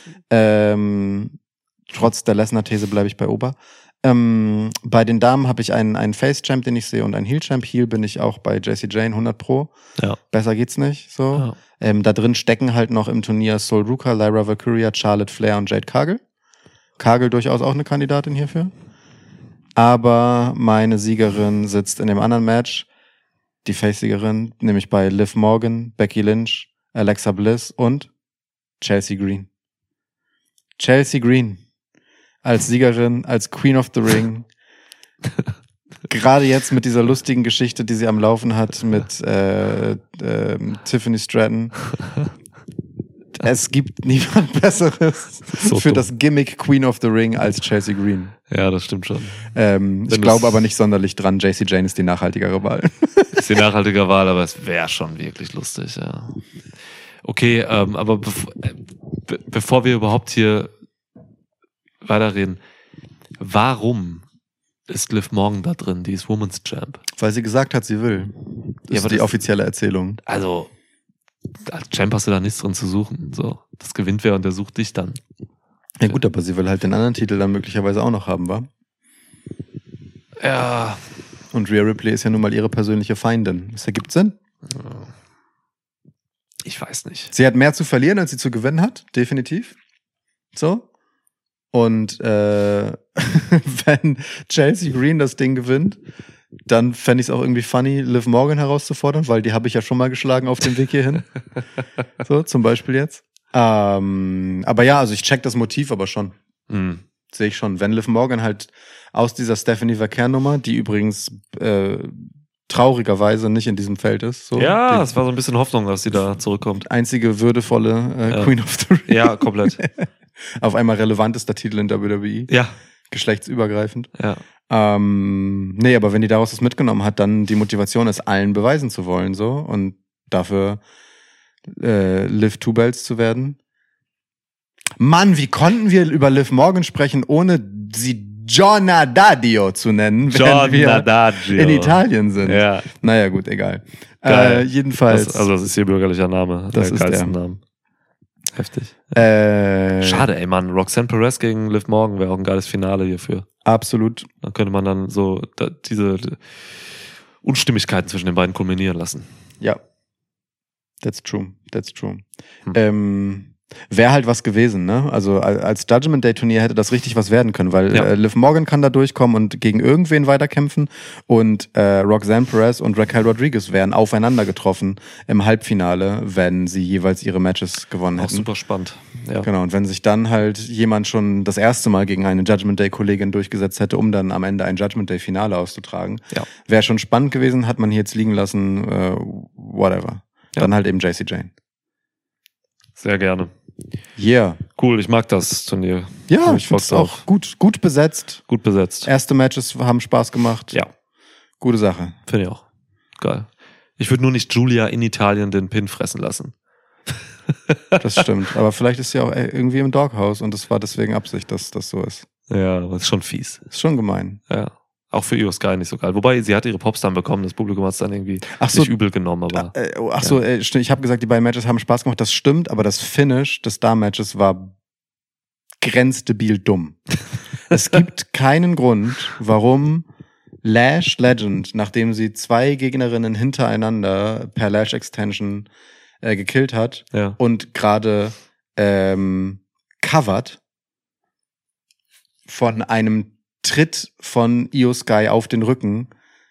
Trotz der Lesnar-These bleibe ich bei Ober. Bei den Damen habe ich einen Face-Champ, den ich sehe, und einen Heel-Champ. Heel bin ich auch bei JC Jane 100%. Ja. Besser geht's nicht. So. Ja. Da drin stecken halt noch im Turnier Sol Ruka, Lyra Valkyria, Charlotte Flair und Jade Cargill. Cargill durchaus auch eine Kandidatin hierfür. Aber meine Siegerin sitzt in dem anderen Match, die Face-Siegerin, nämlich bei Liv Morgan, Becky Lynch, Alexa Bliss und Chelsea Green. Chelsea Green als Siegerin, als Queen of the Ring. Gerade jetzt mit dieser lustigen Geschichte, die sie am Laufen hat mit Tiffany Stratton. Es gibt niemand Besseres so für dumm. das Gimmick Queen of the Ring als Chelsea Green. Ja, das stimmt schon. Ich glaube aber nicht sonderlich dran. JC Jane ist die nachhaltigere Wahl. Ist die nachhaltige Wahl, aber es wäre schon wirklich lustig, ja. Okay, aber bevor wir überhaupt hier weiterreden, warum ist Liv Morgan da drin? Die ist Women's Champ. Weil sie gesagt hat, sie will. Das ist aber die das- offizielle Erzählung. Also, als Champ hast du da nichts drin zu suchen. So, das gewinnt wer und der sucht dich dann. Ja gut, aber sie will halt den anderen Titel dann möglicherweise auch noch haben, wa? Ja. Und Rhea Ripley ist ja nun mal ihre persönliche Feindin. Das ergibt Sinn. Ich weiß nicht. Sie hat mehr zu verlieren, als sie zu gewinnen hat. Definitiv. So. Und wenn Chelsea Green das Ding gewinnt, dann fände ich es auch irgendwie funny, Liv Morgan herauszufordern, weil die habe ich ja schon mal geschlagen auf dem Weg hierhin. So, zum Beispiel jetzt. Aber ja, also ich check das Motiv aber schon. Sehe ich schon. Wenn Liv Morgan halt aus dieser Stephanie Verkehr-Nummer, die übrigens traurigerweise nicht in diesem Feld ist. So, Ja, es die war so ein bisschen Hoffnung, dass sie da zurückkommt. einzige würdevolle Queen of the Ring. Ja, komplett. Auf einmal relevantester Titel in WWE. Ja. Geschlechtsübergreifend. Ja. Nee, aber wenn die daraus was mitgenommen hat, dann die Motivation ist, allen beweisen zu wollen, so. Und dafür Liv Two Belts zu werden. Mann, wie konnten wir über Liv Morgan sprechen, ohne sie Jonna Dadio zu nennen, während wir Daggio. in Italien sind? Ja. Naja, gut, egal. Geil. Jedenfalls. Das ist ihr bürgerlicher Name. Das der ist geilsten der. Namen. Heftig. Schade. Ey, Mann. Roxanne Perez gegen Liv Morgan wäre auch ein geiles Finale hierfür. Absolut. Dann könnte man dann so diese Unstimmigkeiten zwischen den beiden kulminieren lassen. Ja. That's true. Wäre halt was gewesen, ne? Also als Judgment Day Turnier hätte das richtig was werden können, weil Ja. Liv Morgan kann da durchkommen und gegen irgendwen weiterkämpfen und Roxanne Perez und Raquel Rodriguez wären aufeinander getroffen im Halbfinale, wenn sie jeweils ihre Matches gewonnen Auch hätten. super spannend. Ja. Genau, und wenn sich dann halt jemand schon das erste Mal gegen eine Judgment Day Kollegin durchgesetzt hätte, um dann am Ende ein Judgment Day Finale auszutragen, Ja. wäre schon spannend gewesen, hat man hier jetzt liegen lassen, whatever. Ja. Dann halt eben JC Jane. Sehr gerne. Yeah. Cool, ich mag das Turnier. Ja, ich ich find's auch gut besetzt. Gut besetzt. Erste Matches haben Spaß gemacht. Ja, Gute Sache. finde ich auch. Geil. Ich würde nur nicht Julia in Italien den Pin fressen lassen. Das stimmt. Aber vielleicht ist sie auch irgendwie im Doghouse und es war deswegen Absicht, dass das so ist. Ja, aber ist schon fies. Ist schon gemein. Ja. Auch für Io Sky nicht so geil. Wobei, sie hat ihre Pops dann bekommen, das Publikum hat es dann irgendwie Ach so. nicht übel genommen, aber Stimmt. Ich habe gesagt, die beiden Matches haben Spaß gemacht. Das stimmt, aber das Finish des Damen-Matches war grenzdebil dumm. Es gibt keinen Grund, warum Lash Legend, nachdem sie 2 Gegnerinnen hintereinander per Lash Extension gekillt hat ja. und gerade covered von einem Tritt von Io Sky auf den Rücken,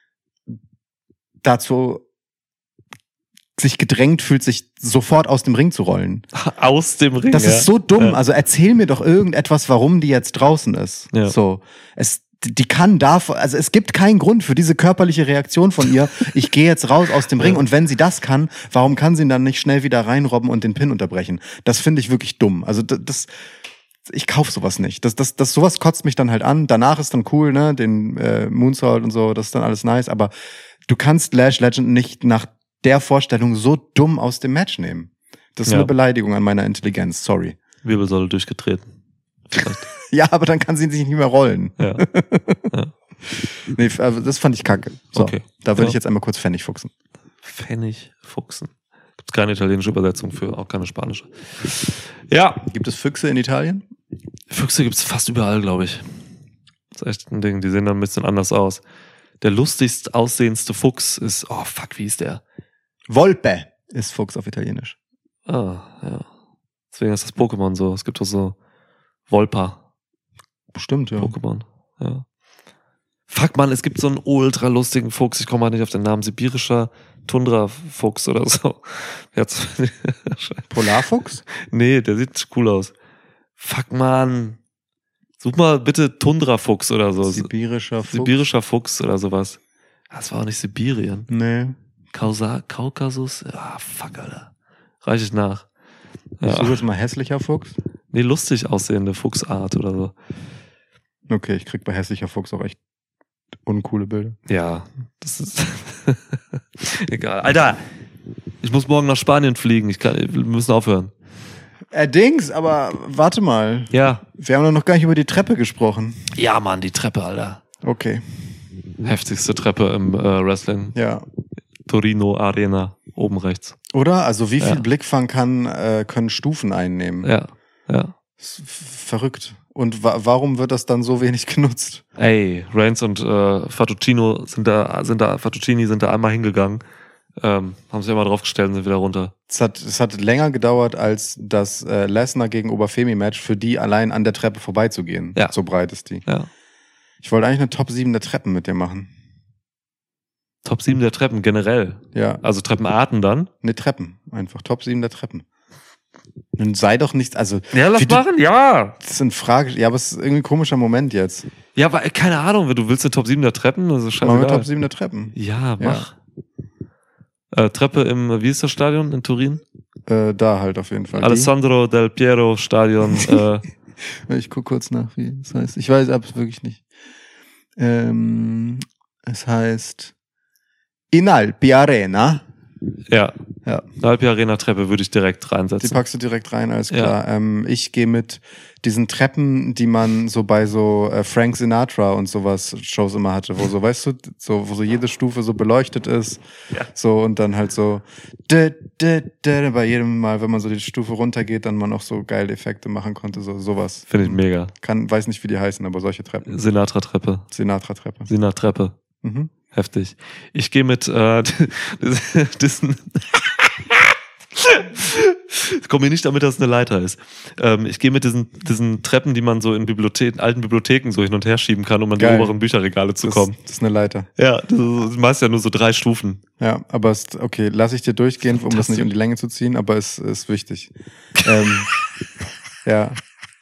dazu sich gedrängt fühlt, sich sofort aus dem Ring zu rollen. Aus dem Ring. Das ja. ist so dumm. Ja. Also erzähl mir doch irgendetwas, warum die jetzt draußen ist. Ja. So, die kann davon, also es gibt keinen Grund für diese körperliche Reaktion von ihr. Ich gehe jetzt raus aus dem Ring und wenn sie das kann, warum kann sie dann nicht schnell wieder reinrobben und den Pin unterbrechen? Das finde ich wirklich dumm. Also das ich kauf sowas nicht. Sowas kotzt mich dann halt an. Danach ist dann cool, ne, den Moonsault und so, das ist dann alles nice. Aber du kannst Lash Legend nicht nach der Vorstellung so dumm aus dem Match nehmen. Das ist eine Beleidigung an meiner Intelligenz, sorry. Wirbelsäule durchgetreten. Ja, aber dann kann sie sich nicht mehr rollen. Ja. Ja. Nee, das fand ich kacke. So, Okay. da würde ich jetzt einmal kurz Pfennig fuchsen. Pfennigfuchsen. Gibt's keine italienische Übersetzung für, auch keine spanische. Ja. Gibt es Füchse in Italien? Füchse gibt's fast überall, glaube ich. Das ist echt ein Ding, die sehen dann ein bisschen anders aus. Der lustigst aussehendste Fuchs ist, oh fuck, wie ist der? Volpe ist Fuchs auf Italienisch. Ah, ja. Deswegen ist das Pokémon so. Es gibt auch so Volpa Bestimmt, ja. Pokémon. Ja. Fuck, Mann, es gibt so einen ultra lustigen Fuchs. Ich komme mal nicht auf den Namen. Sibirischer Tundra-Fuchs oder so. Jetzt. Polarfuchs? Nee, der sieht cool aus. Fuck, Mann. Such mal bitte Tundra-Fuchs oder so. Sibirischer Fuchs? Sibirischer Fuchs oder sowas. Das war auch nicht Sibirien. Nee. Kaukasus? Ah, fuck, Alter. Reich ich nach. Ich suche Ja. jetzt mal hässlicher Fuchs. Nee, lustig aussehende Fuchsart oder so. Okay, ich krieg bei hässlicher Fuchs auch echt uncoole Bilder. Ja, das ist egal. Alter, ich muss morgen nach Spanien fliegen. Wir müssen aufhören. Dings, aber warte mal. Ja. Wir haben doch noch gar nicht über die Treppe gesprochen. Ja, Mann, die Treppe, Alter. Okay, Heftigste Treppe im Wrestling. ja. Torino Arena, oben rechts. Oder? Also wie viel Ja. Blickfang können Stufen einnehmen? Ja, ja. Das ist verrückt. Und warum wird das dann so wenig genutzt? Ey, Reigns und Fattuccini sind da einmal hingegangen, haben sich einmal draufgestellt und sind wieder runter. Es hat länger gedauert als das Lesnar gegen Oberfemi-Match, für die allein an der Treppe vorbeizugehen. Ja. So breit ist die. Ja. Ich wollte eigentlich eine Top 7 der Treppen mit dir machen. Top 7 der Treppen generell. Ja. Also Treppenarten dann. Ne, Treppen. Einfach Top 7 der Treppen. Nun sei doch nicht, also. Ja, lass wie du- machen, ja. Das ist eine Frage. Ja, aber es ist irgendwie ein komischer Moment jetzt. Ja, aber keine Ahnung, wenn du willst eine Top 7 der Treppen, also Machen wir scheißegal. Top 7 der Treppen. Ja, mach. Treppe im, wie ist das Stadion in Turin? Da halt auf jeden Fall. Alessandro Del Piero Stadion. Ich guck kurz nach, wie das heißt. Ich weiß es wirklich nicht. Es heißt Inalpi Arena. Ja. Ja. Alpi Arena Treppe würde ich direkt Die reinsetzen. packst du direkt rein, alles klar. Ich gehe mit diesen Treppen, die man so bei so Frank Sinatra und sowas Shows immer hatte, wo so, weißt du, so, wo so jede Stufe so beleuchtet ist. Ja. So und dann halt so bei jedem Mal, wenn man so die Stufe runtergeht, dann man auch so geile Effekte machen konnte, so sowas. Finde ich mega. Weiß nicht, wie die heißen, aber solche Treppen. Sinatra Treppe. Sinatra-Treppe. Sinatra-Treppe. Mhm. Heftig. Ich gehe mit diesen. Ich komme mir nicht damit, dass es eine Leiter ist. Ich gehe mit diesen Treppen, die man so in alten Bibliotheken so hin und her schieben kann, um an die Geil. oberen Bücherregale zu kommen. Das ist eine Leiter. Ja, das ist meist ja nur so 3 Stufen. Ja, aber okay, lass ich dir durchgehen, um das nicht um die Länge zu ziehen, aber es ist wichtig. Ja.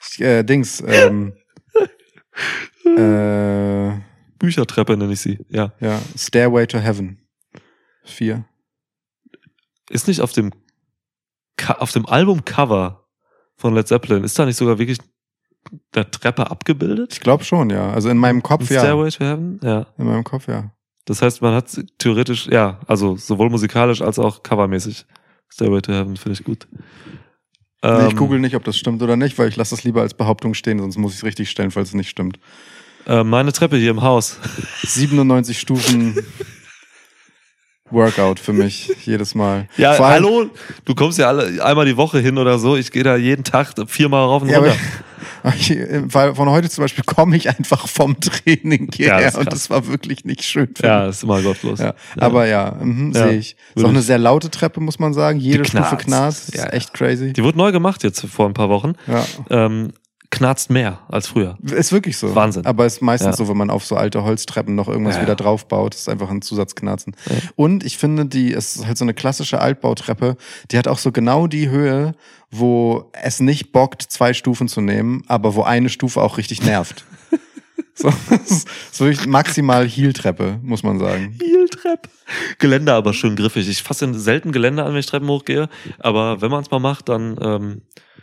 Büchertreppe nenne ich sie. Ja. Ja, Stairway to Heaven. 4. Ist nicht auf dem Albumcover von Led Zeppelin, ist da nicht sogar wirklich eine Treppe abgebildet? Ich glaube schon, ja. Also in meinem Kopf, ja. Stairway to Heaven? Ja. In meinem Kopf, ja. Das heißt, man hat theoretisch, ja, also sowohl musikalisch als auch covermäßig. Stairway to Heaven finde ich gut. Nee, ich google nicht, ob das stimmt oder nicht, weil ich lasse das lieber als Behauptung stehen, sonst muss ich es richtig stellen, falls es nicht stimmt. Meine Treppe hier im Haus. 97 Stufen Workout für mich, jedes Mal. Ja, Vor allem- hallo, du kommst ja einmal die Woche hin oder so. Ich gehe da jeden Tag 4-mal rauf und Ja, runter. weil von heute zum Beispiel komme ich einfach vom Training Ja, hierher das ist und krass. das war wirklich nicht schön für Ja, mich. ist immer gottlos. Ja. Aber ja, Ja, sehe ich. Ist auch würde eine ich- sehr laute Treppe, muss man sagen. Jede Die Stufe knarzt. knarzt. Ja, Ist echt crazy. Die wurde neu gemacht jetzt vor ein paar Wochen. Ja. Knarzt mehr als früher. Ist wirklich so. Wahnsinn. Aber ist meistens Ja. so, wenn man auf so alte Holztreppen noch irgendwas Ja. wieder draufbaut. Das ist einfach ein Zusatzknarzen. Ja. Und ich finde, es ist halt so eine klassische Altbautreppe. Die hat auch so genau die Höhe, wo es nicht bockt, 2 Stufen zu nehmen, aber wo eine Stufe auch richtig nervt. So, das ist wirklich maximal Heel-Treppe, muss man sagen. Heel-Treppe. Geländer aber schön griffig. Ich fasse selten Geländer an, wenn ich Treppen hochgehe. Aber wenn man es mal macht, dann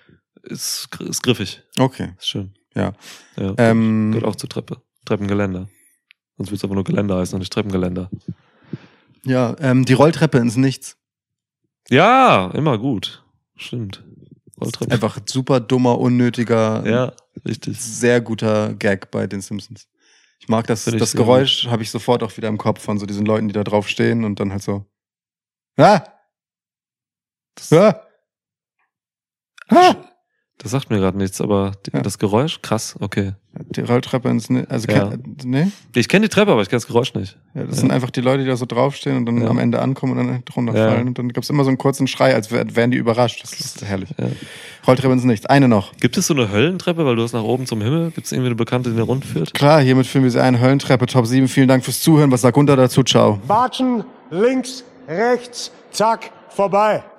ist griffig. Okay, Ist schön. ja. Ja, gehört auch zur Treppe. Treppengeländer. Sonst wird es aber nur Geländer heißen und nicht Treppengeländer. Ja, die Rolltreppe ins Nichts. Ja, immer gut. Stimmt. Rolltreppe. Einfach super dummer, unnötiger, Ja, richtig. sehr guter Gag bei den Simpsons. Ich mag das Finde ich sehr Geräusch, habe ich sofort auch wieder im Kopf von so diesen Leuten, die da drauf stehen und dann halt so. Ah! Ah! Ah! Das sagt mir gerade nichts, aber Ja. das Geräusch, krass, okay. Die Rolltreppe ins Nichts. Also, Ja. nee? Ich kenne die Treppe, aber ich kenne das Geräusch nicht. Ja, das sind einfach die Leute, die da so draufstehen und dann Ja. am Ende ankommen und dann runterfallen. Ja. Und dann gab's immer so einen kurzen Schrei, als wären die überrascht. Das ist herrlich. Ja. Rolltreppe ins Nichts. Eine noch. Gibt es so eine Höllentreppe, weil du hast nach oben zum Himmel? Gibt es irgendwie eine Bekannte, die da rund führt? Klar, hiermit führen wir sie ein. Höllentreppe, Top 7. Vielen Dank fürs Zuhören. Was sagt Gunter dazu? Ciao. Watschen, links, rechts, zack, vorbei.